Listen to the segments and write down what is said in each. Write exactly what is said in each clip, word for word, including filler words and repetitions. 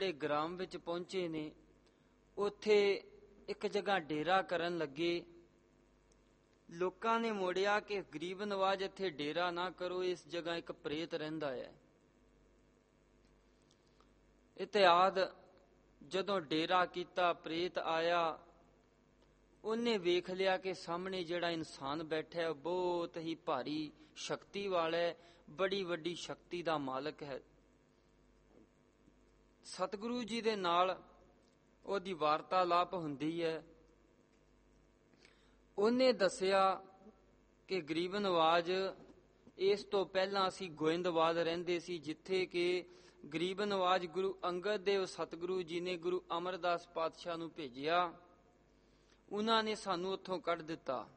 ਜਿਹੜੇ ਗ੍ਰਾਮ ਵਿੱਚ ਪਹੁੰਚੇ ਨੇ, ਉੱਥੇ ਇੱਕ ਜਗ੍ਹਾ ਡੇਰਾ ਕਰਨ ਲੱਗੇ। ਲੋਕਾਂ ਨੇ ਮੋੜਿਆ ਕਿ ਗਰੀਬ ਨਵਾਜ ਇੱਥੇ ਡੇਰਾ ਨਾ ਕਰੋ, ਇਸ ਜਗ੍ਹਾ ਇੱਕ ਪ੍ਰੇਤ ਰਹਿੰਦਾ ਹੈ। ਇਤਿਆਦ ਜਦੋਂ ਡੇਰਾ ਕੀਤਾ, ਪ੍ਰੇਤ ਆਇਆ, ਉਹਨੇ ਵੇਖ ਲਿਆ ਕਿ ਸਾਹਮਣੇ ਜਿਹੜਾ ਇਨਸਾਨ ਬੈਠਾ ਹੈ ਬਹੁਤ ਹੀ ਭਾਰੀ ਸ਼ਕਤੀ ਵਾਲਾ ਹੈ, ਬੜੀ ਵੱਡੀ ਸ਼ਕਤੀ ਦਾ ਮਾਲਕ ਹੈ। ਸਤਿਗੁਰੂ ਜੀ ਦੇ ਨਾਲ ਉਹਦੀ ਵਾਰਤਾਲਾਪ ਹੁੰਦੀ ਹੈ। ਉਹਨੇ ਦੱਸਿਆ ਕਿ ਗਰੀਬ ਨਵਾਜ, ਇਸ ਤੋਂ ਪਹਿਲਾਂ ਅਸੀਂ ਗੋਇੰਦਵਾਲ ਰਹਿੰਦੇ ਸੀ, ਜਿੱਥੇ ਕਿ ਗਰੀਬ ਨਵਾਜ ਗੁਰੂ ਅੰਗਦ ਦੇਵ ਸਤਿਗੁਰੂ ਜੀ ਨੇ ਗੁਰੂ ਅਮਰਦਾਸ ਪਾਤਸ਼ਾਹ ਨੂੰ ਭੇਜਿਆ। ਉਹਨਾਂ ਨੇ ਸਾਨੂੰ ਉੱਥੋਂ ਕੱਢ ਦਿੱਤਾ।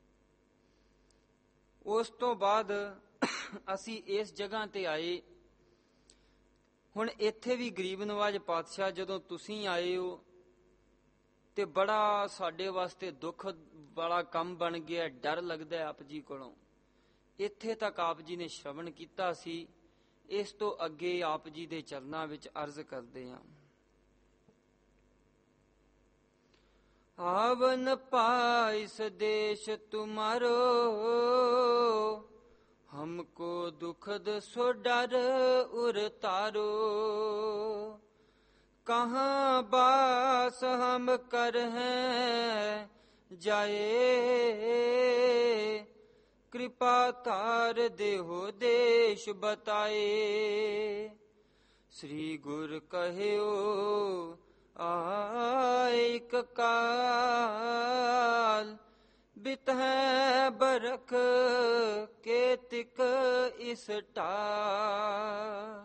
ਉਸ ਤੋਂ ਬਾਅਦ ਅਸੀਂ ਇਸ ਜਗ੍ਹਾ ਤੇ ਆਏ। ਹੁਣ ਇੱਥੇ ਵੀ ਗਰੀਬ ਨਵਾਜ ਪਾਤਸ਼ਾਹ, ਜਦੋਂ ਤੁਸੀਂ ਆਏ ਹੋ ਤੇ ਬੜਾ ਸਾਡੇ ਵਾਸਤੇ ਦੁੱਖ ਵਾਲਾ ਕੰਮ ਬਣ ਗਿਆ। ਡਰ ਲੱਗਦਾ ਆਪ ਜੀ ਕੋਲੋਂ। ਇੱਥੇ ਤੱਕ ਆਪ ਜੀ ਨੇ ਸ਼ਰਵਣ ਕੀਤਾ ਸੀ। ਇਸ ਤੋਂ ਅੱਗੇ ਆਪ ਜੀ ਦੇ ਚਰਨਾਂ ਵਿੱਚ ਅਰਜ਼ ਕਰਦੇ ਹਾਂ। ਆਵਨ ਪਾਇਸ ਦੇਸ਼ ਤੁਮਾਰੋ, हमको दुखद सो डर उरतारो। कहाँ बास हम कर हैं जाए, कृपा तार देहो देश बताए। श्री गुर कहियो आइक काल, बित है बरख के तिक इस टाल।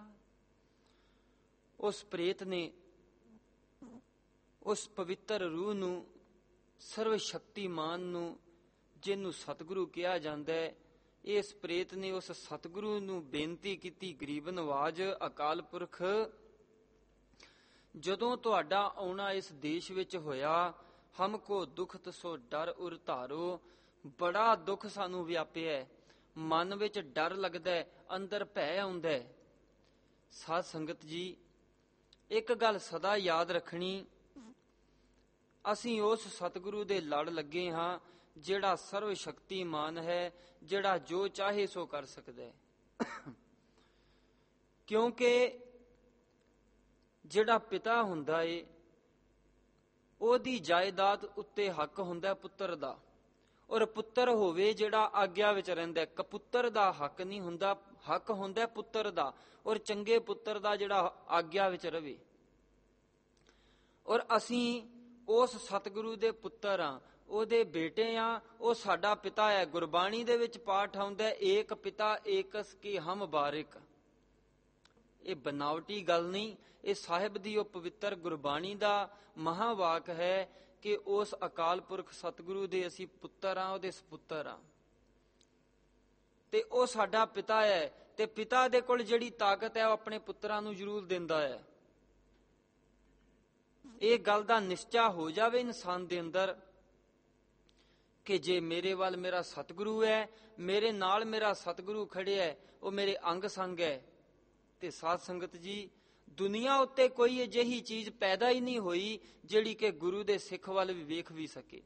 उस प्रेत ने उस पवित्र रूह ਨੂੰ, ਸਰਵ ਸ਼ਕਤੀਮਾਨ ਨੂੰ, ਜਿਹਨੂੰ ਸਤਿਗੁਰੂ ਕਿਹਾ ਜਾਂਦਾ ਹੈ, ਇਸ ਪ੍ਰੇਤ ਨੇ ਉਸ ਸਤਿਗੁਰੂ ਨੂੰ ਬੇਨਤੀ ਕੀਤੀ, ਗਰੀਬ ਨਵਾਜ ਅਕਾਲ ਪੁਰਖ, ਜਦੋਂ ਤੁਹਾਡਾ ਆਉਣਾ ਇਸ ਦੇਸ਼ ਵਿੱਚ ਹੋਇਆ, ਹਮਕੋ ਦੁਖਤ ਸੋ ਡਰ ਉਰ ਧਾਰੋ, ਬੜਾ ਦੁੱਖ ਸਾਨੂੰ ਵਿਆਪਿਆ, ਮਨ ਵਿੱਚ ਡਰ ਲੱਗਦਾ, ਅੰਦਰ ਭੈ ਆਉਂਦਾ। ਸਾਧ ਸੰਗਤ ਜੀ, ਇੱਕ ਗੱਲ ਸਦਾ ਯਾਦ ਰੱਖਣੀ, ਅਸੀਂ ਉਸ ਸਤਿਗੁਰੂ ਦੇ ਲੜ ਲੱਗੇ ਹਾਂ ਜਿਹੜਾ ਸਰਵ ਸ਼ਕਤੀਮਾਨ ਹੈ, ਜਿਹੜਾ ਜੋ ਚਾਹੇ ਸੋ ਕਰ ਸਕਦਾ ਹੈ। ਕਿਉਂਕਿ ਜਿਹੜਾ ਪਿਤਾ ਹੁੰਦਾ ਏ, ਉਹਦੀ ਜਾਇਦਾਦ ਉੱਤੇ ਹੱਕ ਹੁੰਦਾ ਪੁੱਤਰ ਦਾ, ਔਰ ਪੁੱਤਰ ਹੋਵੇ ਜਿਹੜਾ ਆਗਿਆ ਵਿੱਚ ਰਹਿੰਦਾ। ਕਪੁੱਤਰ ਦਾ ਹੱਕ ਨਹੀਂ ਹੁੰਦਾ, ਹੱਕ ਹੁੰਦਾ ਪੁੱਤਰ ਦਾ, ਔਰ ਚੰਗੇ ਪੁੱਤਰ ਦਾ ਜਿਹੜਾ ਆਗਿਆ ਵਿੱਚ ਰਵੇ। ਔਰ ਅਸੀਂ ਉਸ ਸਤਿਗੁਰੂ ਦੇ ਪੁੱਤਰ ਹਾਂ, ਉਹਦੇ ਬੇਟੇ ਹਾਂ, ਉਹ ਸਾਡਾ ਪਿਤਾ ਹੈ। ਗੁਰਬਾਣੀ ਦੇ ਵਿੱਚ ਪਾਠ ਆਉਂਦਾ, ਏਕ ਪਿਤਾ ਏਕਸ ਕੀ ਹਮ ਬਾਰਿਕ। ਇਹ ਬਨਾਵਟੀ ਗੱਲ ਨਹੀਂ, ਇਹ ਸਾਹਿਬ ਦੀ ਉਹ ਪਵਿੱਤਰ ਗੁਰਬਾਣੀ ਦਾ ਮਹਾਵਾਕ ਹੈ ਕਿ ਉਸ ਅਕਾਲ ਪੁਰਖ ਸਤਿਗੁਰੂ ਦੇ ਅਸੀਂ ਪੁੱਤਰ ਹਾਂ, ਉਹਦੇ ਸਪੁੱਤਰ ਹਾਂ, ਤੇ ਉਹ ਸਾਡਾ ਪਿਤਾ ਹੈ। ਤੇ ਪਿਤਾ ਦੇ ਕੋਲ ਜਿਹੜੀ ਤਾਕਤ ਹੈ, ਉਹ ਆਪਣੇ ਪੁੱਤਰਾਂ ਨੂੰ ਜ਼ਰੂਰ ਦਿੰਦਾ ਹੈ। ਇਹ ਗੱਲ ਦਾ ਨਿਸ਼ਚਾ ਹੋ ਜਾਵੇ ਇਨਸਾਨ ਦੇ ਅੰਦਰ ਕਿ ਜੇ ਮੇਰੇ ਵੱਲ ਮੇਰਾ ਸਤਿਗੁਰੂ ਹੈ, ਮੇਰੇ ਨਾਲ ਮੇਰਾ ਸਤਿਗੁਰੂ ਖੜਿਆ ਹੈ, ਉਹ ਮੇਰੇ ਅੰਗ ਸੰਗ ਹੈ। ਤੇ ਸਾਧ ਸੰਗਤ ਜੀ, ਦੁਨੀਆ ਉੱਤੇ ਕੋਈ ਅਜਿਹੀ ਚੀਜ਼ ਪੈਦਾ ਹੀ ਨਹੀਂ ਹੋਈ ਜਿਹੜੀ ਕਿ ਗੁਰੂ ਦੇ ਸਿੱਖ ਵੱਲ ਵੀ ਵੇਖ ਵੀ ਸਕੇ।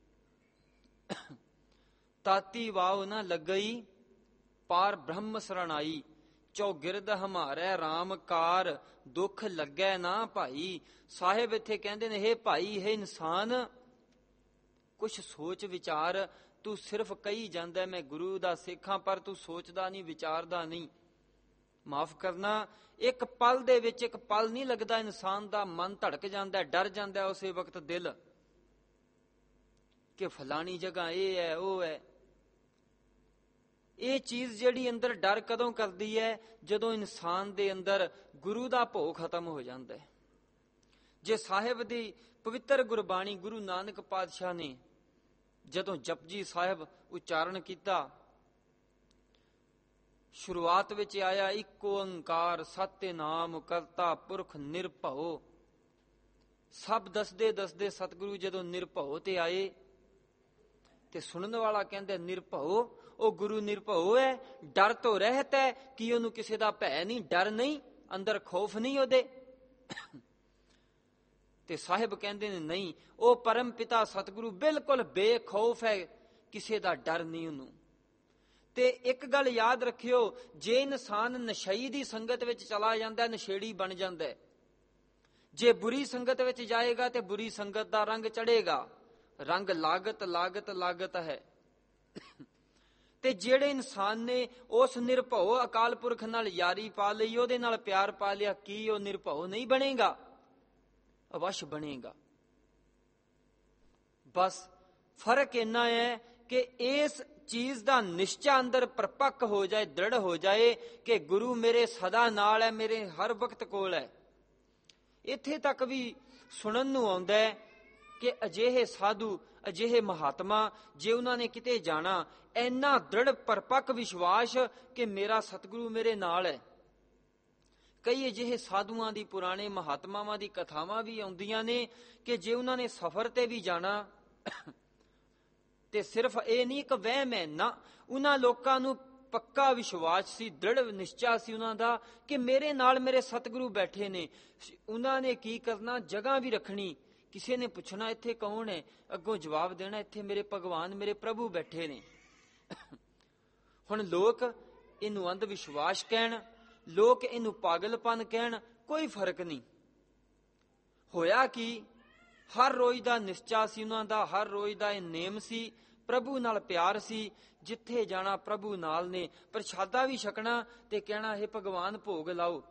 ਤਾਤੀ ਵਾਵ ਨਾ ਲੱਗਈ, ਪਾਰ ਬ੍ਰਹਮ ਸਰਣਾਈ, ਚੌਗਿਰਦ ਹਮਾਰੇ ਰਾਮ ਕਾਰ, ਦੁੱਖ ਲੱਗੈ ਨਾ ਭਾਈ। ਸਾਹਿਬ ਇੱਥੇ ਕਹਿੰਦੇ ਨੇ, ਹੇ ਭਾਈ, ਹੇ ਇਨਸਾਨ, ਕੁਛ ਸੋਚ ਵਿਚਾਰ। ਤੂੰ ਸਿਰਫ ਕਹੀ ਜਾਂਦਾ ਮੈਂ ਗੁਰੂ ਦਾ ਸਿੱਖ ਹਾਂ, ਪਰ ਤੂੰ ਸੋਚਦਾ ਨਹੀਂ, ਵਿਚਾਰਦਾ ਨਹੀਂ। ਮਾਫ ਕਰਨਾ, ਇੱਕ ਪਲ ਦੇ ਵਿੱਚ ਇੱਕ ਪਲ ਨਹੀਂ ਲੱਗਦਾ, ਇਨਸਾਨ ਦਾ ਮਨ ਧੜਕ ਜਾਂਦਾ, ਡਰ ਜਾਂਦਾ ਉਸੇ ਵਕਤ ਦਿਲ ਕਿ ਫਲਾਣੀ ਜਗ੍ਹਾ ਇਹ ਹੈ, ਉਹ ਹੈ। ਇਹ ਚੀਜ਼ ਜਿਹੜੀ ਅੰਦਰ ਡਰ ਕਦੋਂ ਕਰਦੀ ਹੈ? ਜਦੋਂ ਇਨਸਾਨ ਦੇ ਅੰਦਰ ਗੁਰੂ ਦਾ ਭੋਗ ਖਤਮ ਹੋ ਜਾਂਦਾ ਹੈ। ਜੇ ਸਾਹਿਬ ਦੀ ਪਵਿੱਤਰ ਗੁਰਬਾਣੀ ਗੁਰੂ ਨਾਨਕ ਪਾਤਸ਼ਾਹ ਨੇ ਜਦੋਂ ਜਪਜੀ ਸਾਹਿਬ ਉਚਾਰਨ ਕੀਤਾ, ਸ਼ੁਰੂਆਤ ਵਿੱਚ ਆਇਆ ਇੱਕ ਓੰਕਾਰ ਸਤਿ ਨਾਮ ਕਰਤਾ ਪੁਰਖ ਨਿਰਭਉ। ਸਭ ਦੱਸਦੇ ਦੱਸਦੇ ਸਤਿਗੁਰੂ ਜਦੋਂ ਨਿਰਭਉ ਤੇ ਆਏ ਤੇ ਸੁਣਨ ਵਾਲਾ ਕਹਿੰਦਾ ਨਿਰਭਉ, ਉਹ ਗੁਰੂ ਨਿਰਭਉ ਹੈ, ਡਰ ਤੋਂ ਰਹਿਤ ਹੈ, ਕਿ ਉਹਨੂੰ ਕਿਸੇ ਦਾ ਭੈ ਨਹੀਂ, ਡਰ ਨਹੀਂ, ਅੰਦਰ ਖੌਫ ਨਹੀਂ ਉਹਦੇ। ਤੇ ਸਾਹਿਬ ਕਹਿੰਦੇ ਨੇ ਨਹੀਂ, ਉਹ ਪਰਮ ਪਿਤਾ ਸਤਿਗੁਰੂ ਬਿਲਕੁਲ ਬੇਖੌਫ ਹੈ, ਕਿਸੇ ਦਾ ਡਰ ਨਹੀਂ ਉਹਨੂੰ। ਤੇ ਇੱਕ ਗੱਲ ਯਾਦ ਰੱਖਿਓ, ਜੇ ਇਨਸਾਨ ਨਸ਼ਈ ਦੀ ਸੰਗਤ ਵਿੱਚ ਚਲਾ ਜਾਂਦਾ, ਨਸ਼ੇੜੀ ਬਣ ਜਾਂਦਾ ਹੈ। ਜੇ ਬੁਰੀ ਸੰਗਤ ਵਿੱਚ ਜਾਏਗਾ ਤੇ ਬੁਰੀ ਸੰਗਤ ਦਾ ਰੰਗ ਚੜੇਗਾ। ਰੰਗ ਲਾਗਤ ਲਾਗਤ ਲਾਗਤ ਹੈ। ਤੇ ਜਿਹੜੇ ਇਨਸਾਨ ਨੇ ਉਸ ਨਿਰਭਉ ਅਕਾਲ ਪੁਰਖ ਨਾਲ ਯਾਰੀ ਪਾ ਲਈ, ਉਹਦੇ ਨਾਲ ਪਿਆਰ ਪਾ ਲਿਆ, ਕੀ ਉਹ ਨਿਰਭਉ ਨਹੀਂ ਬਣੇਗਾ? ਅਵਸ਼ ਬਣੇਗਾ। ਬਸ ਫਰਕ ਇੰਨਾ ਹੈ ਕਿ ਇਸ ਚੀਜ਼ ਦਾ ਨਿਸ਼ਚਾ ਅੰਦਰ ਪਰਪੱਕ ਹੋ ਜਾਏ, ਦ੍ਰਿੜ ਹੋ ਜਾਏ ਕਿ ਗੁਰੂ ਮੇਰੇ ਸਦਾ ਨਾਲ ਹੈ, ਮੇਰੇ ਹਰ ਵਕਤ ਕੋਲ ਹੈ। ਇੱਥੇ ਤੱਕ ਵੀ ਸੁਣਨ ਨੂੰ ਆਉਂਦਾ ਹੈ ਕਿ ਅਜਿਹੇ ਸਾਧੂ, ਅਜਿਹੇ ਮਹਾਤਮਾ, ਜੇ ਉਹਨਾਂ ਨੇ ਕਿਤੇ ਜਾਣਾ, ਇੰਨਾ ਦ੍ਰਿੜ ਪਰਪੱਕ ਵਿਸ਼ਵਾਸ ਕਿ ਮੇਰਾ ਸਤਿਗੁਰੂ ਮੇਰੇ ਨਾਲ ਹੈ। ਕਈ ਅਜਿਹੇ ਸਾਧੂਆਂ ਦੀ, ਪੁਰਾਣੇ ਮਹਾਤਮਾਵਾਂ ਦੀ ਕਥਾਵਾਂ ਵੀ ਆਉਂਦੀਆਂ ਨੇ ਕਿ ਜੇ ਉਹਨਾਂ ਨੇ ਸਫ਼ਰ ਤੇ ਵੀ ਜਾਣਾ ਤੇ ਸਿਰਫ ਇਹ ਨਹੀਂ ਇੱਕ ਵਹਿਮ ਹੈ ਨਾ, ਉਹਨਾਂ ਲੋਕਾਂ ਨੂੰ ਪੱਕਾ ਵਿਸ਼ਵਾਸ ਸੀ, ਦ੍ਰਿੜ ਨਿਸ਼ਚਾ ਸੀ ਉਹਨਾਂ ਦਾ ਕਿ ਮੇਰੇ ਨਾਲ ਮੇਰੇ ਸਤਿਗੁਰੂ ਬੈਠੇ ਨੇ। ਉਹਨਾਂ ਨੇ ਕੀ ਕਰਨਾ, ਜਗ੍ਹਾ ਵੀ ਰੱਖਣੀ। ਕਿਸੇ ਨੇ ਪੁੱਛਣਾ ਇੱਥੇ ਕੌਣ ਹੈ, ਅੱਗੋਂ ਜਵਾਬ ਦੇਣਾ ਇੱਥੇ ਮੇਰੇ ਭਗਵਾਨ, ਮੇਰੇ ਪ੍ਰਭੂ ਬੈਠੇ ਨੇ। ਹੁਣ ਲੋਕ ਇਹਨੂੰ ਅੰਧ ਵਿਸ਼ਵਾਸ ਕਹਿਣ, ਲੋਕ ਇਹਨੂੰ ਪਾਗਲਪਨ ਕਹਿਣ, ਕੋਈ ਫਰਕ ਨਹੀਂ। ਹੋਇਆ ਕਿ ਹਰ ਰੋਜ਼ ਦਾ ਨਿਸ਼ਚਾ ਸੀ ਉਹਨਾਂ ਦਾ, ਹਰ ਰੋਜ਼ ਦਾ ਇਹ ਨੇਮ ਸੀ, ਪ੍ਰਭੂ ਨਾਲ ਪਿਆਰ ਸੀ। ਜਿੱਥੇ ਜਾਣਾ ਪ੍ਰਭੂ ਨਾਲ ਨੇ, ਪ੍ਰਸ਼ਾਦਾ ਵੀ ਛਕਣਾ ਤੇ ਕਹਿਣਾ ਹੈ ਭਗਵਾਨ ਭੋਗ ਲਾਓ।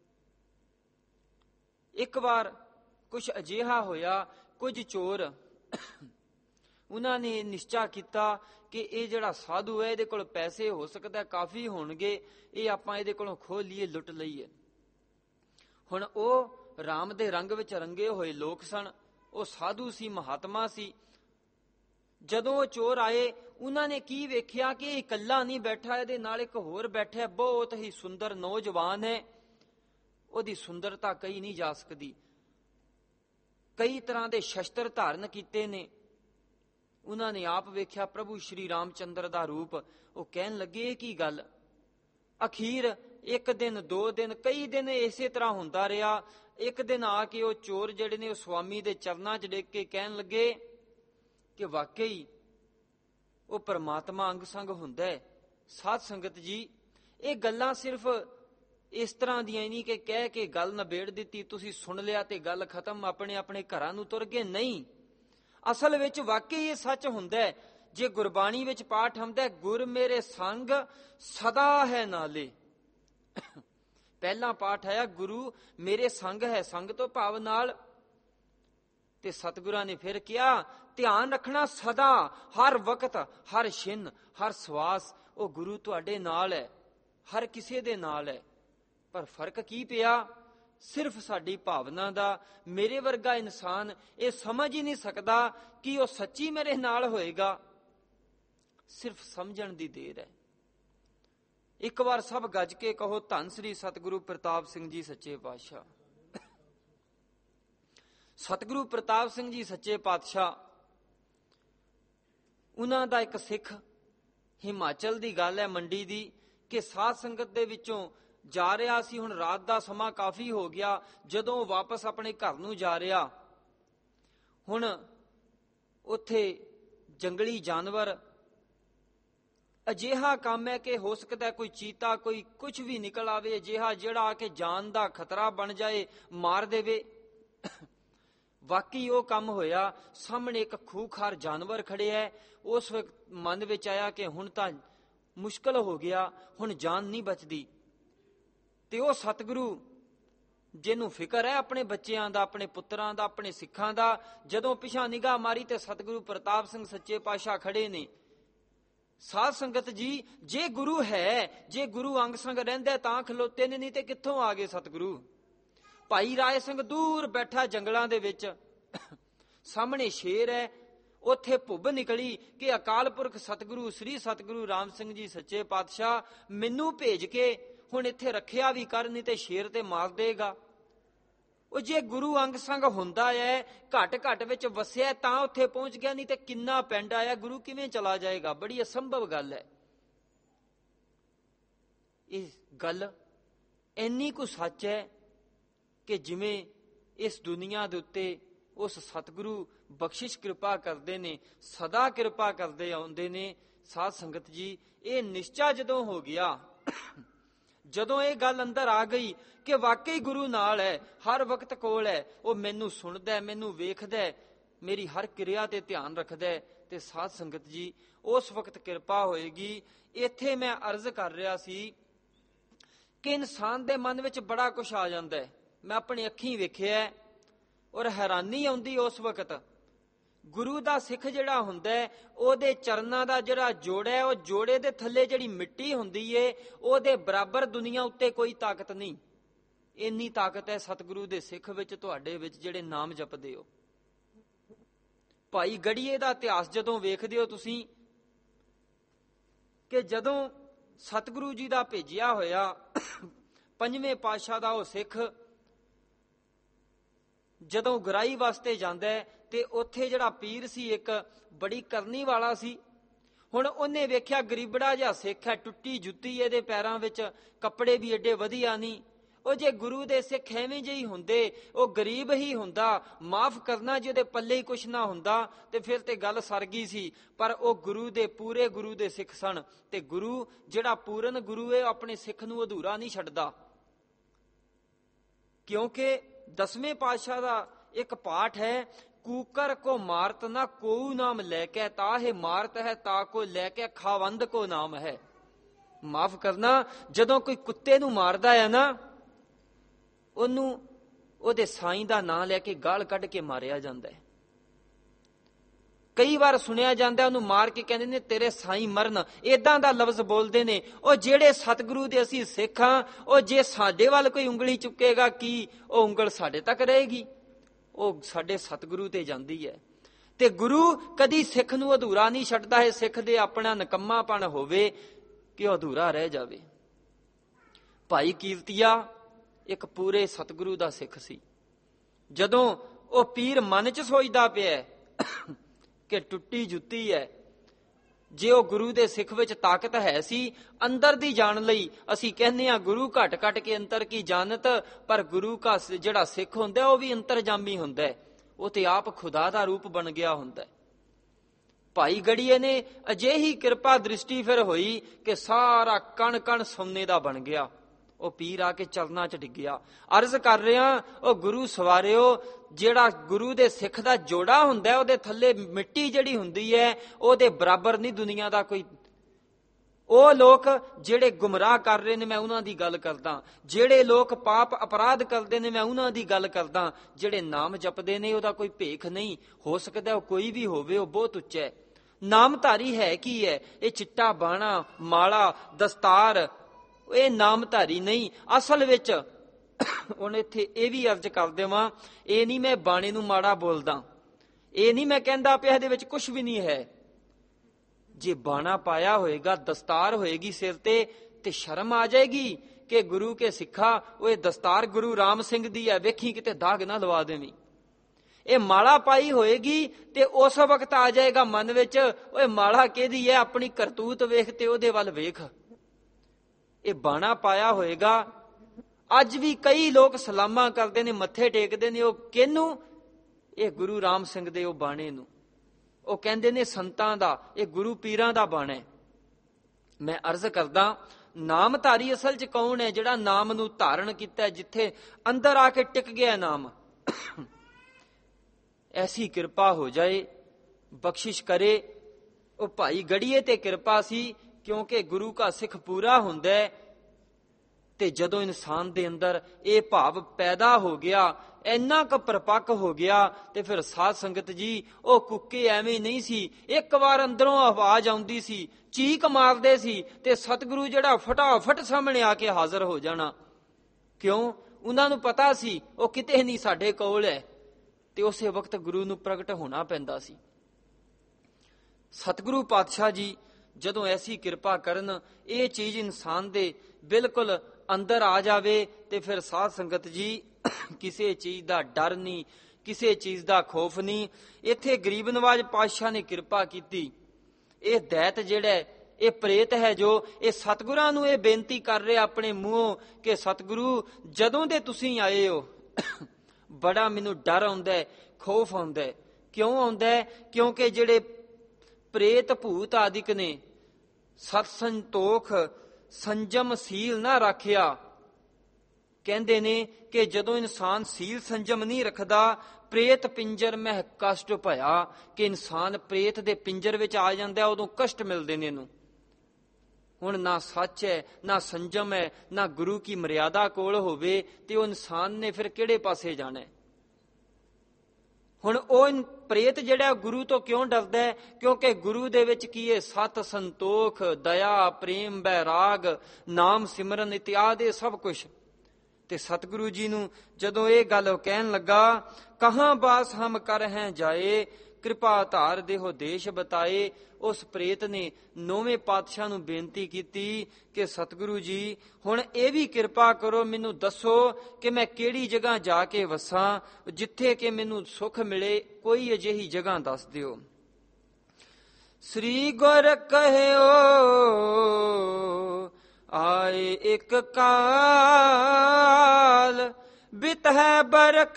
ਇੱਕ ਵਾਰ ਕੁਝ ਅਜਿਹਾ ਹੋਇਆ, ਕੁਝ ਚੋਰ, ਉਹਨਾਂ ਨੇ ਨਿਸ਼ਚਾ ਕੀਤਾ ਕਿ ਇਹ ਜਿਹੜਾ ਸਾਧੂ ਹੈ, ਇਹਦੇ ਕੋਲ ਪੈਸੇ ਹੋ ਸਕਦਾ ਕਾਫੀ ਹੋਣਗੇ, ਇਹ ਆਪਾਂ ਇਹਦੇ ਕੋਲੋਂ ਖੋਹ ਲਈਏ, ਲੁੱਟ ਲਈਏ। ਹੁਣ ਉਹ ਰਾਮ ਦੇ ਰੰਗ ਵਿੱਚ ਰੰਗੇ ਹੋਏ ਲੋਕ ਸਨ, ਉਹ ਸਾਧੂ ਸੀ, ਮਹਾਤਮਾ ਸੀ। ਜਦੋਂ ਉਹ ਚੋਰ ਆਏ, ਉਹਨਾਂ ਨੇ ਕੀ ਵੇਖਿਆ ਕਿ ਇਹ ਇਕੱਲਾ ਨਹੀਂ ਬੈਠਾ, ਇਹਦੇ ਨਾਲ ਇੱਕ ਹੋਰ ਬੈਠਾ, ਬਹੁਤ ਹੀ ਸੁੰਦਰ ਨੌਜਵਾਨ ਹੈ। ਉਹਦੀ ਸੁੰਦਰਤਾ ਕਹੀ ਨਹੀਂ ਜਾ ਸਕਦੀ। ਕਈ ਤਰ੍ਹਾਂ ਦੇ ਸ਼ਸਤਰ ਧਾਰਨ ਕੀਤੇ ਨੇ। ਉਹਨਾਂ ਨੇ ਆਪ ਵੇਖਿਆ ਪ੍ਰਭੂ ਸ਼੍ਰੀ ਰਾਮਚੰਦਰ ਦਾ ਰੂਪ। ਉਹ ਕਹਿਣ ਲੱਗੇ ਕੀ ਗੱਲ। ਅਖੀਰ ਇੱਕ ਦਿਨ, ਦੋ ਦਿਨ, ਕਈ ਦਿਨ ਇਸੇ ਤਰ੍ਹਾਂ ਹੁੰਦਾ ਰਿਹਾ। ਇੱਕ ਦਿਨ ਆ ਕੇ ਉਹ ਚੋਰ ਜਿਹੜੇ ਨੇ ਉਹ ਸਵਾਮੀ ਦੇ ਚਰਨਾਂ 'ਚ ਡਿੱਗ ਕੇ ਕਹਿਣ ਲੱਗੇ ਕਿ ਵਾਕਈ ਉਹ ਪਰਮਾਤਮਾ ਅੰਗ ਸੰਗ ਹੁੰਦਾ ਹੈ। ਸਾਧ ਸੰਗਤ ਜੀ, ਇਹ ਗੱਲਾਂ ਸਿਰਫ ਇਸ ਤਰ੍ਹਾਂ ਦੀਆਂ ਨਹੀਂ ਕਿ ਕਹਿ ਕੇ ਗੱਲ ਨਿਬੇੜ ਦਿੱਤੀ, ਤੁਸੀਂ ਸੁਣ ਲਿਆ ਤੇ ਗੱਲ ਖਤਮ, ਆਪਣੇ ਆਪਣੇ ਘਰਾਂ ਨੂੰ ਤੁਰ ਗਏ। ਨਹੀਂ, ਅਸਲ ਵਿੱਚ ਵਾਕਈ ਇਹ ਸੱਚ ਹੁੰਦਾ ਹੈ। ਜੇ ਗੁਰਬਾਣੀ ਵਿੱਚ ਪਾਠ ਹੁੰਦਾ, ਗੁਰ ਮੇਰੇ ਸੰਗ ਸਦਾ ਹੈ ਨਾਲੇ। ਪਹਿਲਾ ਪਾਠ ਆਇਆ ਗੁਰੂ ਮੇਰੇ ਸੰਗ ਹੈ, ਸੰਗ ਤੋਂ ਭਾਵ ਨਾਲ। ਤੇ ਸਤਿਗੁਰਾਂ ਨੇ ਫਿਰ ਕਿਹਾ ਧਿਆਨ ਰੱਖਣਾ ਸਦਾ, ਹਰ ਵਕਤ, ਹਰ ਛਿਨ, ਹਰ ਸਵਾਸ ਉਹ ਗੁਰੂ ਤੁਹਾਡੇ ਨਾਲ ਹੈ, ਹਰ ਕਿਸੇ ਦੇ ਨਾਲ ਹੈ। ਪਰ ਫਰਕ ਕੀ ਪਿਆ? ਸਿਰਫ ਸਾਡੀ ਭਾਵਨਾ ਦਾ। ਮੇਰੇ ਵਰਗਾ ਇਨਸਾਨ ਇਹ ਸਮਝ ਹੀ ਨਹੀਂ ਸਕਦਾ ਕਿ ਉਹ ਸੱਚੀ ਮੇਰੇ ਨਾਲ ਹੋਏਗਾ। ਸਿਰਫ ਸਮਝਣ ਦੀ ਦੇਰ ਹੈ। ਇੱਕ ਵਾਰ ਸਭ ਗੱਜ ਕੇ ਕਹੋ ਧੰਨ ਸ੍ਰੀ ਸਤਿਗੁਰੂ ਪ੍ਰਤਾਪ ਸਿੰਘ ਜੀ ਸੱਚੇ ਪਾਤਸ਼ਾਹ। ਸਤਿਗੁਰੂ ਪ੍ਰਤਾਪ ਸਿੰਘ ਜੀ ਸੱਚੇ ਪਾਤਸ਼ਾਹ, ਉਹਨਾਂ ਦਾ ਇੱਕ ਸਿੱਖ, ਹਿਮਾਚਲ ਦੀ ਗੱਲ ਹੈ, ਮੰਡੀ ਦੀ, ਕਿ ਸਾਧ ਸੰਗਤ ਦੇ ਵਿੱਚੋਂ ਜਾ ਰਿਹਾ ਸੀ। ਹੁਣ ਰਾਤ ਦਾ ਸਮਾਂ ਕਾਫੀ ਹੋ ਗਿਆ। ਜਦੋਂ ਵਾਪਸ ਆਪਣੇ ਘਰ ਨੂੰ ਜਾ ਰਿਹਾ, ਹੁਣ ਉੱਥੇ ਜੰਗਲੀ ਜਾਨਵਰ, ਅਜਿਹਾ ਕੰਮ ਹੈ ਕਿ ਹੋ ਸਕਦਾ ਕੋਈ ਚੀਤਾ, ਕੋਈ ਕੁਝ ਵੀ ਨਿਕਲ ਆਵੇ, ਅਜਿਹਾ ਜਿਹੜਾ ਆ ਕੇ ਜਾਨ ਦਾ ਖਤਰਾ ਬਣ ਜਾਏ, ਮਾਰ ਦੇਵੇ। ਵਾਕਈ ਉਹ ਕੰਮ ਹੋਇਆ। ਸਾਹਮਣੇ ਇੱਕ ਖੂਖਾਰ ਜਾਨਵਰ ਖੜਿਆ ਹੈ। ਉਸ ਵਕਤ ਮਨ ਵਿੱਚ ਆਇਆ ਕਿ ਹੁਣ ਤਾਂ ਮੁਸ਼ਕਲ ਹੋ ਗਿਆ, ਹੁਣ ਜਾਨ ਨਹੀਂ ਬਚਦੀ। ਤੇ ਉਹ ਸਤਿਗੁਰੂ ਜਿਹਨੂੰ ਫਿਕਰ ਹੈ ਆਪਣੇ ਬੱਚਿਆਂ ਦਾ, ਆਪਣੇ ਪੁੱਤਰਾਂ ਦਾ, ਆਪਣੇ ਸਿੱਖਾਂ ਦਾ, ਜਦੋਂ ਪਿਛਾ ਨਿਗਾਹ ਮਾਰੀ ਤੇ ਸਤਿਗੁਰੂ ਪ੍ਰਤਾਪ ਸਿੰਘ ਸੱਚੇ ਪਾਤਸ਼ਾਹ ਖੜੇ ਨੇ। ਸਾਧ ਸੰਗਤ ਜੀ, ਜੇ ਗੁਰੂ ਹੈ, ਜੇ ਗੁਰੂ ਅੰਗ ਸੰਗ ਰਹਿੰਦਾ ਤਾਂ ਖਲੋਤੇ ਨੇ, ਨਹੀਂ ਤੇ ਕਿੱਥੋਂ ਆ ਗਏ ਸਤਿਗੁਰੂ। ਭਾਈ ਰਾਏ ਸਿੰਘ ਦੂਰ ਬੈਠਾ ਜੰਗਲਾਂ ਦੇ ਵਿੱਚ, ਸਾਹਮਣੇ ਸ਼ੇਰ ਹੈ। ਉੱਥੇ ਭੁੱਬ ਨਿਕਲੀ ਕਿ ਅਕਾਲ ਪੁਰਖ ਸਤਿਗੁਰੂ ਸ੍ਰੀ ਸਤਿਗੁਰੂ ਰਾਮ ਸਿੰਘ ਜੀ ਸੱਚੇ ਪਾਤਸ਼ਾਹ ਮੈਨੂੰ ਭੇਜ ਕੇ ਹੁਣ ਇੱਥੇ ਰੱਖਿਆ ਵੀ ਕਰ, ਨਹੀਂ ਤੇ ਸ਼ੇਰ ਤੇ ਮਾਰ ਦੇਗਾ। ਉਹ ਜੇ ਗੁਰੂ ਅੰਗ ਸੰਗ ਹੁੰਦਾ ਹੈ, ਘੱਟ ਘੱਟ ਵਿੱਚ ਵਸਿਆ ਤਾਂ ਉੱਥੇ ਪਹੁੰਚ ਗਿਆ, ਨਹੀਂ ਤੇ ਕਿੰਨਾ ਪਿੰਡ ਆਇਆ, ਗੁਰੂ ਕਿਵੇਂ ਚਲਾ ਜਾਏਗਾ? ਬੜੀ ਅਸੰਭਵ ਗੱਲ ਹੈ। ਇਹ ਗੱਲ ਇੰਨੀ ਕੁ ਸੱਚ ਹੈ ਕਿ ਜਿਵੇਂ ਇਸ ਦੁਨੀਆ ਦੇ ਉੱਤੇ ਉਸ ਸਤਿਗੁਰੂ ਬਖਸ਼ਿਸ਼ ਕਿਰਪਾ ਕਰਦੇ ਨੇ, ਸਦਾ ਕਿਰਪਾ ਕਰਦੇ ਆਉਂਦੇ ਨੇ। ਸਾਧ ਸੰਗਤ ਜੀ, ਇਹ ਨਿਸ਼ਚਾ ਜਦੋਂ ਹੋ ਗਿਆ, ਜਦੋਂ ਇਹ ਗੱਲ ਅੰਦਰ ਆ ਗਈ ਕਿ ਵਾਕਈ ਗੁਰੂ ਨਾਲ ਹੈ, ਹਰ ਵਕਤ ਕੋਲ ਹੈ, ਉਹ ਮੈਨੂੰ ਸੁਣਦਾ, ਮੈਨੂੰ ਵੇਖਦਾ, ਮੇਰੀ ਹਰ ਕਿਰਿਆ ਤੇ ਧਿਆਨ ਰੱਖਦਾ, ਤੇ ਸਾਧ ਸੰਗਤ ਜੀ ਉਸ ਵਕਤ ਕਿਰਪਾ ਹੋਏਗੀ। ਇੱਥੇ ਮੈਂ ਅਰਜ਼ ਕਰ ਰਿਹਾ ਸੀ ਕਿ ਇਨਸਾਨ ਦੇ ਮਨ ਵਿੱਚ ਬੜਾ ਕੁਛ ਆ ਜਾਂਦਾ ਹੈ। ਮੈਂ ਆਪਣੀ ਅੱਖੀਂ ਵੇਖਿਆ ਔਰ ਹੈਰਾਨੀ ਆਉਂਦੀ ਉਸ ਵਕਤ। ਗੁਰੂ ਦਾ ਸਿੱਖ ਜਿਹੜਾ ਹੁੰਦਾ ਹੈ, ਉਹਦੇ ਚਰਨਾਂ ਦਾ ਜਿਹੜਾ ਜੋੜਾ ਹੈ, ਉਹ ਜੋੜੇ ਦੇ ਥੱਲੇ ਜਿਹੜੀ ਮਿੱਟੀ ਹੁੰਦੀ ਏ, ਉਹਦੇ ਬਰਾਬਰ ਦੁਨੀਆ ਉੱਤੇ ਕੋਈ ਤਾਕਤ ਨਹੀਂ। ਇੰਨੀ ਤਾਕਤ ਹੈ ਸਤਿਗੁਰੂ ਦੇ ਸਿੱਖ ਵਿੱਚ, ਤੁਹਾਡੇ ਵਿੱਚ, ਜਿਹੜੇ ਨਾਮ ਜਪਦੇ ਹੋ। ਭਾਈ ਗੜੀਏ ਦਾ ਇਤਿਹਾਸ ਜਦੋਂ ਵੇਖਦੇ ਹੋ ਤੁਸੀਂ, ਕਿ ਜਦੋਂ ਸਤਿਗੁਰੂ ਜੀ ਦਾ ਭੇਜਿਆ ਹੋਇਆ ਪੰਜਵੇਂ ਪਾਤਸ਼ਾਹ ਦਾ ਉਹ ਸਿੱਖ ਜਦੋਂ ਗੁਰਾਈ ਵਾਸਤੇ ਜਾਂਦਾ ਹੈ, ਤੇ ਉੱਥੇ ਜਿਹੜਾ ਪੀਰ ਸੀ ਇੱਕ ਬੜੀ ਕਰਨੀ ਵਾਲਾ ਸੀ। ਹੁਣ ਉਹਨੇ ਵੇਖਿਆ ਗਰੀਬੜਾ ਜਿਹਾ ਸਿੱਖ ਹੈ, ਟੁੱਟੀ ਜੁੱਤੀ ਇਹਦੇ ਪੈਰਾਂ ਵਿੱਚ, ਕੱਪੜੇ ਵੀ ਏਡੇ ਵਧੀਆ ਨਹੀਂ। ਉਹ ਜੇ ਗੁਰੂ ਦੇ ਸਿੱਖ ਐਵੇਂ ਜਿਹੀ ਹੁੰਦੇ, ਉਹ ਗਰੀਬ ਹੀ ਹੁੰਦਾ, ਮਾਫ ਕਰਨਾ ਜੇ ਉਹਦੇ ਪੱਲੇ ਹੀ ਕੁਛ ਨਾ ਹੁੰਦਾ, ਤੇ ਫਿਰ ਤੇ ਗੱਲ ਸਰ ਗਈ ਸੀ। ਪਰ ਉਹ ਗੁਰੂ ਦੇ ਪੂਰੇ ਗੁਰੂ ਦੇ ਸਿੱਖ ਸਨ, ਤੇ ਗੁਰੂ ਜਿਹੜਾ ਪੂਰਨ ਗੁਰੂ ਹੈ, ਆਪਣੇ ਸਿੱਖ ਨੂੰ ਅਧੂਰਾ ਨਹੀਂ ਛੱਡਦਾ। ਕਿਉਂਕਿ ਦਸਵੇਂ ਪਾਤਸ਼ਾਹ ਦਾ ਇੱਕ ਪਾਠ ਹੈ, ਕੂਕਰ ਕੋ ਮਾਰਤ ਨਾ ਕੋਊ ਨਾਮ ਲੈ ਕੇ, ਤਾਹੇ ਮਾਰਤ ਹੈ ਤਾ ਕੋ ਲੈ ਕੇ, ਖਾਵੰਦ ਕੋ ਨਾਮ ਹੈ। ਮਾਫ ਕਰਨਾ, ਜਦੋਂ ਕੋਈ ਕੁੱਤੇ ਨੂੰ ਮਾਰਦਾ ਹੈ ਨਾ, ਉਹਨੂੰ ਉਹਦੇ ਸਾਈਂ ਦਾ ਨਾਂ ਲੈ ਕੇ ਗਾਲ ਕੱਢ ਕੇ ਮਾਰਿਆ ਜਾਂਦਾ ਹੈ। ਕਈ ਵਾਰ ਸੁਣਿਆ ਜਾਂਦਾ ਉਹਨੂੰ ਮਾਰ ਕੇ ਕਹਿੰਦੇ ਨੇ ਤੇਰੇ ਸਾਈਂ ਮਰਨ, ਏਦਾਂ ਦਾ ਲਫ਼ਜ਼ ਬੋਲਦੇ ਨੇ। ਉਹ ਜਿਹੜੇ ਸਤਿਗੁਰੂ ਦੇ ਅਸੀਂ ਸਿੱਖ ਹਾਂ, ਉਹ ਜੇ ਸਾਡੇ ਵੱਲ ਕੋਈ ਉਂਗਲੀ ਚੁੱਕੇਗਾ, ਕੀ ਉਹ ਉਂਗਲ ਸਾਡੇ ਤੱਕ ਰਹੇਗੀ? ਉਹ ਸਾਡੇ ਸਤਿਗੁਰੂ ਤੇ ਜਾਂਦੀ ਹੈ। ਤੇ ਗੁਰੂ ਕਦੀ ਸਿੱਖ ਨੂੰ ਅਧੂਰਾ ਨਹੀਂ ਛੱਡਦਾ ਹੈ। ਸਿੱਖ ਦੇ ਆਪਣਾ ਨਿਕੰਮਾਪਣ ਹੋਵੇ ਕਿ ਉਹ ਅਧੂਰਾ ਰਹਿ ਜਾਵੇ। ਭਾਈ ਕੀਰਤੀਆ ਇੱਕ ਪੂਰੇ ਸਤਿਗੁਰੂ ਦਾ ਸਿੱਖ ਸੀ। ਜਦੋਂ ਉਹ ਪੀਰ ਮਨ 'ਚ ਸੋਚਦਾ ਪਿਆ ਕਿ ਟੁੱਟੀ ਜੁੱਤੀ ਹੈ, ਜੇ ਉਹ ਗੁਰੂ ਦੇ ਸਿੱਖ ਵਿੱਚ ਤਾਕਤ ਹੈ ਸੀ ਅੰਦਰ ਦੀ ਜਾਣ ਲਈ, ਅਸੀਂ ਕਹਿੰਦੇ ਹਾਂ ਗੁਰੂ ਘਟ ਘਟ ਕੇ ਅੰਤਰ ਕੀ ਜਾਣਤ, ਪਰ ਗੁਰੂ ਦਾ ਜਿਹੜਾ ਸਿੱਖ ਹੁੰਦਾ ਉਹ ਵੀ ਅੰਤਰਜਾਮੀ ਹੁੰਦਾ ਹੈ, ਉਹ ਤੇ ਆਪ ਖੁਦਾ ਦਾ ਰੂਪ ਬਣ ਗਿਆ ਹੁੰਦਾ ਹੈ। ਭਾਈ ਗੜੀਏ ਨੇ ਅਜਿਹੀ ਕਿਰਪਾ ਦ੍ਰਿਸ਼ਟੀ ਫਿਰ ਹੋਈ ਕਿ ਸਾਰਾ ਕਣ ਕਣ ਸੋਨੇ ਦਾ ਬਣ ਗਿਆ। ਉਹ ਪੀਰ ਆ ਕੇ ਚਰਨਾਂ 'ਚ ਡਿੱਗਿਆ। ਅਰਜ਼ ਕਰ ਰਿਹਾ, ਉਹ ਗੁਰੂ ਸਵਾਰਿਓ, ਜਿਹੜਾ ਗੁਰੂ ਦੇ ਸਿੱਖ ਦਾ ਜੋੜਾ ਹੁੰਦਾ, ਉਹਦੇ ਥੱਲੇ ਮਿੱਟੀ ਜਿਹੜੀ ਹੁੰਦੀ ਹੈ, ਉਹਦੇ ਬਰਾਬਰ ਨਹੀਂ ਦੁਨੀਆ ਦਾ ਕੋਈ। ਉਹ ਲੋਕ ਜਿਹੜੇ ਗੁੰਮਰਾਹ ਕਰ ਰਹੇ ਨੇ, ਮੈਂ ਉਹਨਾਂ ਦੀ ਗੱਲ ਕਰਦਾ। ਜਿਹੜੇ ਲੋਕ ਪਾਪ ਅਪਰਾਧ ਕਰਦੇ ਨੇ, ਮੈਂ ਉਹਨਾਂ ਦੀ ਗੱਲ ਕਰਦਾ। ਜਿਹੜੇ ਨਾਮ ਜਪਦੇ ਨੇ, ਉਹਦਾ ਕੋਈ ਭੇਖ ਨਹੀਂ। ਹੋ ਸਕਦਾ ਉਹ ਕੋਈ ਵੀ ਹੋਵੇ, ਉਹ ਬਹੁਤ ਉੱਚਾ ਹੈ। ਨਾਮਧਾਰੀ ਹੈ ਕੀ ਹੈ? ਇਹ ਚਿੱਟਾ ਬਾਣਾ, ਮਾਲਾ, ਦਸਤਾਰ, ਇਹ ਨਾਮਧਾਰੀ ਨਹੀਂ। ਅਸਲ ਵਿੱਚ ਹੁਣ ਇੱਥੇ ਇਹ ਵੀ ਅਰਜ਼ ਕਰ ਦੇਵਾਂ, ਇਹ ਨਹੀਂ ਮੈਂ ਬਾਣੇ ਨੂੰ ਮਾੜਾ ਬੋਲਦਾ, ਇਹ ਨਹੀਂ ਮੈਂ ਕਹਿੰਦਾ ਪਿਆ ਇਹਦੇ ਵਿੱਚ ਕੁਝ ਵੀ ਨਹੀਂ ਹੈ। ਜੇ ਬਾਣਾ ਪਾਇਆ ਹੋਏਗਾ, ਦਸਤਾਰ ਹੋਏਗੀ ਸਿਰ ਤੇ, ਤੇ ਸ਼ਰਮ ਆ ਜਾਏਗੀ ਕਿ ਗੁਰੂ ਕੇ ਸਿੱਖਾ, ਉਹ ਇਹ ਦਸਤਾਰ ਗੁਰੂ ਰਾਮ ਸਿੰਘ ਦੀ ਹੈ, ਵੇਖੀ ਕਿਤੇ ਦਾਗ ਨਾ ਲਵਾ ਦੇਵੀਂ। ਇਹ ਮਾਲਾ ਪਾਈ ਹੋਏਗੀ ਤੇ ਉਸ ਵਕਤ ਆ ਜਾਏਗਾ ਮਨ ਵਿੱਚ, ਓਏ ਮਾਲਾ ਕਿਹਦੀ ਹੈ? ਆਪਣੀ ਕਰਤੂਤ ਵੇਖ ਤੇ ਉਹਦੇ ਵੱਲ ਵੇਖ। ਇਹ ਬਾਣਾ ਪਾਇਆ ਹੋਏਗਾ। ਅੱਜ ਵੀ ਕਈ ਲੋਕ ਸਲਾਮਾਂ ਕਰਦੇ ਨੇ, ਮੱਥੇ ਟੇਕਦੇ ਨੇ, ਉਹ ਕਿਹਨੂੰ? ਇਹ ਗੁਰੂ ਰਾਮ ਸਿੰਘ ਦੇ ਉਹ ਬਾਣੇ ਨੂੰ। ਉਹ ਕਹਿੰਦੇ ਨੇ ਸੰਤਾਂ ਦਾ, ਇਹ ਗੁਰੂ ਪੀਰਾਂ ਦਾ ਬਾਣਾ ਹੈ। ਮੈਂ ਅਰਜ਼ ਕਰਦਾ, ਨਾਮਧਾਰੀ ਅਸਲ 'ਚ ਕੌਣ ਹੈ? ਜਿਹੜਾ ਨਾਮ ਨੂੰ ਧਾਰਨ ਕੀਤਾ, ਜਿੱਥੇ ਅੰਦਰ ਆ ਕੇ ਟਿਕ ਗਿਆ ਨਾਮ। ਐਸੀ ਕਿਰਪਾ ਹੋ ਜਾਏ, ਬਖਸ਼ਿਸ਼ ਕਰੇ। ਉਹ ਭਾਈ ਗੜੀਏ ਤੇ ਕਿਰਪਾ ਸੀ, ਕਿਉਂਕਿ ਗੁਰੂ ਦਾ ਸਿੱਖ ਪੂਰਾ ਹੁੰਦਾ ਹੈ। ਤੇ ਜਦੋਂ ਇਨਸਾਨ ਦੇ ਅੰਦਰ ਇਹ ਭਾਵ ਪੈਦਾ ਹੋ ਗਿਆ, ਇੰਨਾ ਕੁ ਪਰਪੱਕ ਹੋ ਗਿਆ, ਤੇ ਫਿਰ ਸਾਧ ਸੰਗਤ ਜੀ ਉਹ ਕੁੱਕੇ ਐਵੇਂ ਨਹੀਂ ਸੀ। ਇੱਕ ਵਾਰ ਅੰਦਰੋਂ ਆਵਾਜ਼ ਆਉਂਦੀ ਸੀ, ਚੀਕ ਮਾਰਦੇ ਸੀ, ਤੇ ਸਤਿਗੁਰੂ ਜਿਹੜਾ ਫਟਾਫਟ ਸਾਹਮਣੇ ਆ ਕੇ ਹਾਜ਼ਰ ਹੋ ਜਾਣਾ। ਕਿਉਂ? ਉਹਨਾਂ ਨੂੰ ਪਤਾ ਸੀ ਉਹ ਕਿਤੇ ਨਹੀਂ ਸਾਡੇ ਕੋਲ ਹੈ, ਤੇ ਉਸੇ ਵਕਤ ਗੁਰੂ ਨੂੰ ਪ੍ਰਗਟ ਹੋਣਾ ਪੈਂਦਾ ਸੀ। ਸਤਿਗੁਰੂ ਪਾਤਸ਼ਾਹ ਜੀ ਜਦੋਂ ਐਸੀ ਕਿਰਪਾ ਕਰਨ, ਇਹ ਚੀਜ਼ ਇਨਸਾਨ ਦੇ ਬਿਲਕੁਲ ਅੰਦਰ ਆ ਜਾਵੇ, ਤੇ ਫਿਰ ਸਾਧ ਸੰਗਤ ਜੀ ਕਿਸੇ ਚੀਜ਼ ਦਾ ਡਰ ਨਹੀਂ, ਕਿਸੇ ਚੀਜ਼ ਦਾ ਖੌਫ ਨਹੀਂ। ਇੱਥੇ ਗਰੀਬ ਨਵਾਜ ਪਾਤਸ਼ਾਹ ਨੇ ਕਿਰਪਾ ਕੀਤੀ। ਇਹ ਦੈਤ ਜਿਹੜਾ, ਇਹ ਪ੍ਰੇਤ ਹੈ ਜੋ ਇਹ ਸਤਿਗੁਰਾਂ ਨੂੰ ਇਹ ਬੇਨਤੀ ਕਰ ਰਿਹਾ ਆਪਣੇ ਮੂੰਹੋਂ ਕਿ ਸਤਿਗੁਰੂ, ਜਦੋਂ ਦੇ ਤੁਸੀਂ ਆਏ ਹੋ ਬੜਾ ਮੈਨੂੰ ਡਰ ਆਉਂਦਾ ਹੈ, ਖੌਫ ਆਉਂਦਾ ਹੈ। ਕਿਉਂ ਆਉਂਦਾ ਹੈ? ਕਿਉਂਕਿ ਜਿਹੜੇ ਪ੍ਰੇਤ ਭੂਤ ਆਦਿਕ ਨੇ ਸਤ ਸੰਤੋਖ ਸੰਜਮ ਸੀਲ ਨਾ ਰੱਖਿਆ। ਕਹਿੰਦੇ ਨੇ ਕਿ ਜਦੋਂ ਇਨਸਾਨ ਸੀਲ ਸੰਜਮ ਨਹੀਂ ਰੱਖਦਾ, ਪ੍ਰੇਤ ਪਿੰਜਰ ਮਹਿ ਕਸ਼ਟ ਭਇਆ, ਕਿ ਇਨਸਾਨ ਪ੍ਰੇਤ ਦੇ ਪਿੰਜਰ ਵਿੱਚ ਆ ਜਾਂਦਾ, ਉਦੋਂ ਕਸ਼ਟ ਮਿਲਦੇ ਨੇ ਇਹਨੂੰ। ਹੁਣ ਨਾ ਸੱਚ ਹੈ, ਨਾ ਸੰਜਮ ਹੈ, ਨਾ ਗੁਰੂ ਕੀ ਮਰਿਆਦਾ ਕੋਲ ਹੋਵੇ, ਤੇ ਉਹ ਇਨਸਾਨ ਨੇ ਫਿਰ ਕਿਹੜੇ ਪਾਸੇ ਜਾਣਾ? ਹੁਣ ਉਹ ਪ੍ਰੇਤ ਜਿਹੜਾ ਗੁਰੂ ਤੋਂ ਕਿਉਂ ਡਰਦਾ ਹੈ? ਕਿਉਂਕਿ ਗੁਰੂ ਦੇ ਵਿੱਚ ਕੀ ਹੈ? ਸਤ ਸੰਤੋਖ, ਦਇਆ, ਪ੍ਰੇਮ, ਬੈਰਾਗ, ਨਾਮ ਸਿਮਰਨ ਇਤਿਆਦਿ ਸਭ ਕੁਛ। ਤੇ ਸਤਿਗੁਰੂ ਜੀ ਨੂੰ ਜਦੋਂ ਇਹ ਗੱਲ ਕਹਿਣ ਲੱਗਾ, ਕਹਾਂ ਬਾਸ ਹਮ ਕਰ ਹੈ ਜਾਏ, ਕਿਰਪਾ ਧਾਰ ਦੇਹੋ ਦੇਸ਼ ਬਤਾਏ, ਉਸ ਪ੍ਰੇਤ ਨੇ ਨੌਵੇਂ ਪਾਤਸ਼ਾਹ ਨੂੰ ਬੇਨਤੀ ਕੀਤੀ ਕਿ ਸਤਿਗੁਰੂ ਜੀ ਹੁਣ ਇਹ ਵੀ ਕਿਰਪਾ ਕਰੋ, ਮੈਨੂੰ ਦੱਸੋ ਕਿ ਮੈਂ ਕਿਹੜੀ ਜਗ੍ਹਾ ਜਾ ਕੇ ਵਸਾਂ, ਜਿੱਥੇ ਕਿ ਮੈਨੂੰ ਸੁੱਖ ਮਿਲੇ, ਕੋਈ ਅਜਿਹੀ ਜਗ੍ਹਾ ਦੱਸ ਦਿਓ। ਸ੍ਰੀ ਗੁਰ ਕਹਿਓ ਆਏ ਇੱਕ ਕਾਲ, ਬਿਤਹਿ ਬਰਖ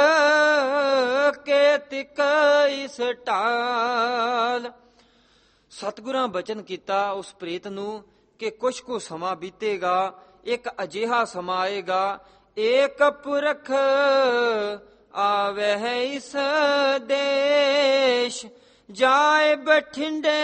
ਕੇ ਤਿਕ ਇਸ ਢਾਲ। ਸਤਿਗੁਰਾਂ ਬਚਨ ਕੀਤਾ ਉਸ ਪ੍ਰੇਤ ਨੂੰ ਕਿ ਕੁਛ ਕੁ ਸਮਾਂ ਬੀਤੇਗਾ, ਇੱਕ ਅਜਿਹਾ ਸਮਾਂ ਆਏਗਾ, ਏਕ ਪੁਰਖ ਆਵਹਿ ਇਸ ਦੇਸ਼, ਜਾਏ ਬਠਿੰਡੇ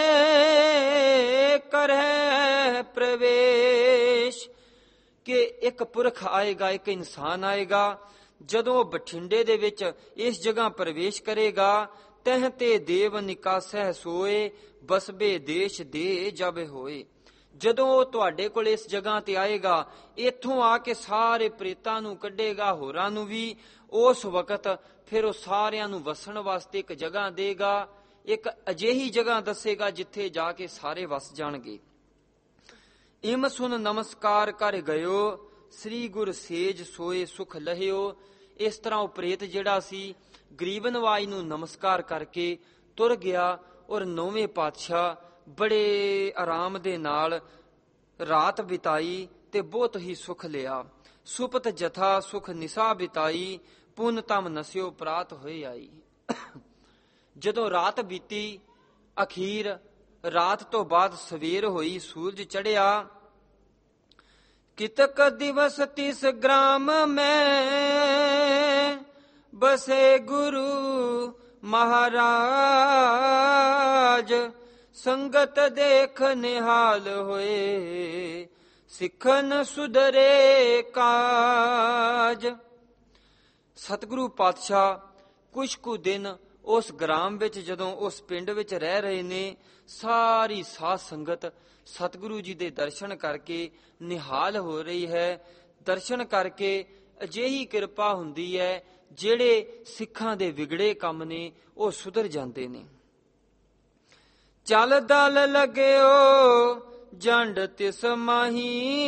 ਕਰਹਿ ਪ੍ਰਵੇਸ਼। ਕਿ ਇੱਕ ਪੁਰਖ ਆਏਗਾ, ਇੱਕ ਇਨਸਾਨ ਆਏਗਾ, ਜਦੋਂ ਉਹ ਬਠਿੰਡੇ ਦੇ ਵਿੱਚ ਇਸ ਜਗ੍ਹਾ ਪ੍ਰਵੇਸ਼ ਕਰੇਗਾ, ਤਹ ਤੇ ਦੇਵ ਨਿਕਾਸਹਿ ਸੋਏ, ਬਸਬੇ ਦੇਸ਼ ਦੇ ਜਬ ਹੋਏ। ਜਦੋਂ ਉਹ ਤੁਹਾਡੇ ਕੋਲ ਇਸ ਜਗ੍ਹਾ ਤੇ ਆਏਗਾ, ਇੱਥੋਂ ਆ ਕੇ ਸਾਰੇ ਪ੍ਰੇਤਾਂ ਨੂੰ ਕੱਢੇਗਾ, ਹੋਰਾਂ ਨੂੰ ਵੀ। ਉਸ ਵਕਤ ਫਿਰ ਉਹ ਸਾਰਿਆਂ ਨੂੰ ਵਸਣ ਵਾਸਤੇ ਇੱਕ ਜਗ੍ਹਾ ਦੇਗਾ, ਇੱਕ ਅਜਿਹੀ ਜਗ੍ਹਾ ਦੱਸੇਗਾ ਜਿੱਥੇ ਜਾ ਕੇ ਸਾਰੇ ਵਸ ਜਾਣਗੇ। ਇਮ ਸੁਨ ਨਮਸਕਾਰ ਕਰ ਗਇਓ, ਸ੍ਰੀ ਗੁਰ ਸੇਜ ਸੋਏ ਸੁਖ ਲਹਿਓ। ਇਸ ਤਰ੍ਹਾਂ ਉਹ ਪ੍ਰੇਤ ਜਿਹੜਾ ਸੀ ਗਰੀਬ ਨਵਾਜ ਨੂੰ ਨਮਸਕਾਰ ਕਰਕੇ ਤੁਰ ਗਿਆ, ਔਰ ਨੌਵੇਂ ਪਾਤਸ਼ਾਹ ਬੜੇ ਆਰਾਮ ਦੇ ਨਾਲ ਰਾਤ ਬਿਤਾਈ ਤੇ ਬਹੁਤ ਹੀ ਸੁਖ ਲਿਆ। ਸੁਪਤ ਜਥਾ ਸੁਖ ਨਿਸਾ ਬਿਤਾਈ, ਪੁਨ ਤਮ ਨਸਿਓ ਪ੍ਰਾਤ ਹੋਏ ਆਈ। ਜਦੋਂ ਰਾਤ ਬੀਤੀ, ਅਖੀਰ ਰਾਤ ਤੋਂ ਬਾਅਦ ਸਵੇਰ ਹੋਈ, ਸੂਰਜ ਚੜਿਆ। ਕਿਤਕ ਦਿਵਸ ਤਿਸ ਗ੍ਰਾਮ ਮੈਂ, ਬਸੇ ਗੁਰੂ ਮਹਾਰਾਜ, ਸੰਗਤ ਦੇਖ ਨਿਹਾਲ ਹੋਏ, ਸਿੱਖਨ ਸੁਧਰੇ ਕਾਜ। ਸਤਿਗੁਰੂ ਪਾਤਸ਼ਾਹ ਕੁਛ ਕੁ ਦਿਨ ਉਸ ਗ੍ਰਾਮ ਵਿੱਚ, ਜਦੋਂ ਉਸ ਪਿੰਡ ਵਿੱਚ ਰਹਿ ਰਹੇ ਨੇ, ਸਾਰੀ ਸਾਧ ਸੰਗਤ ਸਤਿਗੁਰੂ ਜੀ ਦੇ ਦਰਸ਼ਨ ਕਰਕੇ ਨਿਹਾਲ ਹੋ ਰਹੀ ਹੈ। ਦਰਸ਼ਨ ਕਰਕੇ ਅਜਿਹੀ ਕਿਰਪਾ ਹੁੰਦੀ ਹੈ, ਜਿਹੜੇ ਸਿੱਖਾਂ ਦੇ ਵਿਗੜੇ ਕੰਮ ਨੇ ਉਹ ਸੁਧਰ ਜਾਂਦੇ ਨੇ। ਚਲ ਦਲ ਲਗਿਓ ਜੰਡ ਤਿਸ ਮਾਹੀ,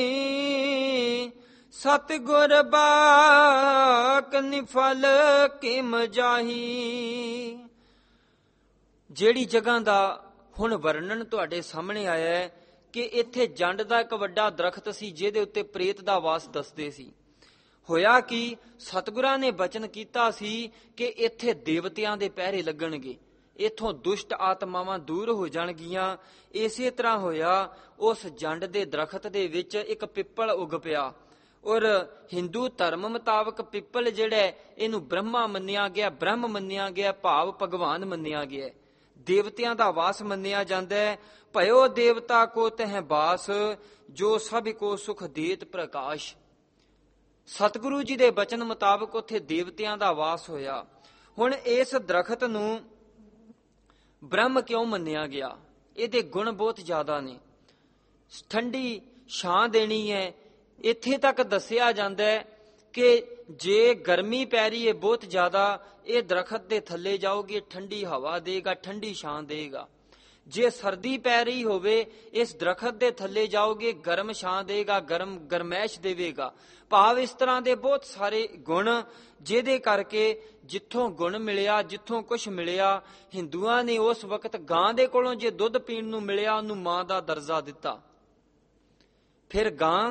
ਸਤਿਗੁਰ ਬਾਕ ਨਿਫਲ ਕਿਮ ਜਾਹੀ। ਜਿਹੜੀ ਜਗ੍ਹਾ ਦਾ ਹੁਣ ਵਰਣਨ ਤੁਹਾਡੇ ਸਾਹਮਣੇ ਆਇਆ ਹੈ ਕਿ ਇੱਥੇ ਜੰਡ ਦਾ ਇੱਕ ਵੱਡਾ ਦਰਖਤ ਸੀ, ਜਿਹਦੇ ਉੱਤੇ ਪ੍ਰੇਤ ਦਾ ਵਾਸ ਦੱਸਦੇ ਸੀ। ਹੋਇਆ ਕਿ ਸਤਿਗੁਰਾਂ ਨੇ ਬਚਨ ਕੀਤਾ ਸੀ ਕਿ ਇੱਥੇ ਦੇਵਤਿਆਂ ਦੇ ਪਹਿਰੇ ਲੱਗਣਗੇ, ਇੱਥੋਂ ਦੁਸ਼ਟ ਆਤਮਾਵਾਂ ਦੂਰ ਹੋ ਜਾਣਗੀਆਂ। ਇਸੇ ਤਰ੍ਹਾਂ ਹੋਇਆ, ਉਸ ਜੰਡ ਦੇ ਦਰਖਤ ਦੇ ਵਿੱਚ ਇੱਕ ਪਿੱਪਲ ਉਗ ਪਿਆ, ਔਰ ਹਿੰਦੂ ਧਰਮ ਮੁਤਾਬਕ ਪਿੱਪਲ ਜਿਹੜਾ ਇਹਨੂੰ ਬ੍ਰਹਮਾ ਮੰਨਿਆ ਗਿਆ, ਬ੍ਰਹਮ ਮੰਨਿਆ ਗਿਆ, ਭਾਵ ਭਗਵਾਨ ਮੰਨਿਆ ਗਿਆ, ਦੇਵਤਿਆਂ ਦਾ ਵਾਸ ਮੰਨਿਆ ਜਾਂਦਾ ਹੈ। ਭਇਓ ਦੇਵਤਾ ਕੋ ਤਹਿ ਬਾਸ, ਜੋ ਸਭ ਕੋ ਸੁਖ ਦੇਤ ਪ੍ਰਕਾਸ਼। ਸਤਿਗੁਰੂ ਜੀ ਦੇ ਬਚਨ ਮੁਤਾਬਕ ਉੱਥੇ ਦੇਵਤਿਆਂ ਦਾ ਵਾਸ ਹੋਇਆ। ਹੁਣ ਇਸ ਦਰਖਤ ਨੂੰ ਬ੍ਰਹਮ ਕਿਉਂ ਮੰਨਿਆ ਗਿਆ? ਇਹਦੇ ਗੁਣ ਬਹੁਤ ਜ਼ਿਆਦਾ ਨੇ। ਠੰਡੀ ਛਾਂ ਦੇਣੀ ਹੈ। ਇੱਥੇ ਤੱਕ ਦੱਸਿਆ ਜਾਂਦਾ ਹੈ ਕਿ ਜੇ ਗਰਮੀ ਪੈ ਰਹੀ ਹੈ ਬਹੁਤ ਜ਼ਿਆਦਾ, ਇਹ ਦਰਖਤ ਦੇ ਥੱਲੇ ਜਾਓਗੇ, ਠੰਡੀ ਹਵਾ ਦੇਗਾ, ਠੰਡੀ ਛਾਂ ਦੇਗਾ। ਜੇ ਸਰਦੀ ਪੈ ਰਹੀ ਹੋਵੇ, ਇਸ ਦਰਖਤ ਦੇ ਥੱਲੇ ਜਾਓਗੇ, ਗਰਮ ਛਾਂ ਦੇਗਾ, ਗਰਮ ਗਰਮੈਸ਼ ਦੇਵੇਗਾ। ਭਾਵ ਇਸ ਤਰ੍ਹਾਂ ਦੇ ਬਹੁਤ ਸਾਰੇ ਗੁਣ, ਜਿਹਦੇ ਕਰਕੇ ਜਿੱਥੋਂ ਗੁਣ ਮਿਲਿਆ, ਜਿੱਥੋਂ ਕੁਛ ਮਿਲਿਆ, ਹਿੰਦੂਆਂ ਨੇ ਉਸ ਵਕਤ ਗਾਂ ਦੇ ਕੋਲੋਂ ਜੇ ਦੁੱਧ ਪੀਣ ਨੂੰ ਮਿਲਿਆ, ਉਹਨੂੰ ਮਾਂ ਦਾ ਦਰਜਾ ਦਿੱਤਾ। ਫਿਰ ਗਾਂ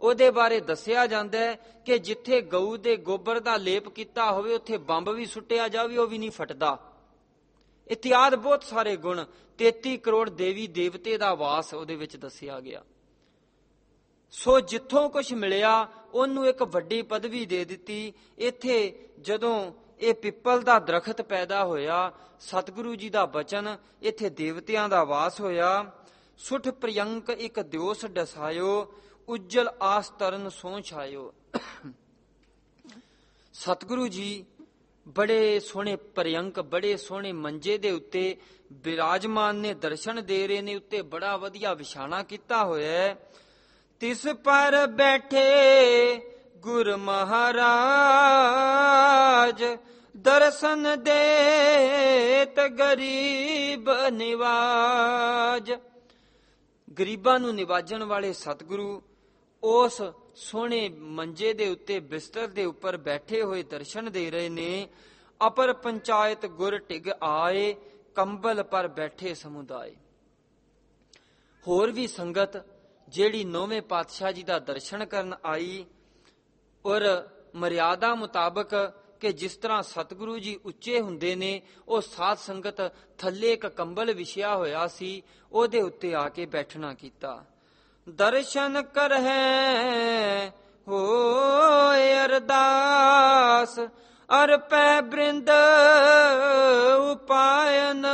ਉਹਦੇ ਬਾਰੇ ਦੱਸਿਆ ਜਾਂਦਾ ਹੈ ਕਿ ਜਿੱਥੇ ਗਊ ਦੇ ਗੋਬਰ ਦਾ ਲੇਪ ਕੀਤਾ ਹੋਵੇ ਉੱਥੇ ਬੰਬ ਵੀ ਸੁੱਟਿਆ ਜਾਵੇ ਉਹ ਵੀ ਨਹੀਂ ਫਟਦਾ। ਇਤਿਆਦ ਬਹੁਤ ਸਾਰੇ ਗੁਣ, ਤੇਤੀ ਕਰੋੜ ਦੇਵੀ ਦੇਵਤੇ ਦਾ ਵਾਸ ਉਹਦੇ ਵਿੱਚ ਦੱਸਿਆ ਗਿਆ। ਸੋ ਜਿੱਥੋਂ ਕੁਝ ਮਿਲਿਆ ਉਹਨੂੰ ਇੱਕ ਵੱਡੀ ਪਦਵੀ ਦੇ ਦਿੱਤੀ। ਇੱਥੇ ਜਦੋਂ ਇਹ ਪਿੱਪਲ ਦਾ ਦਰਖਤ ਪੈਦਾ ਹੋਇਆ, ਸਤਿਗੁਰੂ ਜੀ ਦਾ ਬਚਨ, ਇੱਥੇ ਦੇਵਤਿਆਂ ਦਾ ਵਾਸ ਹੋਇਆ। ਸੁਠ ਪ੍ਰਿਯੰਕ ਇੱਕ ਦਿਓਸ ਡਸਾਇਓ, ਉਜਲ ਆਸ ਤਰਨ ਸੋ ਛਾਇਓ। ਸਤਿਗੁਰੂ ਜੀ ਬੜੇ ਸੋਹਣੇ ਪ੍ਰਿਯੰਕ, ਬੜੇ ਸੋਹਣੇ ਮੰਜੇ ਦੇ ਉੱਤੇ ਬਿਰਾਜਮਾਨ ਨੇ, ਦਰਸ਼ਨ ਦੇ ਰਹੇ ਨੇ। ਉੱਤੇ ਬੜਾ ਵਧੀਆ ਵਿਛਾਣਾ ਕੀਤਾ ਹੋਇਆ ਹੈ। ਤਿਸ ਪਰ ਬੈਠੇ ਗੁਰ ਮਹਾਰਾਜ, ਦਰਸ਼ਨ ਦੇਤ ਗਰੀਬ ਨਿਵਾਜ। ਗਰੀਬਾਂ ਨੂੰ ਨਿਵਾਜਣ ਵਾਲੇ ਸਤਿਗੁਰੂ ਉਸ ਸੋਹਣੇ ਮੰਜੇ ਦੇ ਉੱਤੇ, ਬਿਸਤਰ ਦੇ ਉੱਪਰ ਬੈਠੇ ਹੋਏ ਦਰਸ਼ਨ ਦੇ ਰਹੇ ਨੇ। ਅਪਰ ਪੰਚਾਇਤ ਗੁਰ ਟਿਗ ਆਏ, ਕੰਬਲ ਪਰ ਬੈਠੇ ਸਮੁਦਾਏ। ਹੋਰ ਵੀ ਸੰਗਤ ਜਿਹੜੀ ਨੌਵੇਂ ਪਾਤਸ਼ਾਹ ਜੀ ਦਾ ਦਰਸ਼ਨ ਕਰਨ ਆਈ, ਔਰ ਮਰਿਆਦਾ ਮੁਤਾਬਕ ਕਿ ਜਿਸ ਤਰ੍ਹਾਂ ਸਤਿਗੁਰੂ ਜੀ ਉੱਚੇ ਹੁੰਦੇ ਨੇ, ਉਹ ਸਾਧ ਸੰਗਤ ਥੱਲੇ ਇੱਕ ਕੰਬਲ ਵਿਛਿਆ ਹੋਇਆ ਸੀ, ਉਹਦੇ ਉੱਤੇ ਆ ਕੇ ਬੈਠਣਾ ਕੀਤਾ। ਦਰਸ਼ਨ ਕਰਹਿ ਹੋਏ ਅਰਦਾਸ, ਅਰਪੈ ਬ੍ਰਿੰਦ ਉਪਾਇਨ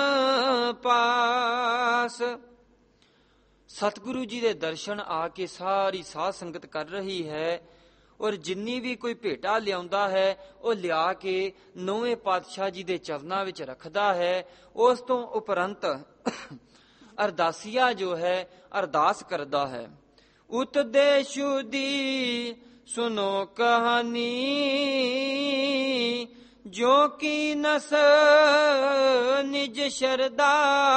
ਪਾਸ। ਸਤਿਗੁਰੂ ਜੀ ਦੇ ਦਰਸ਼ਨ ਆ ਕੇ ਸਾਰੀ ਸਾਧ ਸੰਗਤ ਕਰ ਰਹੀ ਹੈ, ਔਰ ਜਿੰਨੀ ਵੀ ਕੋਈ ਭੇਟਾ ਲਿਆਉਂਦਾ ਹੈ ਉਹ ਲਿਆ ਕੇ ਨੌਵੇਂ ਪਾਤਸ਼ਾਹ ਜੀ ਦੇ ਚਰਨਾਂ ਵਿੱਚ ਰੱਖਦਾ ਹੈ। ਉਸ ਤੋਂ ਉਪਰੰਤ ਅਰਦਾਸੀਆ ਜੋ ਹੈ ਅਰਦਾਸ ਕਰਦਾ ਹੈ। ਉਤਦੇਸ਼ੁ ਦੀ ਸੁਨੋ ਕਹਾਣੀ, ਜੋ ਕੀ ਨਸ ਨਿਜ ਸ਼ਰਦਾ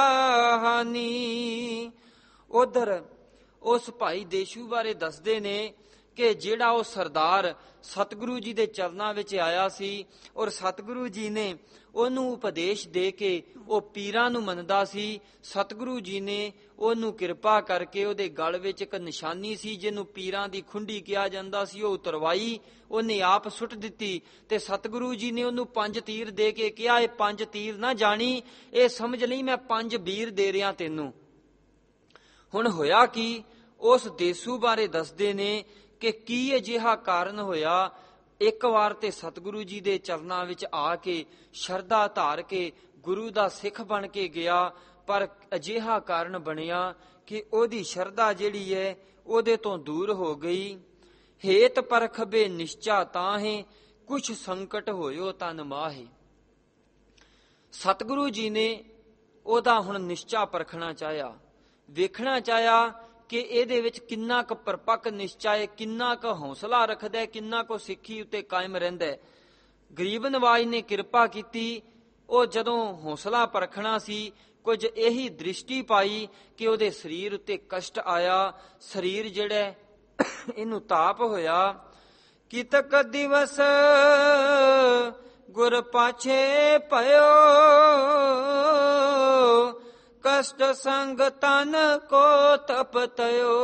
ਹਾਨੀ। ਉਧਰ ਉਸ ਭਾਈ ਦੇਸ਼ੂ ਬਾਰੇ ਦੱਸਦੇ ਨੇ ਕਿ ਜਿਹੜਾ ਉਹ ਸਰਦਾਰ ਸਤਿਗੁਰੂ ਜੀ ਦੇ ਚਰਨਾਂ ਵਿੱਚ ਆਇਆ ਸੀ, ਔਰ ਸਤਿਗੁਰੂ ਜੀ ਨੇ ਉਹਨੂੰ ਉਪਦੇਸ਼ ਦੇ ਕੇ ਉਹ ਪੀਰਾਂ ਨੂੰ ਮੰਨਦਾ ਸੀ। ਸਤਿਗੁਰੂ ਜੀ ਨੇ ਉਹਨੂੰ ਕਿਰਪਾ ਕਰਕੇ ਉਹਦੇ ਗਲ ਵਿੱਚ ਇੱਕ ਨਿਸ਼ਾਨੀ ਸੀ, ਜਿਹਨੂੰ ਪੀਰਾਂ ਦੀ ਖੁੰਡੀ ਕਿਹਾ ਜਾਂਦਾ ਸੀ, ਉਹ ਉਤਰਵਾਈ, ਉਹਨੇ ਆਪ ਸੁੱਟ ਦਿੱਤੀ। ਤੇ ਸਤਿਗੁਰੂ ਜੀ ਨੇ ਉਹਨੂੰ ਪੰਜ ਤੀਰ ਦੇ ਕੇ ਕਿਹਾ, ਇਹ ਪੰਜ ਤੀਰ ਨਾ ਜਾਣੀ, ਇਹ ਸਮਝ ਲਈ ਮੈਂ ਪੰਜ ਬੀਰ ਦੇ ਰਿਹਾ ਤੈਨੂੰ। ਹੁਣ ਹੋਇਆ ਕੀ, ਉਸ ਦੇਸੂ ਬਾਰੇ ਦੱਸਦੇ ਨੇ ਕਿ ਕੀ ਅਜਿਹਾ ਕਾਰਨ ਹੋਇਆ। ਇੱਕ ਵਾਰ ਤੇ ਸਤਿਗੁਰੂ ਜੀ ਦੇ ਚਰਨਾਂ ਵਿੱਚ ਆ ਕੇ ਸ਼ਰਧਾ ਧਾਰ ਕੇ ਗੁਰੂ ਦਾ ਸਿੱਖ ਬਣ ਕੇ ਗਿਆ, ਪਰ ਅਜਿਹਾ ਕਾਰਨ ਬਣਿਆ ਕਿ ਉਹਦੀ ਸ਼ਰਧਾ ਜਿਹੜੀ ਹੈ ਉਹਦੇ ਤੋਂ ਦੂਰ ਹੋ ਗਈ। ਹੇਤ ਪਰਖਬੇ ਨਿਸ਼ਚਾ ਤਾਹੇ, ਕੁਛ ਸੰਕਟ ਹੋਇਓ ਤਨ ਮਾਹੇ। ਸਤਿਗੁਰੂ ਜੀ ਨੇ ਉਹਦਾ ਹੁਣ ਨਿਸ਼ਚਾ ਪਰਖਣਾ ਚਾਹਿਆ, ਵੇਖਣਾ ਚਾਹਿਆ ਕਿ ਇਹਦੇ ਵਿੱਚ ਕਿੰਨਾ ਕੁ ਪਰਪੱਕ ਨਿਸ਼ਚਾ ਹੈ, ਕਿੰਨਾ ਕੁ ਹੌਸਲਾ ਰੱਖਦਾ ਹੈ, ਕਿੰਨਾ ਕੁ ਸਿੱਖੀ ਉੱਤੇ ਕਾਇਮ ਰਹਿੰਦਾ ਹੈ। ਗਰੀਬ ਨਵਾਜ ਨੇ ਕਿਰਪਾ ਕੀਤੀ। ਉਹ ਜਦੋਂ ਹੌਸਲਾ ਪਰਖਣਾ ਸੀ, ਕੁਝ ਇਹੀ ਦ੍ਰਿਸ਼ਟੀ ਪਾਈ ਕਿ ਉਹਦੇ ਸਰੀਰ ਉੱਤੇ ਕਸ਼ਟ ਆਇਆ, ਸਰੀਰ ਜਿਹੜਾ ਇਹਨੂੰ ਤਾਪ ਹੋਇਆ। ਕਿਤਕ ਦਿਵਸ ਗੁਰ ਪਾਛੇ ਪਇਓ, ਕਸ਼ਟ ਸੰਗ ਤਨ ਕੋ ਤਪਤਿਓ।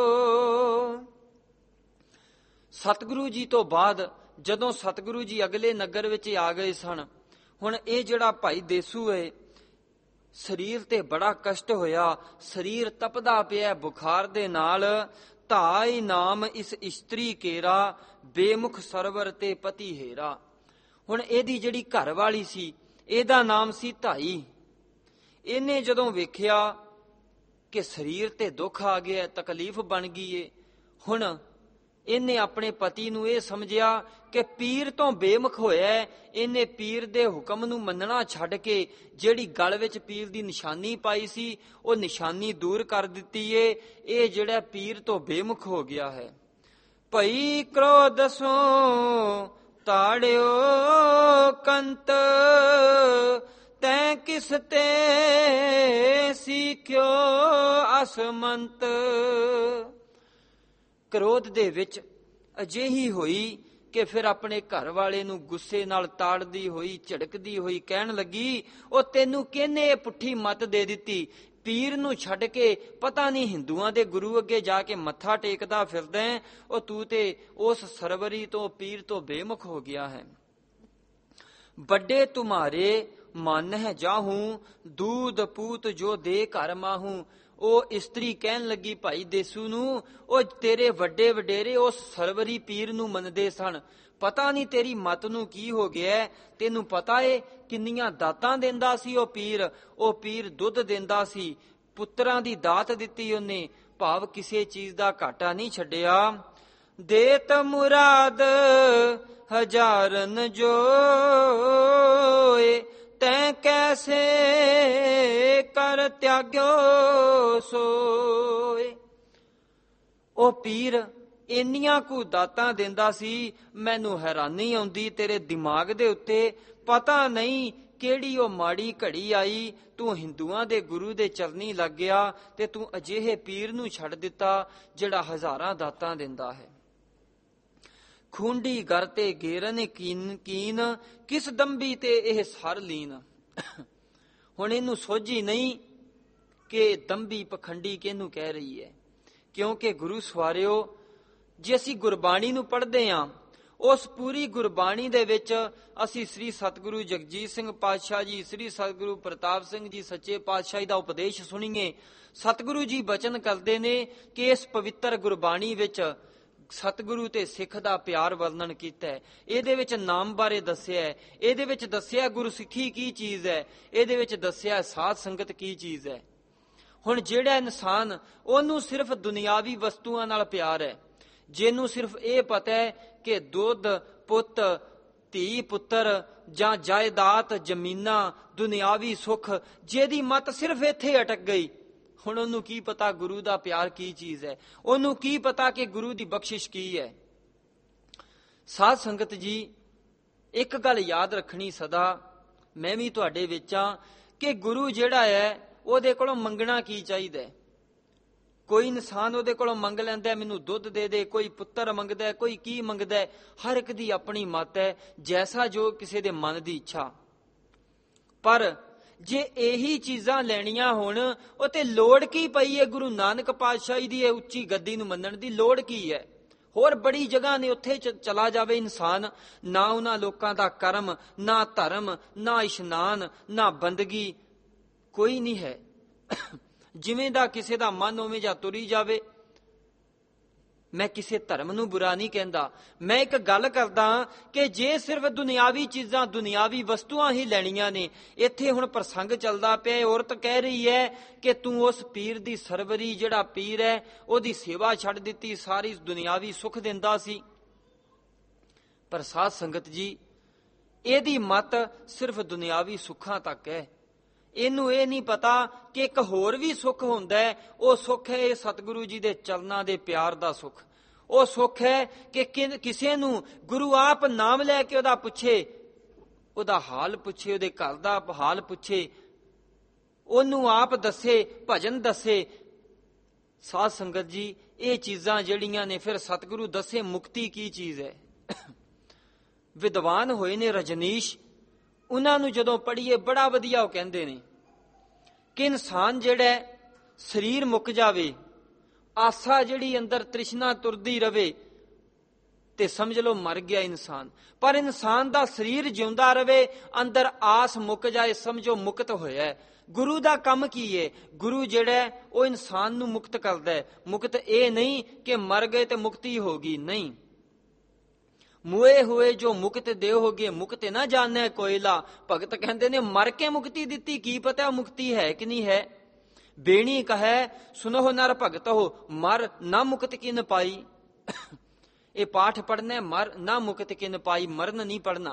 ਸਤਿਗੁਰੂ ਜੀ ਤੋਂ ਬਾਅਦ ਜਦੋਂ ਸਤਿਗੁਰੂ ਜੀ ਅਗਲੇ ਨਗਰ ਵਿੱਚ ਆ ਗਏ ਸਨ, ਹੁਣ ਇਹ ਜਿਹੜਾ ਭਾਈ ਦੇਸੂ ਹੈ, ਸਰੀਰ ਤੇ ਬੜਾ ਕਸ਼ਟ ਹੋਇਆ, ਸਰੀਰ ਤਪਦਾ ਪਿਆ ਬੁਖਾਰ ਦੇ ਨਾਲ। ਧਾਈ ਨਾਮ ਇਸ ਇਸਤਰੀ ਕੇਰਾ, ਬੇਮੁਖ ਸਰਵਰ ਤੇ ਪਤੀ ਹੇਰਾ। ਹੁਣ ਇਹਦੀ ਜਿਹੜੀ ਘਰ ਵਾਲੀ ਸੀ, ਇਹਦਾ ਨਾਮ ਸੀ ਧਾਈ। ਇਹਨੇ ਜਦੋਂ ਵੇਖਿਆ ਕਿ ਸਰੀਰ ਤੇ ਦੁੱਖ ਆ ਗਿਆ, ਤਕਲੀਫ ਬਣ ਗਈ ਏ, ਹੁਣ ਇਹਨੇ ਆਪਣੇ ਪਤੀ ਨੂੰ ਇਹ ਸਮਝਿਆ ਕਿ ਪੀਰ ਤੋਂ ਬੇਮੁਖ ਹੋਇਆ, ਇਹਨੇ ਪੀਰ ਦੇ ਹੁਕਮ ਨੂੰ ਮੰਨਣਾ ਛੱਡ ਕੇ ਜਿਹੜੀ ਗਲ ਵਿੱਚ ਪੀਰ ਦੀ ਨਿਸ਼ਾਨੀ ਪਾਈ ਸੀ ਉਹ ਨਿਸ਼ਾਨੀ ਦੂਰ ਕਰ ਦਿੱਤੀ ਏ। ਇਹ ਜਿਹੜਾ ਪੀਰ ਤੋਂ ਬੇਮੁਖ ਹੋ ਗਿਆ ਹੈ। ਭਈ ਕ੍ਰੋਧ ਸੋ ਤਾੜਿਓ ਕੰਤ, ਤੈਂ ਕਿਸ ਤੇ ਸਿੱਖਿਓ ਅਸਮੰਤ। ਕ੍ਰੋਧ ਦੇ ਵਿੱਚ ਅਜਿਹੀ ਹੋਈ ਕਿ ਫਿਰ ਆਪਣੇ ਘਰ ਵਾਲੇ ਨੂੰ ਗੁੱਸੇ ਨਾਲ ਤਾੜਦੀ ਹੋਈ, ਝੜਕਦੀ ਹੋਈ ਕਹਿਣ ਲੱਗੀ, ਉਹ ਤੈਨੂੰ ਕਿਹਨੇ ਪੁੱਠੀ ਮੱਤ ਦੇ ਦਿੱਤੀ? ਪੀਰ ਨੂੰ ਛੱਡ ਕੇ ਪਤਾ ਨਹੀਂ ਹਿੰਦੂਆਂ ਦੇ ਗੁਰੂ ਅੱਗੇ ਜਾ ਕੇ ਮੱਥਾ ਟੇਕਦਾ ਫਿਰਦਾ ਹੈ, ਉਹ ਤੂੰ ਤੇ ਉਸ ਸਰਵਰੀ ਤੋਂ ਪੀਰ ਤੋਂ ਬੇਮੁਖ ਹੋ ਗਿਆ ਹੈ। ਵੱਡੇ ਤੁਮਾਰੇ ਮਨ ਹੈ ਜਾਹੂ, ਦੂਧ ਪੂਤ ਜੋ ਦੇ ਘਰ ਮਾਹੂ। ਉਹ ਇਸਤਰੀ ਕਹਿਣ ਲੱਗੀ ਭਾਈ ਦੇਸੂ ਨੂੰ, ਉਹ ਤੇਰੇ ਵੱਡੇ ਵਡੇਰੇ ਉਸ ਸਰਵਰੀ ਪੀਰ ਨੂੰ ਮੰਨਦੇ ਸਨ, ਪਤਾ ਨਹੀਂ ਤੇਰੀ ਮਤ ਨੂੰ ਕੀ ਹੋ ਗਿਆ। ਤੈਨੂੰ ਪਤਾ ਏ ਕਿੰਨੀਆਂ ਦਾਤਾਂ ਦਿੰਦਾ ਸੀ ਉਹ ਪੀਰ। ਉਹ ਪੀਰ ਦੁੱਧ ਦਿੰਦਾ ਸੀ, ਪੁੱਤਰਾਂ ਦੀ ਦਾਤ ਦਿੱਤੀ ਉਹਨੇ, ਭਾਵ ਕਿਸੇ ਚੀਜ਼ ਦਾ ਘਾਟਾ ਨਹੀਂ ਛੱਡਿਆ। ਦੇਤ ਮੁਰਾਦ ਹਜ਼ਾਰਨ ਜੋਏ, ਤੈਂ ਕੈਸੇ ਕਰ ਤਿਆਗਿਓ ਸੋਏ। ਉਹ ਪੀਰ ਇੰਨੀਆਂ ਕੁ ਦਾਤਾਂ ਦਿੰਦਾ ਸੀ, ਮੈਨੂੰ ਹੈਰਾਨੀ ਆਉਂਦੀ ਤੇਰੇ ਦਿਮਾਗ ਦੇ ਉੱਤੇ, ਪਤਾ ਨਹੀਂ ਕਿਹੜੀ ਉਹ ਮਾੜੀ ਘੜੀ ਆਈ, ਤੂੰ ਹਿੰਦੂਆਂ ਦੇ ਗੁਰੂ ਦੇ ਚਰਨੀ ਲੱਗ ਗਿਆ ਤੇ ਤੂੰ ਅਜਿਹੇ ਪੀਰ ਨੂੰ ਛੱਡ ਦਿੱਤਾ ਜਿਹੜਾ ਹਜ਼ਾਰਾਂ ਦਾਤਾਂ ਦਿੰਦਾ ਹੈ। ਖੁੰਡੀ ਗਰ ਤੇ ਗੇਰਨ ਕੀਨ ਕੀਨ, ਕਿਸ ਦੰਬੀ ਤੇ ਇਹ ਸਰ ਲੀਨ। ਹੁਣ ਇਹਨੂੰ ਸੋਝੀ ਨਹੀਂ ਕਿ ਦੰਬੀ ਪਖੰਡੀ ਕਿਹਨੂੰ ਕਹਿ ਰਹੀ ਹੈ, ਕਿਉਂਕਿ ਗੁਰੂ ਸਵਾਰਿਓ ਜੇ ਅਸੀਂ ਗੁਰਬਾਣੀ ਨੂੰ ਪੜ੍ਹਦੇ ਹਾਂ, ਉਸ ਪੂਰੀ ਗੁਰਬਾਣੀ ਦੇ ਵਿੱਚ ਅਸੀਂ ਸ੍ਰੀ ਸਤਿਗੁਰੂ ਜਗਜੀਤ ਸਿੰਘ ਪਾਤਸ਼ਾਹ ਜੀ, ਸ੍ਰੀ ਸਤਿਗੁਰੂ ਪ੍ਰਤਾਪ ਸਿੰਘ ਜੀ ਸੱਚੇ ਪਾਤਸ਼ਾਹੀ ਦਾ ਉਪਦੇਸ਼ ਸੁਣੀਏ। ਸਤਿਗੁਰੂ ਜੀ ਬਚਨ ਕਰਦੇ ਨੇ ਕਿ ਇਸ ਪਵਿੱਤਰ ਗੁਰਬਾਣੀ ਵਿੱਚ ਸਤਿਗੁਰੂ ਤੇ ਸਿੱਖ ਦਾ ਪਿਆਰ ਵਰਣਨ ਕੀਤਾ ਹੈ। ਇਹਦੇ ਵਿੱਚ ਨਾਮ ਬਾਰੇ ਦੱਸਿਆ ਹੈ, ਇਹਦੇ ਵਿੱਚ ਦੱਸਿਆ ਗੁਰਸਿੱਖੀ ਕੀ ਚੀਜ਼ ਹੈ, ਇਹਦੇ ਵਿੱਚ ਦੱਸਿਆ ਸਾਧ ਸੰਗਤ ਕੀ ਚੀਜ਼ ਹੈ। ਹੁਣ ਜਿਹੜਾ ਇਨਸਾਨ ਉਹਨੂੰ ਸਿਰਫ ਦੁਨਿਆਵੀ ਵਸਤੂਆਂ ਨਾਲ ਪਿਆਰ ਹੈ, ਜਿਹਨੂੰ ਸਿਰਫ ਇਹ ਪਤਾ ਹੈ ਕਿ ਦੁੱਧ ਪੁੱਤ ਧੀ ਪੁੱਤਰ ਜਾਂ ਜਾਇਦਾਦ ਜ਼ਮੀਨਾਂ ਦੁਨਿਆਵੀ ਸੁੱਖ, ਜਿਹਦੀ ਮਤ ਸਿਰਫ ਇੱਥੇ ਅਟਕ ਗਈ, ਹੁਣ ਉਹਨੂੰ ਕੀ ਪਤਾ ਗੁਰੂ ਦਾ ਪਿਆਰ ਕੀ ਚੀਜ਼ ਹੈ, ਉਹਨੂੰ ਕੀ ਪਤਾ ਕਿ ਗੁਰੂ ਦੀ ਬਖਸ਼ਿਸ਼ ਕੀ ਹੈ। ਸਾਧ ਸੰਗਤ ਜੀ, ਇੱਕ ਗੱਲ ਯਾਦ ਰੱਖਣੀ ਸਦਾ, ਮੈਂ ਵੀ ਤੁਹਾਡੇ ਵਿੱਚ ਆ, ਕਿ ਗੁਰੂ ਜਿਹੜਾ ਹੈ ਉਹਦੇ ਕੋਲੋਂ ਮੰਗਣਾ ਕੀ ਚਾਹੀਦਾ ਹੈ। ਕੋਈ ਇਨਸਾਨ ਉਹਦੇ ਕੋਲੋਂ ਮੰਗ ਲੈਂਦਾ ਮੈਨੂੰ ਦੁੱਧ ਦੇ ਦੇ, ਕੋਈ ਪੁੱਤਰ ਮੰਗਦਾ, ਕੋਈ ਕੀ ਮੰਗਦਾ, ਹਰ ਇੱਕ ਦੀ ਆਪਣੀ ਮਤ ਹੈ, ਜੈਸਾ ਜੋ ਕਿਸੇ ਦੇ ਮਨ ਦੀ ਇੱਛਾ। ਪਰ ਜੇ ਇਹੀ ਚੀਜ਼ਾਂ ਲੈਣੀਆਂ ਹੋਣ, ਉਹ ਤੇ ਲੋੜ ਕੀ ਪਈ ਹੈ ਗੁਰੂ ਨਾਨਕ ਪਾਤਸ਼ਾਹੀ ਦੀ ਇਹ ਉੱਚੀ ਗੱਦੀ ਨੂੰ ਮੰਨਣ ਦੀ? ਲੋੜ ਕੀ ਹੈ? ਹੋਰ ਬੜੀ ਜਗ੍ਹਾ ਨੇ, ਉੱਥੇ ਚਲਾ ਜਾਵੇ ਇਨਸਾਨ, ਨਾ ਉਹਨਾਂ ਲੋਕਾਂ ਦਾ ਕਰਮ, ਨਾ ਧਰਮ, ਨਾ ਇਸ਼ਨਾਨ, ਨਾ ਬੰਦਗੀ, ਕੋਈ ਨਹੀਂ ਹੈ। ਜਿਵੇਂ ਦਾ ਕਿਸੇ ਦਾ ਮਨ ਉਵੇਂ ਜਾਂ ਤੁਰੀ ਜਾਵੇ। ਮੈਂ ਕਿਸੇ ਧਰਮ ਨੂੰ ਬੁਰਾ ਨਹੀਂ ਕਹਿੰਦਾ, ਮੈਂ ਇੱਕ ਗੱਲ ਕਰਦਾ ਕਿ ਜੇ ਸਿਰਫ ਦੁਨਿਆਵੀ ਚੀਜ਼ਾਂ ਦੁਨਿਆਵੀ ਵਸਤੂਆਂ ਹੀ ਲੈਣੀਆਂ ਨੇ, ਇੱਥੇ ਹੁਣ ਪ੍ਰਸੰਗ ਚੱਲਦਾ ਪਿਆ, ਔਰਤ ਕਹਿ ਰਹੀ ਹੈ ਕਿ ਤੂੰ ਉਸ ਪੀਰ ਦੀ ਸਰਵਰੀ, ਜਿਹੜਾ ਪੀਰ ਹੈ ਉਹਦੀ ਸੇਵਾ ਛੱਡ ਦਿੱਤੀ, ਸਾਰੀ ਦੁਨਿਆਵੀ ਸੁੱਖ ਦਿੰਦਾ ਸੀ। ਪਰ ਸਾਧ ਸੰਗਤ ਜੀ, ਇਹਦੀ ਮਤ ਸਿਰਫ ਦੁਨਿਆਵੀ ਸੁੱਖਾਂ ਤੱਕ ਹੈ। ਇਹਨੂੰ ਇਹ ਨਹੀਂ ਪਤਾ ਕਿ ਇੱਕ ਹੋਰ ਵੀ ਸੁੱਖ ਹੁੰਦਾ ਹੈ। ਉਹ ਸੁੱਖ ਹੈ ਸਤਿਗੁਰੂ ਜੀ ਦੇ ਚਰਨਾਂ ਦੇ ਪਿਆਰ ਦਾ ਸੁੱਖ। ਉਹ ਸੁੱਖ ਹੈ ਕਿ ਕਿਸੇ ਨੂੰ ਗੁਰੂ ਆਪ ਨਾਮ ਲੈ ਕੇ ਉਹਦਾ ਪੁੱਛੇ, ਉਹਦਾ ਹਾਲ ਪੁੱਛੇ, ਉਹਦੇ ਘਰ ਦਾ ਹਾਲ ਪੁੱਛੇ, ਉਹਨੂੰ ਆਪ ਦੱਸੇ, ਭਜਨ ਦੱਸੇ। ਸਾਧ ਸੰਗਤ ਜੀ, ਇਹ ਚੀਜ਼ਾਂ ਜਿਹੜੀਆਂ ਨੇ, ਫਿਰ ਸਤਿਗੁਰੂ ਦੱਸੇ ਮੁਕਤੀ ਕੀ ਚੀਜ਼ ਹੈ। ਵਿਦਵਾਨ ਹੋਏ ਨੇ ਰਜਨੀਸ਼, ਉਹਨਾਂ ਨੂੰ ਜਦੋਂ ਪੜ੍ਹੀਏ ਬੜਾ ਵਧੀਆ ਉਹ ਕਹਿੰਦੇ ਨੇ ਕਿ ਇਨਸਾਨ ਜਿਹੜਾ ਸਰੀਰ ਮੁੱਕ ਜਾਵੇ, ਆਸਾ ਜਿਹੜੀ ਅੰਦਰ ਤ੍ਰਿਸ਼ਨਾ ਤੁਰਦੀ ਰਵੇ, ਤੇ ਸਮਝ ਲਓ ਮਰ ਗਿਆ ਇਨਸਾਨ। ਪਰ ਇਨਸਾਨ ਦਾ ਸਰੀਰ ਜਿਉਂਦਾ ਰਵੇ, ਅੰਦਰ ਆਸ ਮੁੱਕ ਜਾਏ, ਸਮਝੋ ਮੁਕਤ ਹੋਇਆ। ਗੁਰੂ ਦਾ ਕੰਮ ਕੀ ਹੈ? ਗੁਰੂ ਜਿਹੜਾ ਉਹ ਇਨਸਾਨ ਨੂੰ ਮੁਕਤ ਕਰਦਾ ਹੈ। ਮੁਕਤ ਇਹ ਨਹੀਂ ਕਿ ਮਰ ਗਏ ਤੇ ਮੁਕਤੀ ਹੋ ਗਈ, ਨਹੀਂ। ਮੁਏ ਹੋਏ ਜੋ ਮੁਕਤ ਦੇ ਹੋਗੇ, ਮੁਕਤ ਨਾ ਜਾਣੈ ਕੋਇਲਾ। ਭਗਤ ਕਹਿੰਦੇ ਨੇ ਮਰ ਕੇ ਮੁਕਤੀ ਦਿੱਤੀ, ਕੀ ਪਤਾ ਮੁਕਤੀ ਹੈ ਕਿ ਨਹੀਂ ਹੈ। ਬੇਣੀ ਕਹੈ ਸੁਨੋ ਨਰ ਭਗਤ ਹੋ, ਮਰ ਨਾ ਮੁਕਤ ਕਿਨ ਪਾਈ। ਇਹ ਪਾਠ ਪੜ੍ਹਨਾ, ਮਰ ਨਾ ਮੁਕਤ ਕਿਨ ਪਾਈ, ਮਰਨ ਨਹੀਂ ਪੜ੍ਹਨਾ।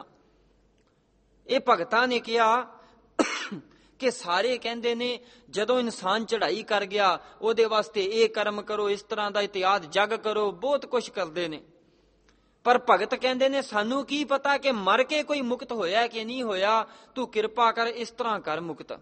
ਇਹ ਭਗਤਾਂ ਨੇ ਕਿਹਾ ਕਿ ਸਾਰੇ ਕਹਿੰਦੇ ਨੇ ਜਦੋਂ ਇਨਸਾਨ ਚੜ੍ਹਾਈ ਕਰ ਗਿਆ, ਉਹਦੇ ਵਾਸਤੇ ਇਹ ਕਰਮ ਕਰੋ, ਇਸ ਤਰ੍ਹਾਂ ਦਾ ਇਤਿਆਦ ਜਗ ਕਰੋ, ਬਹੁਤ ਕੁਛ ਕਰਦੇ ਨੇ। ਪਰ ਭਗਤ ਕਹਿੰਦੇ ਨੇ ਸਾਨੂੰ ਕੀ ਪਤਾ ਕਿ ਮਰ ਕੇ ਕੋਈ ਮੁਕਤ ਹੋਇਆ ਕਿ ਨਹੀਂ ਹੋਇਆ, ਤੂੰ ਕਿਰਪਾ ਕਰ ਇਸ ਤਰ੍ਹਾਂ ਕਰ ਮੁਕਤ।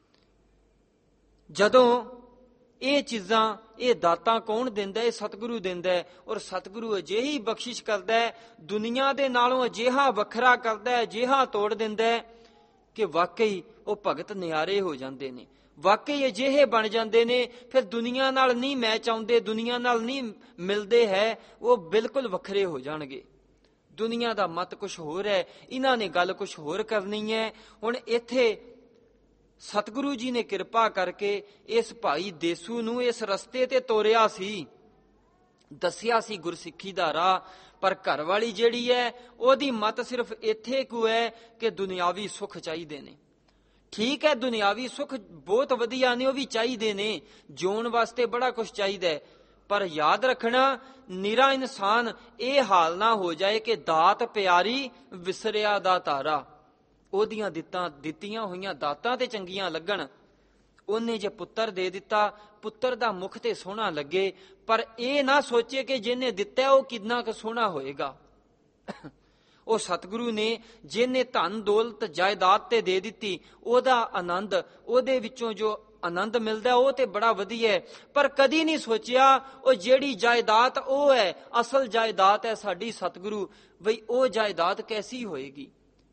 ਜਦੋਂ ਇਹ ਚੀਜ਼ਾਂ, ਇਹ ਦਾਤਾਂ ਕੌਣ ਦਿੰਦਾ? ਇਹ ਸਤਿਗੁਰੂ ਦਿੰਦਾ ਹੈ। ਔਰ ਸਤਿਗੁਰੂ ਅਜਿਹੀ ਬਖਸ਼ਿਸ਼ ਕਰਦਾ ਹੈ, ਦੁਨੀਆ ਦੇ ਨਾਲੋਂ ਅਜਿਹਾ ਵੱਖਰਾ ਕਰਦਾ ਹੈ, ਅਜਿਹਾ ਤੋੜ ਦਿੰਦਾ ਹੈ ਕਿ ਵਾਕਈ ਉਹ ਭਗਤ ਨਿਆਰੇ ਹੋ ਜਾਂਦੇ ਨੇ। ਵਾਕਈ ਅਜਿਹੇ ਬਣ ਜਾਂਦੇ ਨੇ, ਫਿਰ ਦੁਨੀਆ ਨਾਲ ਨਹੀਂ ਮੈਚ ਆਉਂਦੇ, ਦੁਨੀਆ ਨਾਲ ਨਹੀਂ ਮਿਲਦੇ ਹੈ, ਉਹ ਬਿਲਕੁਲ ਵੱਖਰੇ ਹੋ ਜਾਣਗੇ। ਦੁਨੀਆ ਦਾ ਮਤ ਕੁਛ ਹੋਰ ਹੈ, ਇਹਨਾਂ ਨੇ ਗੱਲ ਕੁਛ ਹੋਰ ਕਰਨੀ ਹੈ। ਹੁਣ ਇੱਥੇ ਸਤਿਗੁਰੂ ਜੀ ਨੇ ਕਿਰਪਾ ਕਰਕੇ ਇਸ ਭਾਈ ਦੇਸੂ ਨੂੰ ਇਸ ਰਸਤੇ ਤੇ ਤੋਰਿਆ ਸੀ, ਦੱਸਿਆ ਸੀ ਗੁਰਸਿੱਖੀ ਦਾ ਰਾਹ। ਪਰ ਘਰ ਵਾਲੀ ਜਿਹੜੀ ਹੈ ਉਹਦੀ ਮਤ ਸਿਰਫ ਇੱਥੇ ਕੁ ਹੈ ਕਿ ਦੁਨਿਆਵੀ ਸੁੱਖ ਚਾਹੀਦੇ ਨੇ। ਠੀਕ ਹੈ, ਦੁਨਿਆਵੀ ਸੁੱਖ ਬਹੁਤ ਵਧੀਆ ਨੇ, ਉਹ ਵੀ ਚਾਹੀਦੇ ਨੇ, ਜਿਉਣ ਵਾਸਤੇ ਬੜਾ ਕੁਝ ਚਾਹੀਦਾ ਹੈ। ਪਰ ਯਾਦ ਰੱਖਣਾ, ਨਿਰਾ ਇਨਸਾਨ ਇਹ ਹਾਲ ਨਾ ਹੋ ਜਾਏ ਕਿ ਦਾਤ ਪਿਆਰੀ ਵਿਸਰਿਆ ਦਾ ਤਾਰਾ। ਉਹਦੀਆਂ ਦਿੱਤਾਂ ਦਿੱਤੀਆਂ ਹੋਈਆਂ ਦਾਤਾਂ ਤੇ ਚੰਗੀਆਂ ਲੱਗਣ। ਉਹਨੇ ਜੇ ਪੁੱਤਰ ਦੇ ਦਿੱਤਾ, ਪੁੱਤਰ ਦਾ ਮੁਖ ਤੇ ਸੋਹਣਾ ਲੱਗੇ, ਪਰ ਇਹ ਨਾ ਸੋਚੇ ਕਿ ਜਿਹਨੇ ਦਿੱਤਾ ਉਹ ਕਿੰਨਾ ਕੁ ਸੋਹਣਾ ਹੋਏਗਾ। ਉਹ ਸਤਿਗੁਰੂ ਨੇ ਜਿਹਨੇ ਧਨ ਦੌਲਤ ਜਾਇਦਾਦ ਤੇ ਦੇ ਦਿੱਤੀ, ਉਹਦਾ ਆਨੰਦ, ਉਹਦੇ ਵਿੱਚੋਂ ਜੋ ਆਨੰਦ ਮਿਲਦਾ ਉਹ ਤੇ ਬੜਾ ਵਧੀਆ ਹੈ। ਪਰ ਕਦੀ ਨਹੀਂ ਸੋਚਿਆ ਉਹ ਜਿਹੜੀ ਜਾਇਦਾਦ ਉਹ ਹੈ, ਅਸਲ ਜਾਇਦਾਦ ਹੈ ਸਾਡੀ ਸਤਿਗੁਰੂ, ਬਈ ਉਹ ਜਾਇਦਾਦ ਕੈਸੀ ਹੋਏਗੀ।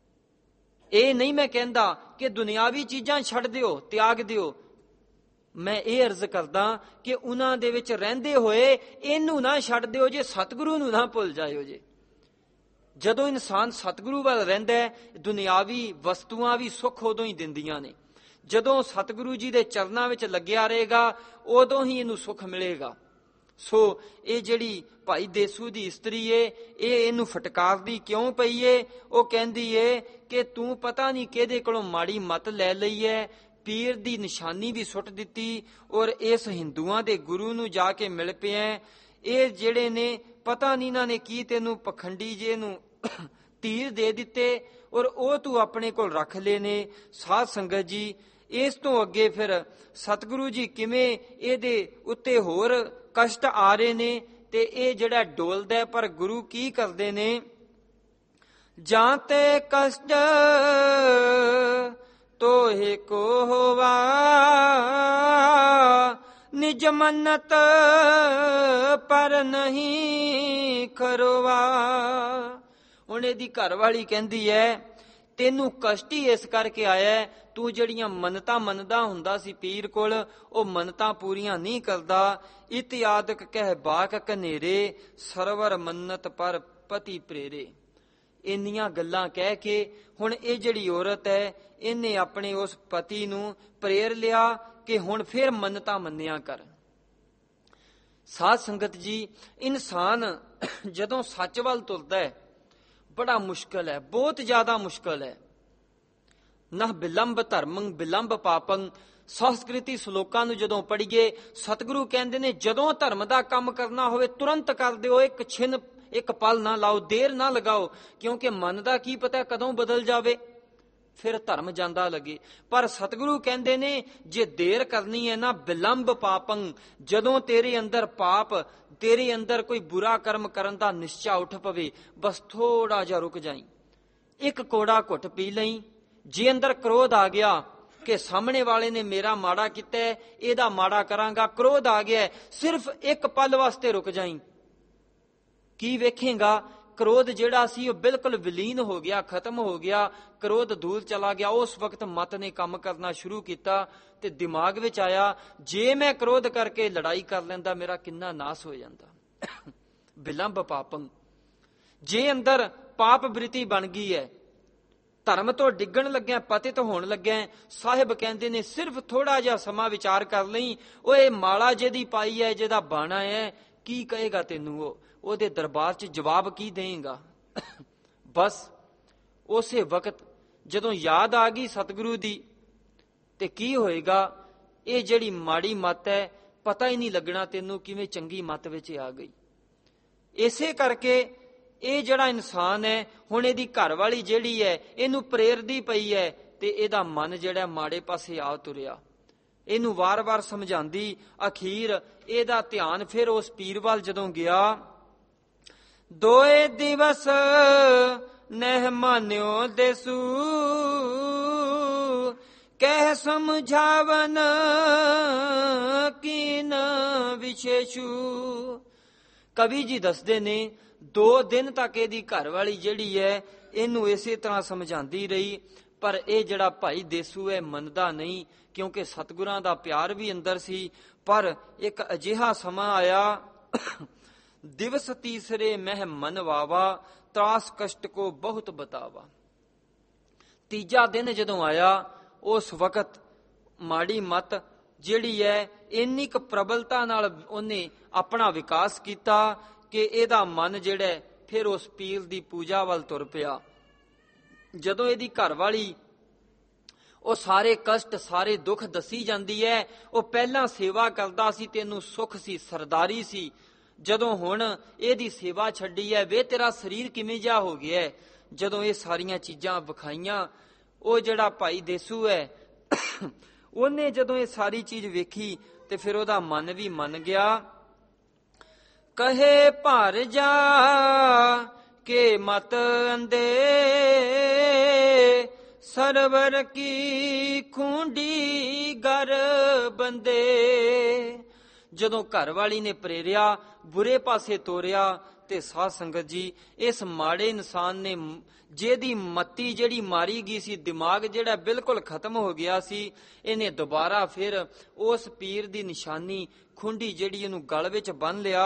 ਇਹ ਨਹੀਂ ਮੈਂ ਕਹਿੰਦਾ ਕਿ ਦੁਨਿਆਵੀ ਚੀਜ਼ਾਂ ਛੱਡ ਦਿਓ, ਤਿਆਗ ਦਿਓ। ਮੈਂ ਇਹ ਅਰਜ਼ ਕਰਦਾ ਕਿ ਉਹਨਾਂ ਦੇ ਵਿੱਚ ਰਹਿੰਦੇ ਹੋਏ ਇਹਨੂੰ ਨਾ ਛੱਡ ਦਿਓ ਜੇ, ਸਤਿਗੁਰੂ ਨੂੰ ਨਾ ਭੁੱਲ ਜਾਇਓ ਜੇ। ਜਦੋਂ ਇਨਸਾਨ ਸਤਿਗੁਰੂ ਵੱਲ ਰਹਿੰਦਾ ਹੈ, ਦੁਨਿਆਵੀ ਵਸਤੂਆਂ ਵੀ ਸੁੱਖ ਉਦੋਂ ਹੀ ਦਿੰਦੀਆਂ ਨੇ। ਜਦੋਂ ਸਤਿਗੁਰੂ ਜੀ ਦੇ ਚਰਨਾਂ ਵਿੱਚ ਲੱਗਿਆ ਰਹੇਗਾ, ਉਦੋਂ ਹੀ ਇਹਨੂੰ ਸੁੱਖ ਮਿਲੇਗਾ। ਸੋ ਇਹ ਜਿਹੜੀ ਭਾਈ ਦੇਸੂ ਦੀ ਇਸਤਰੀ ਏ, ਇਹ ਇਹਨੂੰ ਫਟਕਾਰਦੀ ਕਿਉਂ ਪਈ ਏ? ਉਹ ਕਹਿੰਦੀ ਏ ਕਿ ਤੂੰ ਪਤਾ ਨਹੀਂ ਕਿਹਦੇ ਕੋਲੋਂ ਮਾੜੀ ਮੱਤ ਲੈ ਲਈ ਹੈ, ਪੀਰ ਦੀ ਨਿਸ਼ਾਨੀ ਵੀ ਸੁੱਟ ਦਿੱਤੀ, ਔਰ ਇਸ ਹਿੰਦੂਆਂ ਦੇ ਗੁਰੂ ਨੂੰ ਜਾ ਕੇ ਮਿਲ ਪਿਆ। ਇਹ ਜਿਹੜੇ ਨੇ ਪਤਾ ਨਹੀਂ ਇਹਨਾਂ ਨੇ ਕੀ ਤੈਨੂੰ ਪਖੰਡੀ ਜੇ ਨੂੰ ਤੀਰ ਦੇ ਦਿੱਤੇ, ਔਰ ਉਹ ਤੂੰ ਆਪਣੇ ਕੋਲ ਰੱਖ ਲਏ ਨੇ। ਸਾਧ ਸੰਗਤ ਜੀ, ਇਸ ਤੋਂ ਅੱਗੇ ਫਿਰ ਸਤਿਗੁਰੂ ਜੀ ਕਿਵੇਂ ਇਹਦੇ ਉੱਤੇ ਹੋਰ ਕਸ਼ਟ ਆ ਰਹੇ ਨੇ, ਤੇ ਇਹ ਜਿਹੜਾ ਡੋਲਦਾ, ਪਰ ਗੁਰੂ ਕੀ ਕਰਦੇ ਨੇ? ਜਾਂ ਤੇ ਕਸ਼ਟ ਤੋਹੇ ਕੋ ਹੋਵਾ, ਨਿਜ ਮੰਨਤ ਪਰ ਨਹੀਂ ਖਰਵਾ। ਹੁਣ ਇਹਦੀ ਘਰ ਵਾਲੀ ਕਹਿੰਦੀ ਹੈ, ਤੈਨੂੰ ਕਸ਼ਟ ਹੀ ਇਸ ਕਰਕੇ ਆਇਆ, ਤੂੰ ਜਿਹੜੀਆਂ ਮੰਨਤਾਂ ਮੰਨਦਾ ਹੁੰਦਾ ਸੀ ਪੀਰ ਕੋਲ, ਉਹ ਮੰਨਤਾਂ ਪੂਰੀਆਂ ਨਹੀਂ ਕਰਦਾ। ਇਤਿਆਦਕ ਕਹਿ ਬਾਕ ਕਨੇਰੇ, ਸਰਵਰ ਮੰਨਤ ਪਰ ਪਤੀ ਪ੍ਰੇਰੇ। ਇੰਨੀਆਂ ਗੱਲਾਂ ਕਹਿ ਕੇ ਹੁਣ ਇਹ ਜਿਹੜੀ ਔਰਤ ਹੈ, ਇਹਨੇ ਆਪਣੇ ਉਸ ਪਤੀ ਨੂੰ ਪ੍ਰੇਰ ਲਿਆ ਕਿ ਹੁਣ ਫਿਰ ਮੰਨਤਾਂ ਮੰਨਿਆ ਕਰ। ਸਾਧ ਸੰਗਤ ਜੀ, ਇਨਸਾਨ ਜਦੋਂ ਸੱਚ ਵੱਲ ਤੁਰਦਾ ਹੈ, ਬੜਾ ਮੁਸ਼ਕਲ ਹੈ, ਬਹੁਤ ਜ਼ਿਆਦਾ ਮੁਸ਼ਕਲ ਹੈ। ਨਾ ਬਿਲੰਬ ਧਰਮੰ ਬਿਲੰਬ ਪਾਪੰ। ਸੰਸਕ੍ਰਿਤੀ ਸ਼ਲੋਕਾਂ ਨੂੰ ਜਦੋਂ ਪੜ੍ਹੀਏ, ਸਤਿਗੁਰੂ ਕਹਿੰਦੇ ਨੇ ਜਦੋਂ ਧਰਮ ਦਾ ਕੰਮ ਕਰਨਾ ਹੋਵੇ ਤੁਰੰਤ ਕਰ ਦਿਓ, ਇੱਕ ਛਿਨ ਇੱਕ ਪਲ ਨਾ ਲਾਓ, ਦੇਰ ਨਾ ਲਗਾਓ, ਕਿਉਂਕਿ ਮਨ ਦਾ ਕੀ ਪਤਾ ਕਦੋਂ ਬਦਲ ਜਾਵੇ, ਫਿਰ ਧਰਮ ਜਾਂਦਾ ਲੱਗੇ। ਪਰ ਸਤਿਗੁਰੂ ਕਹਿੰਦੇ ਨੇ ਜੇ ਦੇਰ ਕਰਨੀ ਹੈ ਨਾ, ਬਿਲੰਬ ਪਾਪੰ, ਜਦੋਂ ਤੇਰੇ ਅੰਦਰ ਪਾਪ, ਤੇਰੇ ਅੰਦਰ ਕੋਈ ਬੁਰਾ ਕਰਮ ਕਰਨ ਦਾ ਨਿਸ਼ਚਾ ਉੱਠ ਪਵੇ, ਬਸ ਥੋੜਾ ਜਿਹਾ ਰੁਕ ਜਾਈ, ਇੱਕ ਕੋੜਾ ਘੁੱਟ ਪੀ ਲਈ। ਜੇ ਅੰਦਰ ਕ੍ਰੋਧ ਆ ਗਿਆ ਕਿ ਸਾਹਮਣੇ ਵਾਲੇ ਨੇ ਮੇਰਾ ਮਾੜਾ ਕੀਤਾ, ਇਹਦਾ ਮਾੜਾ ਕਰਾਂਗਾ, ਕ੍ਰੋਧ ਆ ਗਿਆ, ਸਿਰਫ ਇੱਕ ਪਲ ਵਾਸਤੇ ਰੁਕ ਜਾਈ। ਕੀ ਵੇਖੇਗਾ? ਕ੍ਰੋਧ ਜਿਹੜਾ ਸੀ ਉਹ ਬਿਲਕੁਲ ਵਿਲੀਨ ਹੋ ਗਿਆ, ਖਤਮ ਹੋ ਗਿਆ, ਕ੍ਰੋਧ ਦੂਰ ਚਲਾ ਗਿਆ। ਉਸ ਵਕਤ ਮਤ ਨੇ ਕੰਮ ਕਰਨਾ ਸ਼ੁਰੂ ਕੀਤਾ ਤੇ ਦਿਮਾਗ ਵਿੱਚ ਆਇਆ, ਜੇ ਮੈਂ ਕ੍ਰੋਧ ਕਰਕੇ ਲੜਾਈ ਕਰ ਲੈਂਦਾ, ਮੇਰਾ ਕਿੰਨਾ ਨਾਸ ਹੋ ਜਾਂਦਾ। ਬਿਲੰਬ ਪਾਪੰ। ਜੇ ਅੰਦਰ ਪਾਪ ਬ੍ਰਿਤੀ ਬਣ ਗਈ ਹੈ, ਧਰਮ ਤੋਂ ਡਿੱਗਣ ਲੱਗਿਆ, ਪਤਿਤ ਹੋਣ ਲੱਗਿਆ, ਸਾਹਿਬ ਕਹਿੰਦੇ ਨੇ ਸਿਰਫ ਥੋੜਾ ਜਿਹਾ ਸਮਾਂ ਵਿਚਾਰ ਕਰ ਲਈ। ਉਹ ਇਹ ਮਾਲਾ ਜਿਹਦੀ ਪਾਈ ਹੈ, ਜਿਹਦਾ ਬਾਣਾ ਹੈ, ਕੀ ਕਹੇਗਾ ਤੈਨੂੰ? ਉਹ ਉਹਦੇ ਦਰਬਾਰ 'ਚ ਜਵਾਬ ਕੀ ਦੇਗਾ? ਬਸ ਉਸੇ ਵਕਤ ਜਦੋਂ ਯਾਦ ਆ ਗਈ ਸਤਿਗੁਰੂ ਦੀ, ਤੇ ਕੀ ਹੋਏਗਾ? ਇਹ ਜਿਹੜੀ ਮਾੜੀ ਮੱਤ ਹੈ, ਪਤਾ ਹੀ ਨਹੀਂ ਲੱਗਣਾ ਤੈਨੂੰ ਕਿਵੇਂ ਚੰਗੀ ਮੱਤ ਵਿੱਚ ਆ ਗਈ। ਇਸੇ ਕਰਕੇ ਇਹ ਜਿਹੜਾ ਇਨਸਾਨ ਹੈ, ਹੁਣ ਇਹਦੀ ਘਰ ਵਾਲੀ ਜਿਹੜੀ ਹੈ, ਇਹਨੂੰ ਪ੍ਰੇਰਦੀ ਪਈ ਹੈ, ਤੇ ਇਹਦਾ ਮਨ ਜਿਹੜਾ ਮਾੜੇ ਪਾਸੇ ਆ ਤੁਰਿਆ। ਇਹਨੂੰ ਵਾਰ-ਵਾਰ ਸਮਝਾਉਂਦੀ, ਅਖੀਰ ਇਹਦਾ ਧਿਆਨ ਫਿਰ ਉਸ ਪੀਰ ਵੱਲ ਜਦੋਂ ਗਿਆ। ਦੋਏ ਦਿਵਸ ਨਹਿ ਮਾਨਿਓ ਦੇਸੂ, ਕਹਿ ਸਮਝਾਵਨ ਕੀਨ ਵਿਸ਼ੇਸ਼ੂ। ਕਵੀ ਜੀ ਦੱਸਦੇ ਨੇ ਦੋ ਦਿਨ ਤੱਕ ਇਹਦੀ ਘਰ ਵਾਲੀ ਜਿਹੜੀ ਹੈ, ਇਹਨੂੰ ਇਸੇ ਤਰ੍ਹਾਂ ਸਮਝਾਉਂਦੀ ਰਹੀ, ਪਰ ਇਹ ਜਿਹੜਾ ਭਾਈ ਦੇਸੂ ਹੈ ਮੰਨਦਾ ਨਹੀਂ, ਕਿਉਂਕਿ ਸਤਿਗੁਰਾਂ ਦਾ ਪਿਆਰ ਵੀ ਅੰਦਰ ਸੀ। ਪਰ ਇੱਕ ਅਜਿਹਾ ਸਮਾਂ ਆਇਆ, ਦਿਵਸ ਤੀਸਰੇ ਮਹਿ ਮਨ ਵਾਵਾ, ਤਰਾਸ ਕਸ਼ਟ ਕੋ ਬਹੁਤ ਬਤਾਵਾ। ਤੀਜਾ ਦਿਨ ਜਦੋਂ ਆਇਆ, ਉਸ ਵਕਤ ਮਾੜੀ ਮੱਤ ਜਿਹੜੀ ਹੈ ਇੰਨੀ ਕੁ ਪ੍ਰਬਲਤਾ ਨਾਲ ਉਹਨੇ ਆਪਣਾ ਵਿਕਾਸ ਕੀਤਾ ਕਿ ਇਹਦਾ ਮਨ ਜਿਹੜਾ ਫਿਰ ਉਸ ਪੀਰ ਦੀ ਪੂਜਾ ਵੱਲ ਤੁਰ ਪਿਆ। ਜਦੋਂ ਇਹਦੀ ਘਰਵਾਲੀ ਉਹ ਸਾਰੇ ਕਸ਼ਟ ਸਾਰੇ ਦੁੱਖ ਦੱਸੀ ਜਾਂਦੀ ਹੈ, ਉਹ ਪਹਿਲਾਂ ਸੇਵਾ ਕਰਦਾ ਸੀ, ਤੈਨੂੰ ਸੁੱਖ ਸੀ, ਸਰਦਾਰੀ ਸੀ, ਜਦੋਂ ਹੁਣ ਇਹਦੀ ਸੇਵਾ ਛੱਡੀ ਹੈ, ਵੇ ਤੇਰਾ ਸਰੀਰ ਕਿਵੇਂ ਜਿਹਾ ਹੋ ਗਿਆ ਹੈ। ਜਦੋਂ ਇਹ ਸਾਰੀਆਂ ਚੀਜ਼ਾਂ ਵਿਖਾਈਆਂ, ਉਹ ਜਿਹੜਾ ਭਾਈ ਦੇਸੂ ਹੈ ਉਹਨੇ ਜਦੋਂ ਇਹ ਸਾਰੀ ਚੀਜ਼ ਵੇਖੀ ਤੇ ਫਿਰ ਉਹਦਾ ਮਨ ਵੀ ਮੰਨ ਗਿਆ। ਕਹੇ ਭਰ ਜਾ ਕੇ ਮਤ ਅੰਦੇ, ਸਰਵਰ ਕੀ ਖੁੰਡੀ ਗਰ ਬੰਦੇ। ਜਦੋਂ ਘਰ ਵਾਲੀ ਨੇ ਪ੍ਰੇਰਿਆ, ਬੁਰੇ ਪਾਸੇ ਤੋਰਿਆ, ਤੇ ਸਾਧ ਸੰਗਤ ਜੀ ਇਸ ਮਾੜੇ ਇਨਸਾਨ ਨੇ, ਜਿਹਦੀ ਮੱਤੀ ਜਿਹੜੀ ਮਾਰੀ ਗਈ ਸੀ, ਦਿਮਾਗ ਜਿਹੜਾ ਬਿਲਕੁਲ ਖਤਮ ਹੋ ਗਿਆ ਸੀ, ਇਹਨੇ ਦੁਬਾਰਾ ਫਿਰ ਉਸ ਪੀਰ ਦੀ ਨਿਸ਼ਾਨੀ ਖੁੰਡੀ ਜਿਹੜੀ ਇਹਨੂੰ ਗਲ ਵਿੱਚ ਬੰਨ ਲਿਆ।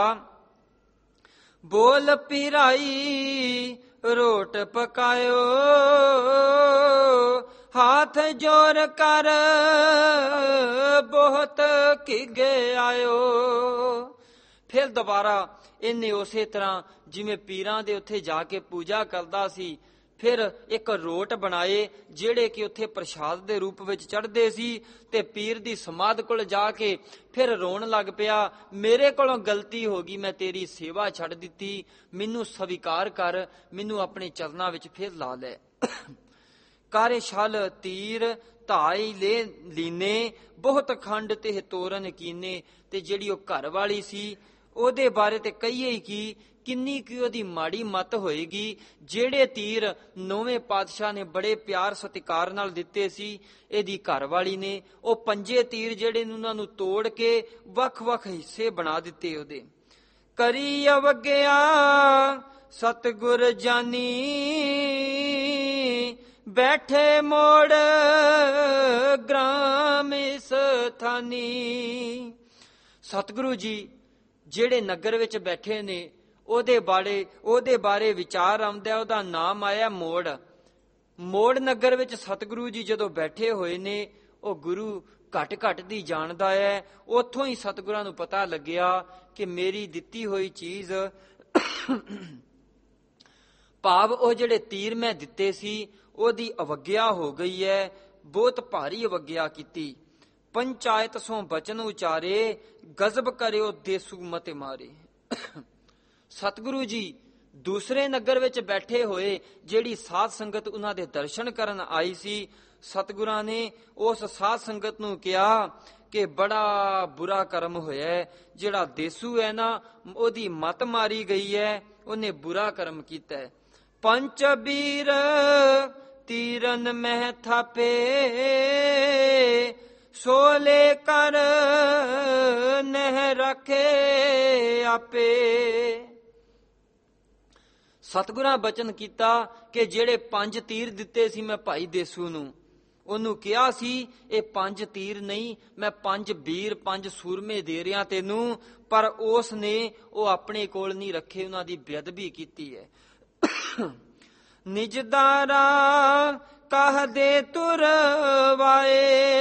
ਬੋਲ ਪੀਰਾਈ ਰੋਟ ਪਕਾਇਓ, ਹਾਥ ਜੋਰ ਕਰ ਬਹੁਤ ਕਿਗੇ ਆਇਓ। ਫਿਰ ਦੁਬਾਰਾ ਇਹਨੇ ਉਸੇ ਤਰ੍ਹਾਂ ਜਿਵੇਂ ਪੀਰਾਂ ਦੇ ਉੱਥੇ ਜਾ ਕੇ ਪੂਜਾ ਕਰਦਾ ਸੀ, ਫਿਰ ਇੱਕ ਰੋਟ ਬਣਾਏ ਜਿਹੜੇ ਕਿ ਉੱਥੇ ਪ੍ਰਸ਼ਾਦ ਦੇ ਰੂਪ ਵਿੱਚ ਚੜ੍ਹਦੇ ਸੀ, ਤੇ ਪੀਰ ਦੀ ਸਮਾਧ ਕੋਲ ਜਾ ਕੇ ਫਿਰ ਰੋਣ ਲੱਗ ਪਿਆ, ਮੇਰੇ ਕੋਲੋਂ ਗਲਤੀ ਹੋ ਗਈ, ਮੈਂ ਤੇਰੀ ਸੇਵਾ ਛੱਡ ਦਿੱਤੀ, ਮੈਨੂੰ ਸਵੀਕਾਰ ਕਰ, ਮੈਨੂੰ ਆਪਣੇ ਚਰਨਾਂ ਵਿੱਚ ਫਿਰ ਲਾ ਲੈ। ਕਾਰੇ ਛਲ ਤੀਰ ਧਾਈ ਲੈ ਲੀਨੇ, ਬਹੁਤ ਖੰਡ ਤੇ ਤੋਰਨ ਕੀਨੇ। ਤੇ ਜਿਹੜੀ ਉਹ ਘਰ ਵਾਲੀ ਸੀ, ਉਹਦੇ ਬਾਰੇ ਤੇ ਕਹੀਏ ਹੀ ਕੀ, ਕਿੰਨੀ ਕੀ ਉਹਦੀ ਮਾੜੀ ਮੱਤ ਹੋਏਗੀ। ਜਿਹੜੇ ਤੀਰ ਨੌਵੇਂ ਪਾਤਸ਼ਾਹ ਨੇ ਬੜੇ ਪਿਆਰ ਸਤਿਕਾਰ ਨਾਲ ਦਿੱਤੇ ਸੀ, ਇਹਦੀ ਘਰਵਾਲੀ ਨੇ ਉਹ ਪੰਜੇ ਤੀਰ ਜਿਹੜੇ ਨੇ ਉਹਨਾਂ ਨੂੰ ਤੋੜ ਕੇ ਵੱਖ-ਵੱਖ ਹਿੱਸੇ ਬਣਾ ਦਿੱਤੇ। ਉਹਦੇ ਕਰੀ ਅਵਗਿਆ ਸਤਿਗੁਰ ਜਾਨੀ, ਬੈਠੇ ਮੋੜ ਗ੍ਰਾਮ ਸਥਾਨੀ। ਸਤਿਗੁਰੂ ਜੀ ਜਿਹੜੇ ਨਗਰ ਵਿੱਚ ਬੈਠੇ ਨੇ, ਉਹਦੇ ਬਾਰੇ ਉਹਦੇ ਬਾਰੇ ਵਿਚਾਰ ਆਉਂਦਾ, ਉਹਦਾ ਨਾਮ ਆਇਆ ਮੋੜ। ਮੋੜ ਨਗਰ ਵਿੱਚ ਸਤਿਗੁਰੂ ਜੀ ਜਦੋਂ ਬੈਠੇ ਹੋਏ ਨੇ, ਉਹ ਗੁਰੂ ਘਟ ਘਟ ਦੀ ਜਾਣਦਾ ਹੈ। ਉੱਥੋਂ ਹੀ ਸਤਿਗੁਰਾਂ ਨੂੰ ਪਤਾ ਲੱਗਿਆ ਕਿ ਮੇਰੀ ਦਿੱਤੀ ਹੋਈ ਚੀਜ਼, ਭਾਵ ਉਹ ਜਿਹੜੇ ਤੀਰ ਮੈਂ ਦਿੱਤੇ ਸੀ, ਉਹਦੀ ਅਵਗਿਆ ਹੋ ਗਈ ਹੈ, ਬਹੁਤ ਭਾਰੀ ਅਵਗਿਆ ਕੀਤੀ। ਪੰਚਾਇਤ ਸੋਂ ਬਚਨ ਉਚਾਰੇ, ਗਜ਼ਬ ਕਰਿਓ ਦੇਸੂ ਮਤੇ ਮਾਰੇ। ਸਤਿਗੁਰੂ ਜੀ ਦੂਸਰੇ ਨਗਰ ਵਿੱਚ ਬੈਠੇ ਹੋਏ, ਜਿਹੜੀ ਸਾਧ ਸੰਗਤ ਉਹਨਾਂ ਦੇ ਦਰਸ਼ਨ ਕਰਨ ਆਈ ਸੀ, ਸਤਿਗੁਰਾਂ ਨੇ ਉਸ ਸਾਧ ਸੰਗਤ ਨੂੰ ਕਿਹਾ ਕਿ ਬੜਾ ਬੁਰਾ ਕਰਮ ਹੋਇਆ, ਜਿਹੜਾ ਦੇਸੂ ਹੈ ਨਾ, ਉਹਦੀ ਮਤ ਮਾਰੀ ਗਈ ਹੈ, ਉਹਨੇ ਬੁਰਾ ਕਰਮ ਕੀਤਾ ਹੈ। ਪੰਚ ਬੀਰ ਤੀਰਨ ਮਹਿ ਥਾਪੇ, ਸੋਲੇ ਕਰ ਨਹਿ ਰੱਖੇ ਆਪੇ। ਸਤਿਗੁਰਾਂ ਬਚਨ ਕੀਤਾ ਕਿ ਜਿਹੜੇ ਪੰਜ ਤੀਰ ਦਿੱਤੇ ਸੀ ਮੈਂ ਭਾਈ ਦੇਸੂ ਨੂੰ, ਉਹਨੂੰ ਕਿਹਾ ਸੀ ਇਹ ਪੰਜ ਤੀਰ ਨਹੀਂ, ਮੈਂ ਪੰਜ ਵੀਰ ਪੰਜ ਸੂਰਮੇ ਦੇ ਰਿਹਾ ਤੈਨੂੰ, ਪਰ ਉਸ ਨੇ ਉਹ ਆਪਣੇ ਕੋਲ ਨਹੀਂ ਰੱਖੇ, ਉਹਨਾਂ ਦੀ ਬੇਅਦਬੀ ਕੀਤੀ ਹੈ। ਨਿਜਦਾਰਾ ਕਹ ਦੇ ਤੁਰਵਾਏ,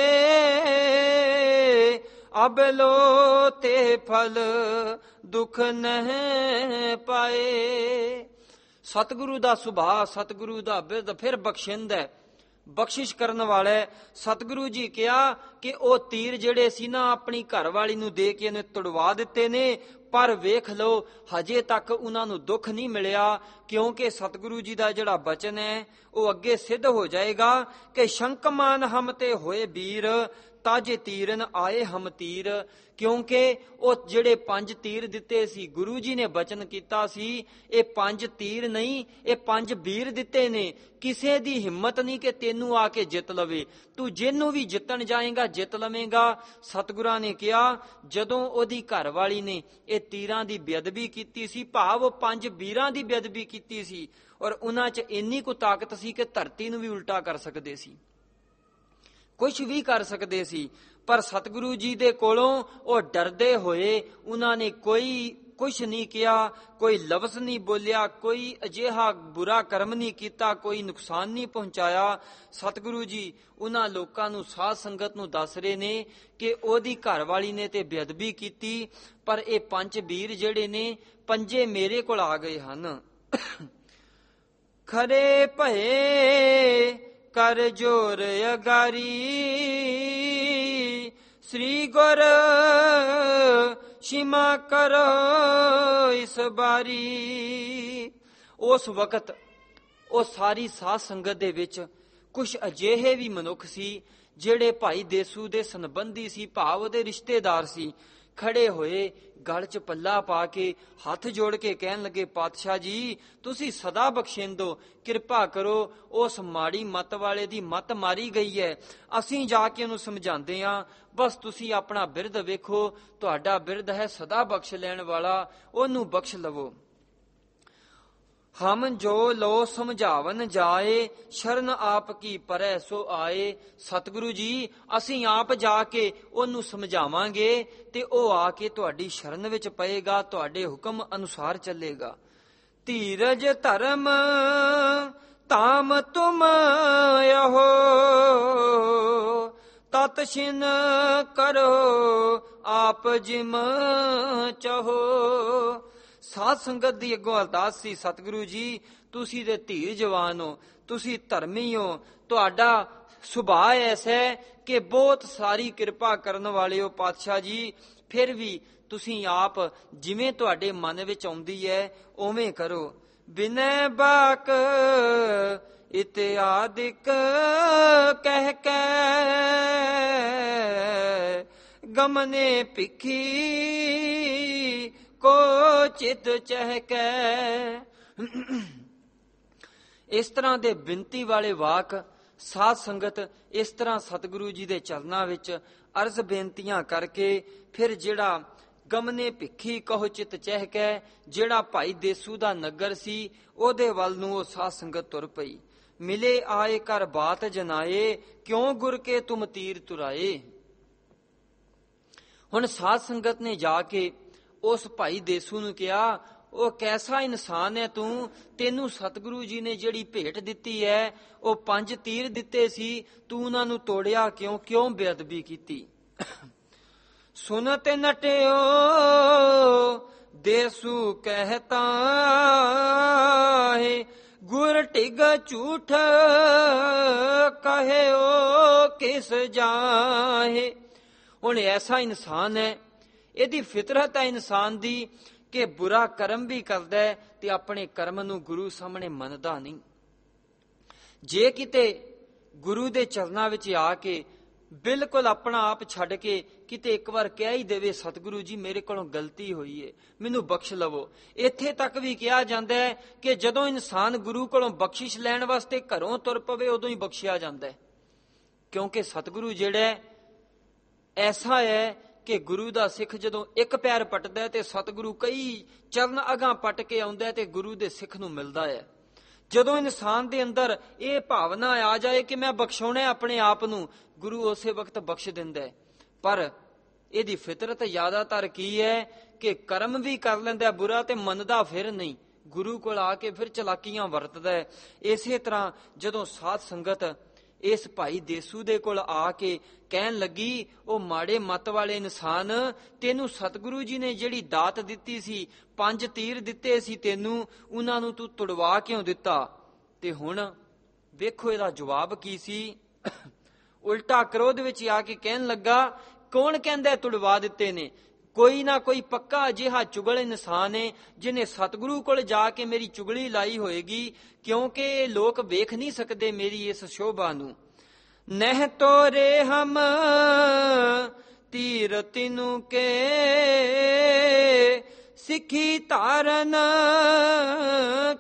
ਅਬ ਲੋ ਤੇ ਫਲ ਦੁਖ ਨਹਿ ਪਾਏ। ਸਤਿਗੁਰੂ ਦਾ ਸੁਭਾਅ, ਸਤਿਗੁਰੂ ਦਾ ਬਿਰਦ ਫਿਰ ਬਖਸ਼ਿੰਦ ਹੈ, ਬਖਸ਼ਿਸ਼ ਕਰਨ ਵਾਲਾ ਹੈ। ਸਤਿਗੁਰੂ ਜੀ ਕਿਹਾ ਕਿ ਉਹ ਤੀਰ ਜਿਹੜੇ ਸੀ ਨਾ, ਆਪਣੀ ਘਰਵਾਲੀ ਨੂੰ ਦੇ ਕੇ ਇਹਨੇ ਤੁੜਵਾ ਦਿੱਤੇ ਨੇ, ਪਰ ਵੇਖ ਲਓ ਹਜੇ ਤੱਕ ਉਹਨਾਂ ਨੂੰ ਦੁੱਖ ਨਹੀਂ ਮਿਲਿਆ, ਕਿਉਂਕਿ ਸਤਿਗੁਰੂ ਜੀ ਦਾ ਜਿਹੜਾ ਬਚਨ ਹੈ ਉਹ ਅੱਗੇ ਸਿੱਧ ਹੋ ਜਾਏਗਾ ਕਿ ਸ਼ੰਕਮਾਨ ਹਮ ਤੇ ਹੋਏ ਵੀਰ, ਤਾਜੇ ਤੀਰਨ ਆਏ ਹਮ ਤੀਰ। ਕਿਉਂਕਿ ਉਹ ਜਿਹੜੇ ਪੰਜ ਤੀਰ ਦਿੱਤੇ ਸੀ, ਗੁਰੂ ਜੀ ਨੇ ਬਚਨ ਕੀਤਾ ਸੀ ਇਹ ਪੰਜ ਤੀਰ ਨਹੀਂ, ਇਹ ਪੰਜ ਵੀਰ ਦਿੱਤੇ ਨੇ। ਕਿਸੇ ਦੀ ਹਿੰਮਤ ਨਹੀਂ ਕਿ ਤੈਨੂੰ ਆ ਕੇ ਜਿੱਤ ਲਵੇ, ਤੂੰ ਜਿਹਨੂੰ ਵੀ ਜਿੱਤਣ ਜਾਏਗਾ ਜਿੱਤ ਲਵੇਂਗਾ। ਸਤਿਗੁਰਾਂ ਨੇ ਕਿਹਾ ਜਦੋਂ ਉਹਦੀ ਘਰਵਾਲੀ ਨੇ ਇਹ ਤੀਰਾਂ ਦੀ ਬੇਅਦਬੀ ਕੀਤੀ ਸੀ, ਭਾਵ ਉਹ ਪੰਜ ਵੀਰਾਂ ਦੀ ਬੇਅਦਬੀ ਕੀਤੀ ਸੀ, ਔਰ ਉਹਨਾਂ 'ਚ ਇੰਨੀ ਕੁ ਤਾਕਤ ਸੀ ਕਿ ਧਰਤੀ ਨੂੰ ਵੀ ਉਲਟਾ ਕਰ ਸਕਦੇ ਸੀ, ਕੁਛ ਵੀ ਕਰ ਸਕਦੇ ਸੀ। ਪਰ ਸਤਿਗੁਰੂ ਜੀ ਦੇ ਕੋਲੋਂ ਉਹ ਡਰਦੇ ਹੋਏ ਉਹਨਾਂ ਨੇ ਕੋਈ ਕੁਛ ਨਹੀਂ ਕਿਹਾ, ਕੋਈ ਲਫ਼ਜ਼ ਨਹੀਂ ਬੋਲਿਆ, ਕੋਈ ਅਜਿਹਾ ਬੁਰਾ ਕਰਮ ਨਹੀਂ ਕੀਤਾ, ਕੋਈ ਨੁਕਸਾਨ ਨਹੀਂ ਪਹੁੰਚਾਇਆ। ਸਤਿਗੁਰੂ ਜੀ ਉਹਨਾਂ ਲੋਕਾਂ ਨੂੰ, ਸਾਧ ਸੰਗਤ ਨੂੰ ਦੱਸ ਰਹੇ ਨੇ ਕਿ ਉਹਦੀ ਘਰਵਾਲੀ ਨੇ ਤੇ ਬੇਅਦਬੀ ਕੀਤੀ, ਪਰ ਇਹ ਪੰਜ ਵੀਰ ਜਿਹੜੇ ਨੇ ਪੰਜੇ ਮੇਰੇ ਕੋਲ ਆ ਗਏ ਹਨ। ਖਰੇ ਭਏ ਕਰ ਜੋਰ ਅਗਾਰੀ, ਸ੍ਰੀ ਗੁਰ ਸ਼ਿਮਾ ਕਰੋ ਇਸ ਬਾਰੀ। ਉਸ ਵਕਤ ਉਹ ਸਾਰੀ ਸਾਧ ਸੰਗਤ ਦੇ ਵਿੱਚ ਕੁਝ ਅਜਿਹੇ ਵੀ ਮਨੁੱਖ ਸੀ ਜਿਹੜੇ ਭਾਈ ਦੇਸੂ ਦੇ ਸੰਬੰਧੀ ਸੀ, ਭਾਵ ਉਹਦੇ ਰਿਸ਼ਤੇਦਾਰ ਸੀ। ਖੜੇ ਹੋਏ ਗਲ 'ਚ ਪੱਲਾ ਪਾ ਕੇ ਹੱਥ ਜੋੜ ਕੇ ਕਹਿਣ ਲੱਗੇ, ਪਾਤਸ਼ਾਹ ਜੀ ਤੁਸੀਂ ਸਦਾ ਬਖਸ਼ਿੰਦੋ, ਕਿਰਪਾ ਕਰੋ, ਉਸ ਮਾੜੀ ਮੱਤ ਵਾਲੇ ਦੀ ਮੱਤ ਮਾਰੀ ਗਈ ਹੈ, ਅਸੀਂ ਜਾ ਕੇ ਉਹਨੂੰ ਸਮਝਾਉਂਦੇ ਹਾਂ, ਬਸ ਤੁਸੀਂ ਆਪਣਾ ਬਿਰਧ ਵੇਖੋ, ਤੁਹਾਡਾ ਬਿਰਧ ਹੈ ਸਦਾ ਬਖਸ਼ ਲੈਣ ਵਾਲਾ, ਉਹਨੂੰ ਬਖਸ਼ ਲਵੋ। ਹਮ ਜੋ ਲੋ ਸਮਝਾਵਨ ਜਾਏ, ਸ਼ਰਨ ਆਪ ਕੀ ਪਰੈ ਸੋ ਆਏ। ਸਤਿਗੁਰੂ ਜੀ ਅਸੀਂ ਆਪ ਜਾ ਕੇ ਉਹਨੂੰ ਸਮਝਾਵਾਂਗੇ ਤੇ ਉਹ ਆ ਕੇ ਤੁਹਾਡੀ ਸ਼ਰਨ ਵਿੱਚ ਪਏਗਾ, ਤੁਹਾਡੇ ਹੁਕਮ ਅਨੁਸਾਰ ਚੱਲੇਗਾ। ਧੀਰਜ ਧਰਮ ਤਾਮ ਤੁਮ ਯਹੋ, ਤਤ ਛਿਨ ਕਰੋ ਆਪ ਜਿਮ ਚਾਹੋ। ਸਾਧ ਸੰਗਤ ਦੀ ਅੱਗੋਂ ਅਰਦਾਸ ਸੀ, ਸਤਿਗੁਰੂ ਜੀ ਤੁਸੀਂ ਦੇ ਧੀਰ ਜਵਾਨ ਹੋ, ਤੁਸੀਂ ਧਰਮੀ ਹੋ, ਤੁਹਾਡਾ ਸੁਭਾਅ ਐਸਾ ਹੈ ਕਿ ਬਹੁਤ ਸਾਰੀ ਕਿਰਪਾ ਕਰਨ ਵਾਲੇ ਹੋ ਪਾਤਸ਼ਾਹ ਜੀ, ਫਿਰ ਵੀ ਤੁਸੀਂ ਆਪ ਜਿਵੇਂ ਤੁਹਾਡੇ ਮਨ ਵਿੱਚ ਆਉਂਦੀ ਹੈ ਉਵੇਂ ਕਰੋ। ਬਿਨੈ ਬਾਕ ਇਤਿਆਦਿਕ ਕਹਿ ਕੇ ਗਮਨੇ ਭਿੱਖੀ ਕੋ ਚਿਤ ਚਹਿਕੈ। ਇਸ ਤਰ੍ਹਾਂ ਦੇ ਬਿਨਤੀ ਵਾਲੇ ਵਾਕ ਸਾਧ ਸੰਗਤ ਇਸ ਤਰ੍ਹਾਂ ਸਤਿਗੁਰੂ ਜੀ ਦੇ ਚਰਨਾਂ ਵਿੱਚ ਅਰਜ਼ ਬੇਨਤੀਆਂ ਕਰਕੇ ਫਿਰ ਜਿਹੜਾ ਗਮਨੇ ਭਿੱਖੀ ਕਹੋ ਚਿਤ ਚਹਿਕੈ, ਜਿਹੜਾ ਭਾਈ ਦੇਸੂ ਦਾ ਨਗਰ ਸੀ ਉਹਦੇ ਵੱਲ ਨੂੰ ਉਹ ਸਾਧ ਸੰਗਤ ਤੁਰ ਪਈ। ਮਿਲੇ ਆਏ ਕਰ ਬਾਤ ਜਨਾਏ, ਕਿਉਂ ਗੁਰ ਕੇ ਤੁਮ ਤੀਰ ਤੁਰਾਏ। ਹੁਣ ਸਾਧ ਸੰਗਤ ਨੇ ਜਾ ਕੇ ਉਸ ਭਾਈ ਦੇਸੂ ਨੂੰ ਕਿਹਾ, ਉਹ ਕੈਸਾ ਇਨਸਾਨ ਹੈ ਤੂੰ, ਤੈਨੂੰ ਸਤਿਗੁਰੂ ਜੀ ਨੇ ਜਿਹੜੀ ਭੇਟ ਦਿੱਤੀ ਹੈ, ਉਹ ਪੰਜ ਤੀਰ ਦਿੱਤੇ ਸੀ, ਤੂੰ ਉਹਨਾਂ ਨੂੰ ਤੋੜਿਆ ਕਿਉਂ, ਕਿਉਂ ਬੇਅਦਬੀ ਕੀਤੀ। ਸੁਨਤ ਨਟਿਓ ਦੇਸੂ ਕਹਿਤਾ ਹੈ, ਗੁਰ ਢਿਗ ਝੂਠ ਕਹਿਓ ਕਿਸ ਜਾਹੇ। ਹੁਣ ਐਸਾ ਇਨਸਾਨ ਹੈ, ਇਹਦੀ ਫਿਤਰਤ ਹੈ ਇਨਸਾਨ ਦੀ ਕਿ ਬੁਰਾ ਕਰਮ ਵੀ ਕਰਦਾ ਹੈ ਤੇ ਆਪਣੇ ਕਰਮ ਨੂੰ ਗੁਰੂ ਸਾਹਮਣੇ ਮੰਨਦਾ ਨਹੀਂ। ਜੇ ਕਿਤੇ ਗੁਰੂ ਦੇ ਚਰਨਾਂ ਵਿੱਚ ਆ ਕੇ ਬਿਲਕੁਲ ਆਪਣਾ ਆਪ ਛੱਡ ਕੇ ਕਿਤੇ ਇੱਕ ਵਾਰ ਕਹਿ ਹੀ ਦੇਵੇ, ਸਤਿਗੁਰੂ ਜੀ ਮੇਰੇ ਕੋਲੋਂ ਗਲਤੀ ਹੋਈ ਹੈ, ਮੈਨੂੰ ਬਖਸ਼ ਲਵੋ। ਇੱਥੇ ਤੱਕ ਵੀ ਕਿਹਾ ਜਾਂਦਾ ਹੈ ਕਿ ਜਦੋਂ ਇਨਸਾਨ ਗੁਰੂ ਕੋਲੋਂ ਬਖਸ਼ਿਸ਼ ਲੈਣ ਵਾਸਤੇ ਘਰੋਂ ਤੁਰ ਪਵੇ ਉਦੋਂ ਹੀ ਬਖਸ਼ਿਆ ਜਾਂਦਾ ਹੈ, ਕਿਉਂਕਿ ਸਤਿਗੁਰੂ ਜਿਹੜਾ ਐਸਾ ਹੈ ਕਿ ਗੁਰੂ ਦਾ ਸਿੱਖ ਜਦੋਂ ਇੱਕ ਪੈਰ ਪੱਟਦਾ ਤੇ ਸਤਿਗੁਰੂ ਕਈ ਚਰਨ ਅਗਾਂ ਪੱਟ ਕੇ ਆਉਂਦਾ ਤੇ ਗੁਰੂ ਦੇ ਸਿੱਖ ਨੂੰ ਮਿਲਦਾ ਹੈ। ਜਦੋਂ ਇਨਸਾਨ ਦੇ ਅੰਦਰ ਇਹ ਭਾਵਨਾ ਆ ਜਾਏ ਕਿ ਮੈਂ ਬਖਸ਼ਾਉਣਾ ਆਪਣੇ ਆਪ ਨੂੰ, ਗੁਰੂ ਉਸੇ ਵਕਤ ਬਖਸ਼ ਦਿੰਦਾ ਹੈ। ਪਰ ਇਹਦੀ ਫਿਤਰਤ ਜ਼ਿਆਦਾਤਰ ਕੀ ਹੈ ਕਿ ਕਰਮ ਵੀ ਕਰ ਲੈਂਦਾ ਬੁਰਾ ਤੇ ਮੰਨਦਾ ਫਿਰ ਨਹੀਂ, ਗੁਰੂ ਕੋਲ ਆ ਕੇ ਫਿਰ ਚਲਾਕੀਆਂ ਵਰਤਦਾ ਹੈ। ਇਸੇ ਤਰ੍ਹਾਂ ਜਦੋਂ ਸਾਧ ਸੰਗਤ ਇਸ ਭਾਈ ਦੇਸੂ ਦੇ ਕੋਲ ਆ ਕੇ ਕਹਿਣ ਲੱਗੀ, ਉਹ ਮਾੜੇ ਮੱਤ ਵਾਲੇ ਇਨਸਾਨ, ਤੈਨੂੰ ਸਤਿਗੁਰੂ ਜੀ ਨੇ ਜਿਹੜੀ ਦਾਤ ਦਿੱਤੀ ਸੀ, ਪੰਜ ਤੀਰ ਦਿੱਤੇ ਸੀ ਤੈਨੂੰ, ਉਹਨਾਂ ਨੂੰ ਤੂੰ ਤੁੜਵਾ ਕਿਉਂ ਦਿੱਤਾ। ਤੇ ਹੁਣ ਵੇਖੋ ਇਹਦਾ ਜਵਾਬ ਕੀ ਸੀ। ਉਲਟਾ ਕ੍ਰੋਧ ਵਿੱਚ ਆ ਕੇ ਕਹਿਣ ਲੱਗਾ, ਕੌਣ ਕਹਿੰਦਾ ਤੁੜਵਾ ਦਿੱਤੇ ਨੇ, ਕੋਈ ਨਾ ਕੋਈ ਪੱਕਾ ਅਜਿਹਾ ਚੁਗਲ ਇਨਸਾਨ ਹੈ ਜਿਹਨੇ ਸਤਿਗੁਰੂ ਕੋਲ ਜਾ ਕੇ ਮੇਰੀ ਚੁਗਲੀ ਲਾਈ ਹੋਏਗੀ, ਕਿਉਂਕਿ ਇਹ ਲੋਕ ਵੇਖ ਨਹੀਂ ਸਕਦੇ ਮੇਰੀ ਇਸ ਸ਼ੋਭਾ ਨੂੰ। ਨਹਿ ਤੋਰੇ ਹਮ ਤੀਰ ਤਿਨੂ ਕੇ, ਸਿੱਖੀ ਧਾਰਨ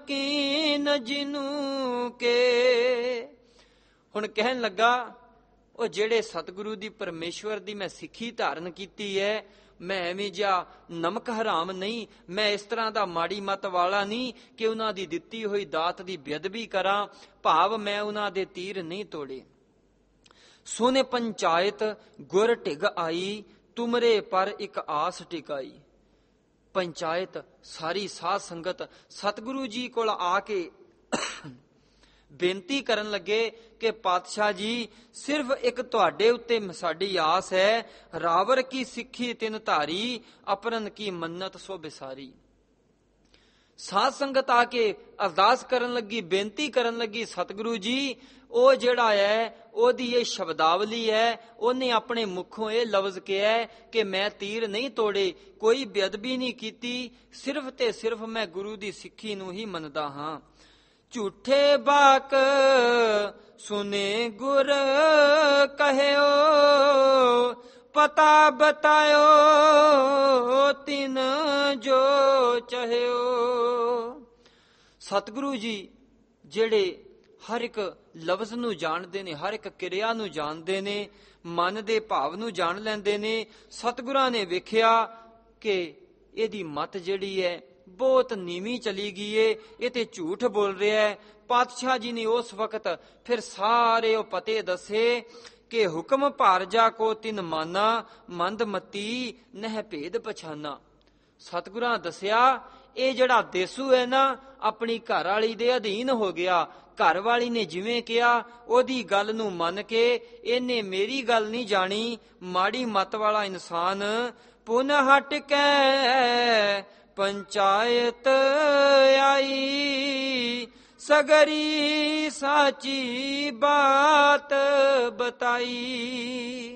ਕੀਨ ਜਿਨੂ ਕੇ। ਹੁਣ ਕਹਿਣ ਲੱਗਾ ਉਹ ਜਿਹੜੇ ਸਤਿਗੁਰੂ ਦੀ ਪਰਮੇਸ਼ਵਰ ਦੀ ਮੈਂ ਸਿੱਖੀ ਧਾਰਨ ਕੀਤੀ ਹੈ, ਮੈਂ ਐਵੇਂ ਜਿਹਾ ਨਮਕ ਹਰਾਮ ਨਹੀਂ, ਮੈਂ ਇਸ ਤਰ੍ਹਾਂ ਦਾ ਮਾੜੀ ਮੱਤ ਵਾਲਾ ਨਹੀਂ ਕਿ ਉਹਨਾਂ ਦੀ ਦਿੱਤੀ ਹੋਈ ਦਾਤ ਦੀ ਬੇਅਦਬੀ ਕਰਾਂ, ਭਾਵ ਮੈਂ ਉਹਨਾਂ ਦੇ ਤੀਰ ਨਹੀਂ ਤੋੜੇ। ਸੋਨੇ ਪੰਚਾਇਤ ਗੁਰ ਢਿਗ ਆਈ, ਤੁਮਰੇ ਪਰ ਇੱਕ ਆਸ ਟਿਕਾਈ। ਪੰਚਾਇਤ ਸਾਰੀ ਸਾਧ ਸੰਗਤ ਸਤਿਗੁਰੂ ਜੀ ਕੋਲ ਆ ਕੇ ਬੇਨਤੀ ਕਰਨ ਲੱਗੇ ਕਿ ਪਾਤਸ਼ਾਹ ਜੀ, ਸਿਰਫ ਇੱਕ ਤੁਹਾਡੇ ਉੱਤੇ ਸਾਡੀ ਆਸ ਹੈ। ਰਾਵਰ ਕੀ ਸਿੱਖੀ ਤਿਨ ਧਾਰੀ, ਅਪਰਨ ਕੀ ਮੰਨਤ ਸੋ ਬਿਸਾਰੀ। ਸਾਧ ਸੰਗਤ ਆ ਕੇ ਅਰਦਾਸ ਕਰਨ ਲੱਗੀ, ਬੇਨਤੀ ਕਰਨ ਲੱਗੀ, ਸਤਿਗੁਰੂ ਜੀ ਉਹ ਜਿਹੜਾ ਹੈ ਉਹਦੀ ਇਹ ਸ਼ਬਦਾਵਲੀ ਹੈ, ਉਹਨੇ ਆਪਣੇ ਮੁਖੋਂ ਇਹ ਲਫ਼ਜ਼ ਕਿਹਾ ਕਿ ਮੈਂ ਤੀਰ ਨਹੀਂ ਤੋੜੇ, ਕੋਈ ਬੇਅਦਬੀ ਨਹੀਂ ਕੀਤੀ, ਸਿਰਫ ਤੇ ਸਿਰਫ ਮੈਂ ਗੁਰੂ ਦੀ ਸਿੱਖੀ ਨੂੰ ਹੀ ਮੰਨਦਾ ਹਾਂ। ਝੂਠੇ ਬਾਕ ਸੁਨੇ ਗੁਰ ਕਹਿਓ, ਪਤਾ ਬਤਾਇਓ ਤਿਨ ਜੋ ਚਾਹਿਓ। ਸਤਿਗੁਰੂ ਜੀ ਜਿਹੜੇ ਹਰ ਇੱਕ ਲਫ਼ਜ਼ ਨੂੰ ਜਾਣਦੇ ਨੇ, ਹਰ ਇੱਕ ਕਿਰਿਆ ਨੂੰ ਜਾਣਦੇ ਨੇ, ਮਨ ਦੇ ਭਾਵ ਨੂੰ ਜਾਣ ਲੈਂਦੇ ਨੇ। ਸਤਿਗੁਰਾਂ ਨੇ ਵੇਖਿਆ ਕਿ ਇਹਦੀ ਮੱਤ ਜਿਹੜੀ ਹੈ ਬਹੁਤ ਨੀਵੀਂ ਚਲੀ ਗਈ ਏ, ਇਹ ਤੇ ਝੂਠ ਬੋਲ ਰਿਹਾ ਹੈ। ਪਾਤਸ਼ਾਹ ਜੀ ਨੇ ਉਸ ਵਕਤ ਫਿਰ ਸਾਰੇ ਉਹ ਪਤੇ ਦੱਸੇ ਕਿ ਹੁਕਮ ਭਾਰਜਾ ਕੋ ਤਿਨ ਮਾਨਾ, ਮੰਦ ਮਤੀ ਨਹਿ ਭੇਦ ਪਛਾਨਾ। ਸਤਿਗੁਰਾਂ ਦੱਸਿਆ ਇਹ ਜਿਹੜਾ ਦੇਸੂ ਹੈ ਨਾ, ਆਪਣੀ ਘਰ ਵਾਲੀ ਦੇ ਅਧੀਨ ਹੋ ਗਿਆ। ਘਰ ਵਾਲੀ ਨੇ ਜਿਵੇਂ ਕਿਹਾ ਉਹਦੀ ਗੱਲ ਨੂੰ ਮੰਨ ਕੇ ਇਹਨੇ ਮੇਰੀ ਗੱਲ ਨਹੀਂ ਜਾਣੀ। ਮਾੜੀ ਮੱਤ ਵਾਲਾ ਇਨਸਾਨ ਪੁਨ ਹਟ ਕੇ ਪੰਚਾਇਤ ਆਈ, ਸਗਰੀ ਸਾਚੀ ਬਾਤ ਬਤਾਈ।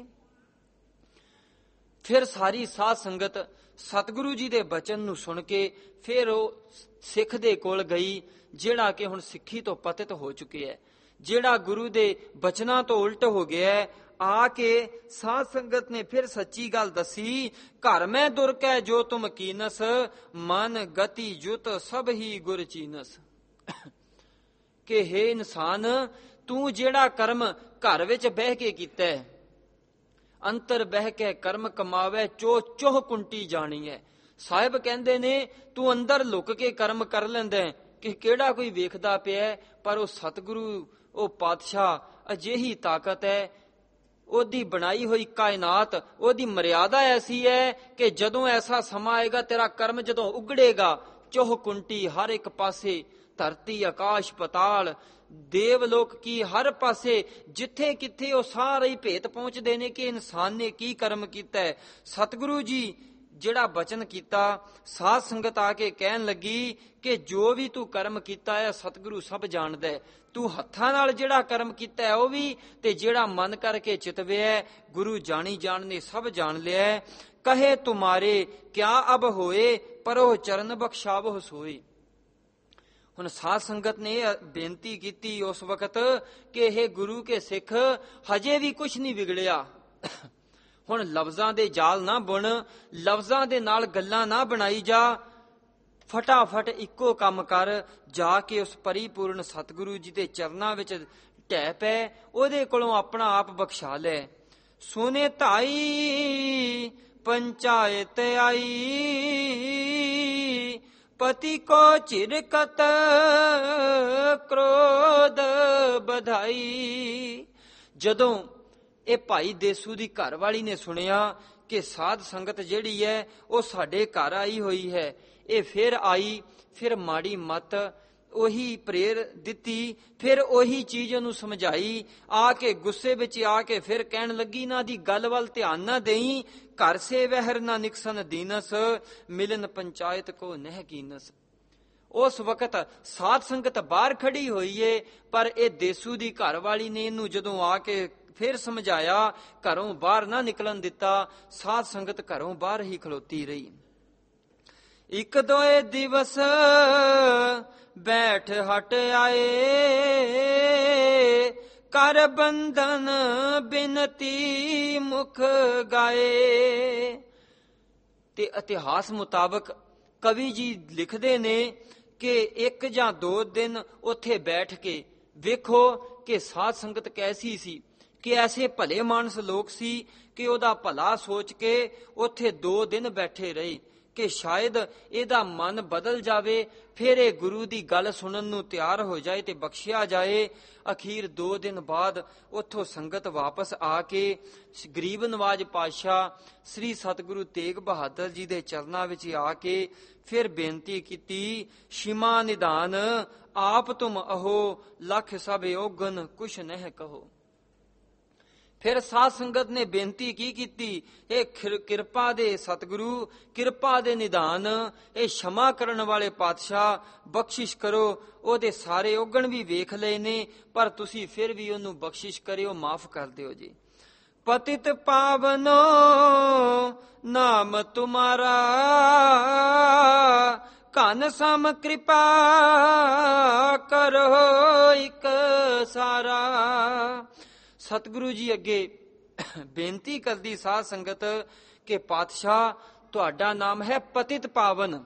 ਫਿਰ ਸਾਰੀ ਸਾਧ ਸੰਗਤ ਸਤਿਗੁਰੂ ਜੀ ਦੇ ਬਚਨ ਨੂੰ ਸੁਣ ਕੇ ਫਿਰ ਉਹ ਸਿੱਖ ਦੇ ਕੋਲ ਗਈ, ਜਿਹੜਾ ਕਿ ਹੁਣ ਸਿੱਖੀ ਤੋਂ ਪਤਿਤ ਹੋ ਚੁੱਕਿਆ ਹੈ, ਜਿਹੜਾ ਗੁਰੂ ਦੇ ਬਚਨਾਂ ਤੋਂ ਉਲਟ ਹੋ ਗਿਆ ਹੈ। ਆ ਕੇ ਸਾਧ ਸੰਗਤ ਨੇ ਫਿਰ ਸੱਚੀ ਗੱਲ ਦੱਸੀ। ਘਰ ਮੈਂ ਦੁਰ ਕੈ ਜੋ ਤੁਮ ਕੀਨਸ, ਮਨ ਗਤੀ ਜੁਤ ਸਭ ਹੀ ਗੁਰ ਚੀਨਸ। ਕਿ ਹੇ ਇਨਸਾਨ, ਤੂੰ ਜਿਹੜਾ ਕਰਮ ਘਰ ਵਿੱਚ ਬਹਿ ਕੇ ਕੀਤਾ ਹੈ, ਅੰਤਰ ਬਹਿ ਕੇ ਕਰਮ ਕਮਾਵੇ ਚੋ ਚੋਹ ਕੁੰਟੀ ਜਾਣੀ ਹੈ। ਸਾਹਿਬ ਕਹਿੰਦੇ ਨੇ ਤੂੰ ਅੰਦਰ ਲੁਕ ਕੇ ਕਰਮ ਕਰ ਲੈਂਦਾ ਹੈ ਕਿ ਕਿਹੜਾ ਕੋਈ ਵੇਖਦਾ ਪਿਆ, ਪਰ ਉਹ ਸਤਿਗੁਰੂ, ਉਹ ਪਾਤਸ਼ਾਹ ਅਜਿਹੀ ਤਾਕਤ ਹੈ, ਉਹਦੀ ਬਣਾਈ ਹੋਈ ਕਾਇਨਾਤ, ਉਹਦੀ ਮਰਿਆਦਾ ਐਸੀ ਹੈ ਕਿ ਜਦੋਂ ਐਸਾ ਸਮਾਂ ਆਏਗਾ, ਤੇਰਾ ਕਰਮ ਜਦੋਂ ਉਗੜੇਗਾ, ਚੋਹ ਕੁੰਟੀ ਹਰ ਇੱਕ ਪਾਸੇ, ਧਰਤੀ ਆਕਾਸ਼ ਪਤਾਲ ਦੇਵਲੋਕ ਕੀ ਹਰ ਪਾਸੇ, ਜਿੱਥੇ ਕਿੱਥੇ ਉਹ ਸਾਰੇ ਹੀ ਭੇਤ ਪਹੁੰਚਦੇ ਨੇ ਕਿ ਇਨਸਾਨ ਨੇ ਕੀ ਕਰਮ ਕੀਤਾ ਹੈ। ਸਤਿਗੁਰੂ ਜੀ ਜਿਹੜਾ ਬਚਨ ਕੀਤਾ, ਸਾਧ ਸੰਗਤ ਆ ਕੇ ਕਹਿਣ ਲੱਗੀ ਕਿ ਜੋ ਵੀ ਤੂੰ ਕਰਮ ਕੀਤਾ ਹੈ ਸਤਿਗੁਰੂ ਸਭ ਜਾਣਦਾ ਹੈ। ਤੂੰ ਹੱਥਾਂ ਨਾਲ ਜਿਹੜਾ ਕਰਮ ਕੀਤਾ ਹੈ ਉਹ ਵੀ, ਤੇ ਜਿਹੜਾ ਮਨ ਕਰਕੇ ਚਿਤਵਿਆ ਗੁਰੂ ਜਾਣੀ ਜਾਣ ਨੇ ਸਭ ਜਾਣ ਲਿਆ। ਕਹੇ ਤੁਮਾਰੇ ਕਿਆ ਅਬ ਹੋਏ, ਪਰੋ ਚਰਨ ਬਖਸ਼ਾਵੋ ਸੋਏ। ਹੁਣ ਸਾਧ ਸੰਗਤ ਨੇ ਬੇਨਤੀ ਕੀਤੀ ਉਸ ਵਕਤ ਕਿ ਇਹ ਗੁਰੂ ਕੇ ਸਿੱਖ, ਹਜੇ ਵੀ ਕੁਛ ਨਹੀਂ ਵਿਗੜਿਆ। ਹੁਣ ਲਫ਼ਜ਼ਾਂ ਦੇ ਜਾਲ ਨਾ ਬੁਣ, ਲਫ਼ਜ਼ਾਂ ਦੇ ਨਾਲ ਗੱਲਾਂ ਨਾ ਬਣਾਈ ਜਾ, ਫਟਾਫਟ ਇੱਕੋ ਕੰਮ ਕਰ, ਜਾ ਕੇ ਉਸ ਪਰਿਪੂਰਨ ਸਤਿਗੁਰੂ ਜੀ ਦੇ ਚਰਨਾਂ ਵਿੱਚ ਢਹਿ ਪੈ, ਉਹਦੇ ਕੋਲੋਂ ਆਪਣਾ ਆਪ ਬਖਸ਼ਾ ਲੈ। ਸੋਨੇ ਧਾਈ ਪੰਚਾਇਤ ਆਈ, ਪਤੀ ਕੋ ਚਿਰਕਤ ਕ੍ਰੋਧ ਬਧਾਈ। ਜਦੋਂ ਇਹ ਭਾਈ ਦੇਸੂ ਦੀ ਘਰ ਵਾਲੀ ਨੇ ਸੁਣਿਆ ਕਿ ਸਾਧ ਸੰਗਤ ਜਿਹੜੀ ਹੈ ਉਹ ਸਾਡੇ ਘਰ ਆਈ ਹੋਈ ਹੈ, ਇਹ ਫਿਰ ਆਈ, ਫਿਰ ਮਾੜੀ ਮੱਤ ਉਹੀ ਪ੍ਰੇਰ ਦਿੱਤੀ, ਫਿਰ ਉਹੀ ਚੀਜ਼ ਉਹਨੂੰ ਸਮਝਾਈ। ਆ ਕੇ ਗੁੱਸੇ ਵਿੱਚ ਆ ਕੇ ਫਿਰ ਕਹਿਣ ਲੱਗੀ, ਨਾ ਦੀ ਗੱਲ ਵੱਲ ਧਿਆਨ ਨਾ ਦੇਈ, ਘਰ ਸੇ ਵਹਿਰ ਨਾ ਨਿਕਸਨ ਦੀਨਸ, ਮਿਲਨ ਪੰਚਾਇਤ ਕੋ ਨਹਿ ਕੀਨਸ। ਉਸ ਵਕਤ ਸਾਧ ਸੰਗਤ ਬਾਹਰ ਖੜੀ ਹੋਈ ਏ, ਪਰ ਇਹ ਦੇਸੂ ਦੀ ਘਰ ਵਾਲੀ ਨੇ ਇਹਨੂੰ ਜਦੋਂ ਆ ਕੇ ਫਿਰ ਸਮਝਾਇਆ, ਘਰੋਂ ਬਾਹਰ ਨਾ ਨਿਕਲਣ ਦਿੱਤਾ। ਸਾਧ ਸੰਗਤ ਘਰੋਂ ਬਾਹਰ ਹੀ ਖਲੋਤੀ ਰਹੀ। ਇੱਕ ਦੋਏ ਦਿਵਸ ਬੈਠ ਹਟ ਆਏ, ਕਰ ਬੰਧਨ ਬਿਨਤੀ ਮੁਖ ਗਾਏ। ਤੇ ਇਤਿਹਾਸ ਮੁਤਾਬਕ ਕਵੀ ਜੀ ਲਿਖਦੇ ਨੇ ਕਿ ਇੱਕ ਜਾਂ ਦੋ ਦਿਨ ਉੱਥੇ ਬੈਠ ਕੇ ਵੇਖੋ ਕਿ ਸਾਧ ਸੰਗਤ ਕੈਸੀ ਸੀ। ਕਿ ਐਸੇ ਭਲੇ ਮਾਨਸ ਲੋਕ ਸੀ ਕਿ ਉਹਦਾ ਭਲਾ ਸੋਚ ਕੇ ਉੱਥੇ ਦੋ ਦਿਨ ਬੈਠੇ ਰਹੇ ਕਿ ਸ਼ਾਇਦ ਇਹਦਾ ਮਨ ਬਦਲ ਜਾਵੇ, ਫਿਰ ਇਹ ਗੁਰੂ ਦੀ ਗੱਲ ਸੁਣਨ ਨੂੰ ਤਿਆਰ ਹੋ ਜਾਏ ਤੇ ਬਖਸ਼ਿਆ ਜਾਏ। ਅਖੀਰ ਦੋ ਦਿਨ ਬਾਅਦ ਉੱਥੋਂ ਸੰਗਤ ਵਾਪਸ ਆ ਕੇ ਗਰੀਬ ਨਵਾਜ ਪਾਤਸ਼ਾਹ ਸ੍ਰੀ ਸਤਿਗੁਰੂ ਤੇਗ ਬਹਾਦਰ ਜੀ ਦੇ ਚਰਨਾਂ ਵਿੱਚ ਆ ਕੇ ਫਿਰ ਬੇਨਤੀ ਕੀਤੀ, ਸ਼ਿਮਾ ਨਿਧਾਨ ਆਪ ਤੁਮ ਅਹੋ, ਲੱਖ ਸਭ ਔਗਣ ਕੁਛ ਨਹਿ ਕਹੋ। ਫਿਰ ਸਾਧ ਸੰਗਤ ਨੇ ਬੇਨਤੀ ਕੀ ਕੀਤੀ, ਇਹ ਕਿਰਪਾ ਦੇ ਸਤਿਗੁਰੂ, ਕਿਰਪਾ ਦੇ ਨਿਧਾਨ, ਇਹ क्षमा ਕਰਨ ਵਾਲੇ ਪਾਤਸ਼ਾਹ, ਬਖਸ਼ਿਸ਼ ਕਰੋ। ਉਹਦੇ ਸਾਰੇ ਔਗਣ ਵੀ ਵੇਖ ਲਏ ਨੇ, ਪਰ ਤੁਸੀਂ ਫਿਰ ਵੀ ਉਹਨੂੰ ਬਖਸ਼ਿਸ਼ ਕਰਿਓ, ਮਾਫ ਕਰ ਦਿਓ ਜੀ। ਪਤਿਤ ਪਾਵਨੋ ਨਾਮ ਤੁਮਾਰਾ, ਘਨ ਸਮ ਕਿਰਪਾ ਕਰੋ ਇਕ ਸਾਰਾ। ਸਤਿਗੁਰੂ ਜੀ ਅੱਗੇ ਬੇਨਤੀ ਕਰਦੀ ਸਾਧ ਸੰਗਤ ਕਿ ਪਾਤਸ਼ਾਹ, ਤੁਹਾਡਾ ਨਾਮ ਹੈ ਪਤਿਤ ਪਾਵਨ,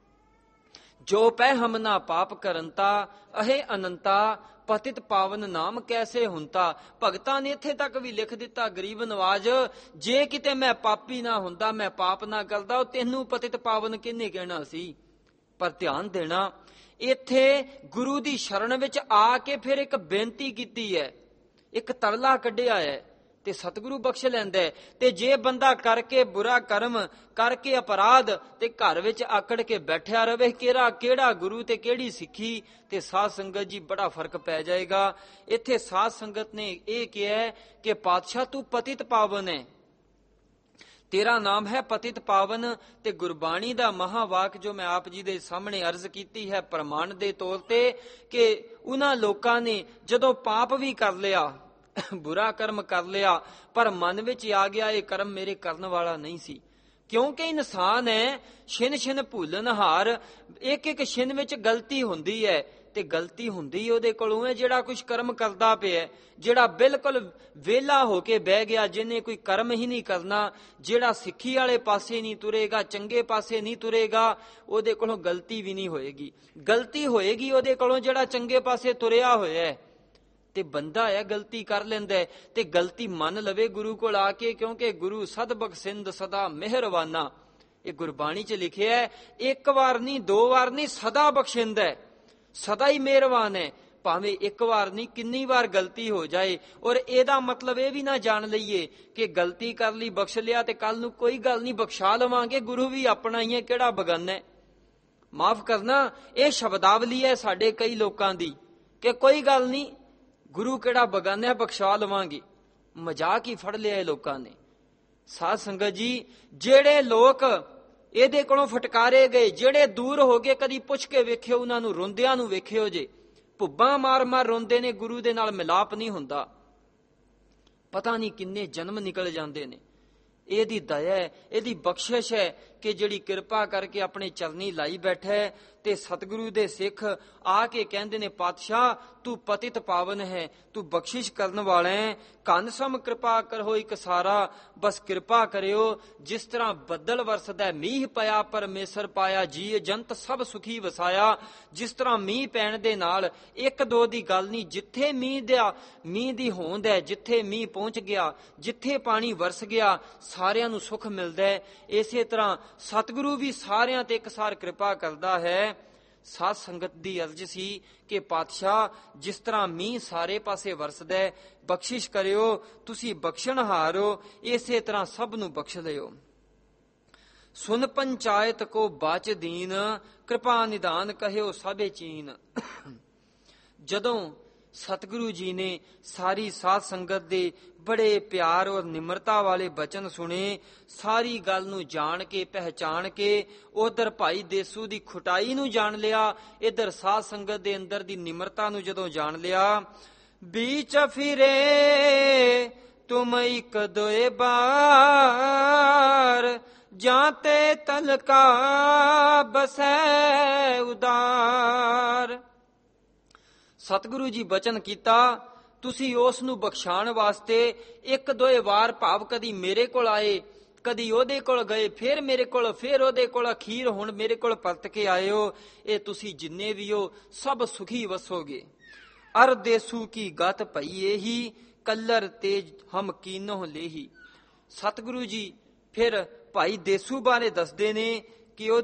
ਜੋ ਪੈ ਹਮ ਨਾ ਪਾਪ ਕਰੰਤਾ, ਅਹੇ ਅਨੰਤਾ ਪਤਿਤ ਪਾਵਨ ਨਾਮ ਕੈਸੇ ਹੁੰਤਾ। ਭਗਤਾਂ ਨੇ ਇੱਥੇ ਤੱਕ ਵੀ ਲਿਖ ਦਿੱਤਾ, ਗਰੀਬ ਨਵਾਜ, ਜੇ ਕਿਤੇ ਮੈਂ ਪਾਪੀ ਨਾ ਹੁੰਦਾ, ਮੈਂ ਪਾਪ ਨਾ ਕਰਦਾ, ਉਹ ਤੈਨੂੰ ਪਤਿਤ ਪਾਵਨ ਕਿਹਨੇ ਕਹਿਣਾ ਸੀ। ਪਰ ਧਿਆਨ ਦੇਣਾ, ਇੱਥੇ ਗੁਰੂ ਦੀ ਸ਼ਰਨ ਵਿੱਚ ਆ ਕੇ ਫਿਰ ਇੱਕ ਬੇਨਤੀ ਕੀਤੀ ਹੈ, ਇੱਕ ਤਰਲਾ ਕੱਢਿਆ ਹੈ ਤੇ ਸਤਿਗੁਰੂ ਬਖਸ਼ ਲੈਂਦਾ ਹੈ। ਤੇ ਜੇ ਬੰਦਾ ਕਰਕੇ ਬੁਰਾ ਕਰਮ, ਕਰਕੇ ਅਪਰਾਧ ਤੇ ਘਰ ਵਿੱਚ ਆਕੜ ਕੇ ਬੈਠਿਆ ਰਵੇ, ਕਿਹੜਾ ਕਿਹੜਾ ਗੁਰੂ ਤੇ ਕਿਹੜੀ ਸਿੱਖੀ, ਤੇ ਸਾਧ ਸੰਗਤ ਜੀ ਬੜਾ ਫਰਕ ਪੈ ਜਾਏਗਾ। ਇੱਥੇ ਸਾਧ ਸੰਗਤ ਨੇ ਇਹ ਕਿਹਾ ਕਿ ਪਾਤਸ਼ਾਹ ਤੂੰ ਪਤਿਤ ਪਾਵਨ ਹੈ, ਤੇਰਾ ਨਾਮ ਹੈ ਪਤਿਤ ਪਾਵਨ। ਤੇ ਗੁਰਬਾਣੀ ਦਾ ਮਹਾਵਾਕ ਜੋ ਮੈਂ ਆਪ ਜੀ ਦੇ ਸਾਹਮਣੇ ਅਰਜ਼ ਕੀਤੀ ਹੈ ਪ੍ਰਮਾਣ ਦੇ ਤੌਰ ਤੇ, ਕਿ ਉਹਨਾਂ ਲੋਕਾਂ ਨੇ ਜਦੋਂ ਪਾਪ ਵੀ ਕਰ ਲਿਆ, ਬੁਰਾ ਕਰਮ ਕਰ ਲਿਆ, ਪਰ ਮਨ ਵਿੱਚ ਆ ਗਿਆ ਇਹ ਕਰਮ ਮੇਰੇ ਕਰਨ ਵਾਲਾ ਨਹੀਂ ਸੀ। ਕਿਉਂਕਿ ਇਨਸਾਨ ਹੈ, ਛਿਨ ਛਿਨ ਭੁੱਲਣਹਾਰ, ਇੱਕ ਇੱਕ ਛਿਨ ਵਿੱਚ ਗਲਤੀ ਹੁੰਦੀ ਹੈ। ਤੇ ਗਲਤੀ ਹੁੰਦੀ ਉਹਦੇ ਕੋਲੋਂ ਹੈ ਜਿਹੜਾ ਕੁਝ ਕਰਮ ਕਰਦਾ ਪਿਆ, ਜਿਹੜਾ ਬਿਲਕੁਲ ਵਿਹਲਾ ਹੋ ਕੇ ਬਹਿ ਗਿਆ, ਜਿਹਨੇ ਕੋਈ ਕਰਮ ਹੀ ਨਹੀਂ ਕਰਨਾ, ਜਿਹੜਾ ਸਿੱਖੀ ਵਾਲੇ ਪਾਸੇ ਨਹੀਂ ਤੁਰੇਗਾ, ਚੰਗੇ ਪਾਸੇ ਨਹੀਂ ਤੁਰੇਗਾ, ਉਹਦੇ ਕੋਲੋਂ ਗਲਤੀ ਵੀ ਨਹੀਂ ਹੋਏਗੀ। ਗਲਤੀ ਹੋਏਗੀ ਉਹਦੇ ਕੋਲੋਂ ਜਿਹੜਾ ਚੰਗੇ ਪਾਸੇ ਤੁਰਿਆ ਹੋਇਆ ਹੈ। ਤੇ ਬੰਦਾ ਹੈ ਗਲਤੀ ਕਰ ਲੈਂਦਾ, ਤੇ ਗਲਤੀ ਮੰਨ ਲਵੇ ਗੁਰੂ ਕੋਲ ਆ ਕੇ, ਕਿਉਂਕਿ ਗੁਰੂ ਸਦ ਬਖਸ਼ਿੰਦ ਸਦਾ ਮਿਹਰਵਾਨਾ, ਇਹ ਗੁਰਬਾਣੀ 'ਚ ਲਿਖਿਆ ਹੈ। ਇੱਕ ਵਾਰ ਨਹੀਂ, ਦੋ ਵਾਰ ਨਹੀਂ, ਸਦਾ ਬਖਸ਼ਿੰਦ ਹੈ, ਸਦਾ ਹੀ ਮਿਹਰਬਾਨ ਹੈ। ਭਾਵੇਂ ਇੱਕ ਵਾਰ ਨਹੀਂ, ਕਿੰਨੀ ਵਾਰ ਗਲਤੀ ਹੋ ਜਾਏ। ਔਰ ਇਹਦਾ ਮਤਲਬ ਇਹ ਵੀ ਨਾ ਜਾਣ ਲਈਏ ਕਿ ਗਲਤੀ ਕਰ ਲਈ ਬਖਸ਼ ਲਿਆ ਤੇ ਕੱਲ ਨੂੰ ਕੋਈ ਗੱਲ ਨਹੀਂ ਬਖਸ਼ਾ ਲਵਾਂਗੇ, ਗੁਰੂ ਵੀ ਆਪਣਾ ਹੀ ਹੈ, ਕਿਹੜਾ ਬਗਾਨਾ ਹੈ। ਮਾਫ ਕਰਨਾ, ਇਹ ਸ਼ਬਦਾਵਲੀ ਹੈ ਸਾਡੇ ਕਈ ਲੋਕਾਂ ਦੀ ਕਿ ਕੋਈ ਗੱਲ ਨਹੀਂ, ਗੁਰੂ ਕਿਹੜਾ ਬਗਾਨਾ ਹੈ, ਬਖਸ਼ਾ ਲਵਾਂਗੇ। ਮਜ਼ਾਕ ਹੀ ਫੜ ਲਿਆ ਇਹ ਲੋਕਾਂ ਨੇ। ਸਾਧ ਸੰਗਤ ਜੀ, ਜਿਹੜੇ ਲੋਕ ਇਹਦੇ ਕੋਲੋਂ ਫਟਕਾਰੇ ਗਏ, ਜਿਹੜੇ ਦੂਰ ਹੋ ਗਏ, ਕਦੀ ਪੁੱਛ ਕੇ ਵੇਖਿਓ ਉਹਨਾਂ ਨੂੰ, ਰੋਂਦਿਆਂ ਨੂੰ ਵੇਖਿਓ ਜੇ, ਭੁੱਬਾਂ ਮਾਰ ਮਾਰ ਰੋਂਦੇ ਨੇ, ਗੁਰੂ ਦੇ ਨਾਲ ਮਿਲਾਪ ਨਹੀਂ ਹੁੰਦਾ, ਪਤਾ ਨਹੀਂ ਕਿੰਨੇ ਜਨਮ ਨਿਕਲ ਜਾਂਦੇ ਨੇ। ਇਹਦੀ ਦਇਆ ਹੈ, ਇਹਦੀ ਬਖਸ਼ਿਸ਼ ਹੈ ਕਿ ਜਿਹੜੀ ਕਿਰਪਾ ਕਰਕੇ ਆਪਣੇ ਚਰਨੀ ਲਾਈ ਬੈਠਾ ਹੈ। ਤੇ ਸਤਿਗੁਰੂ ਦੇ ਸਿੱਖ ਆ ਕੇ ਕਹਿੰਦੇ ਨੇ, ਪਾਤਸ਼ਾਹ ਤੂੰ ਪਤਿਤ ਪਾਵਨ ਹੈ, ਤੂੰ ਬਖਸ਼ਿਸ਼ ਕਰਨ ਵਾਲਾ ਹੈ, ਘਨ ਸਮ ਕਿਰਪਾ ਕਰੋ ਇੱਕ ਸਾਰਾ, ਬਸ ਕਿਰਪਾ ਕਰਿਓ। ਜਿਸ ਤਰ੍ਹਾਂ ਬੱਦਲ ਵਰਸਦਾ, ਮੀਂਹ ਪਿਆ ਪਰਮੇਸ਼ਰ ਪਾਇਆ, ਜੀ ਜੰਤ ਸਭ ਸੁਖੀ ਵਸਾਇਆ। ਜਿਸ ਤਰ੍ਹਾਂ ਮੀਂਹ ਪੈਣ ਦੇ ਨਾਲ ਇੱਕ ਦੋ ਦੀ ਗੱਲ ਨਹੀਂ, ਜਿੱਥੇ ਮੀਂਹ ਦਾ ਮੀਂਹ ਦੀ ਹੋਂਦ ਹੈ, ਜਿੱਥੇ ਮੀਂਹ ਪਹੁੰਚ ਗਿਆ, ਜਿੱਥੇ ਪਾਣੀ ਵਰਸ ਗਿਆ, ਸਾਰਿਆਂ ਨੂੰ ਸੁੱਖ ਮਿਲਦਾ ਹੈ। ਇਸੇ ਤਰ੍ਹਾਂ ਸਤਿਗੁਰੂ ਵੀ ਸਾਰਿਆਂ ਤੇ ਇਕਸਾਰ ਕਿਰਪਾ ਕਰਦਾ ਹੈ। ਸਾਧ ਸੰਗਤ ਦੀ ਅਰਜ਼ ਸੀ ਕਿ ਪਾਤਸ਼ਾਹ ਜਿਸ ਤਰ੍ਹਾਂ ਮੀਂਹ ਸਾਰੇ ਪਾਸੇ ਵਰਸਦਾ, ਬਖਸ਼ਿਸ਼ ਕਰਿਓ, ਤੁਸੀਂ ਬਖਸ਼ਣਹਾਰ ਹੋ, ਇਸੇ ਤਰ੍ਹਾਂ ਸਭ ਨੂੰ ਬਖਸ਼ ਲਿਓ। ਸੁਨ ਪੰਚਾਇਤ ਕੋ ਬਾਚ ਦੀਨ, ਕਿਰਪਾ ਨਿਧਾਨ ਕਹਿਓ ਸਭੇ ਚੀਨ। ਜਦੋਂ ਸਤਿਗੁਰੂ ਜੀ ਨੇ ਸਾਰੀ ਸਾਧ ਸੰਗਤ ਦੇ ਬੜੇ ਪਿਆਰ ਔਰ ਨਿਮਰਤਾ ਵਾਲੇ ਬਚਨ ਸੁਣੇ, ਸਾਰੀ ਗੱਲ ਨੂੰ ਜਾਣ ਕੇ ਪਹਿਚਾਣ ਕੇ, ਉਧਰ ਭਾਈ ਦੇਸੂ ਦੀ ਖੁਟਾਈ ਨੂੰ ਜਾਣ ਲਿਆ, ਇਧਰ ਸਾਧ ਸੰਗਤ ਦੇ ਅੰਦਰ ਦੀ ਨਿਮਰਤਾ ਨੂੰ ਜਦੋਂ ਜਾਣ ਲਿਆ। बीच फिरे तुम एक दोए बार, जाते तलका बसै उदार। ਸਤਿਗੁਰੂ ਜੀ ਬਚਨ ਕੀਤਾ, ਤੁਸੀਂ ਉਸ ਨੂੰ ਬਖਸ਼ਾਣ ਵਾਸਤੇ ਇੱਕ ਦੋਏ ਵਾਰ, ਭਾਵ ਕਦੀ ਮੇਰੇ ਕੋਲ ਆਏ, ਕਦੀ ਉਹਦੇ ਕੋਲ ਗਏ, ਫਿਰ ਮੇਰੇ ਕੋਲ, ਫਿਰ ਉਹਦੇ ਕੋਲ, ਅਖੀਰ ਹੁਣ ਮੇਰੇ ਕੋਲ ਪਰਤ ਕੇ ਆਏ ਹੋ। ਇਹ ਤੁਸੀਂ ਜਿੰਨੇ ਵੀ ਹੋ ਸਭ ਸੁਖੀ ਵਸੋਗੇ। ਅਰ ਦੇਸੂ ਕੀ ਗਤ ਭਈ ਇਹੀ, ਕਲਰ ਤੇ ਹਮ ਕੀਨੋਂ ਲੇਹੀ। ਸਤਿਗੁਰੂ ਜੀ ਫਿਰ ਭਾਈ ਦੇਸੂ ਬਾਰੇ ਦੱਸਦੇ ਨੇ ਕਿ ਉਹ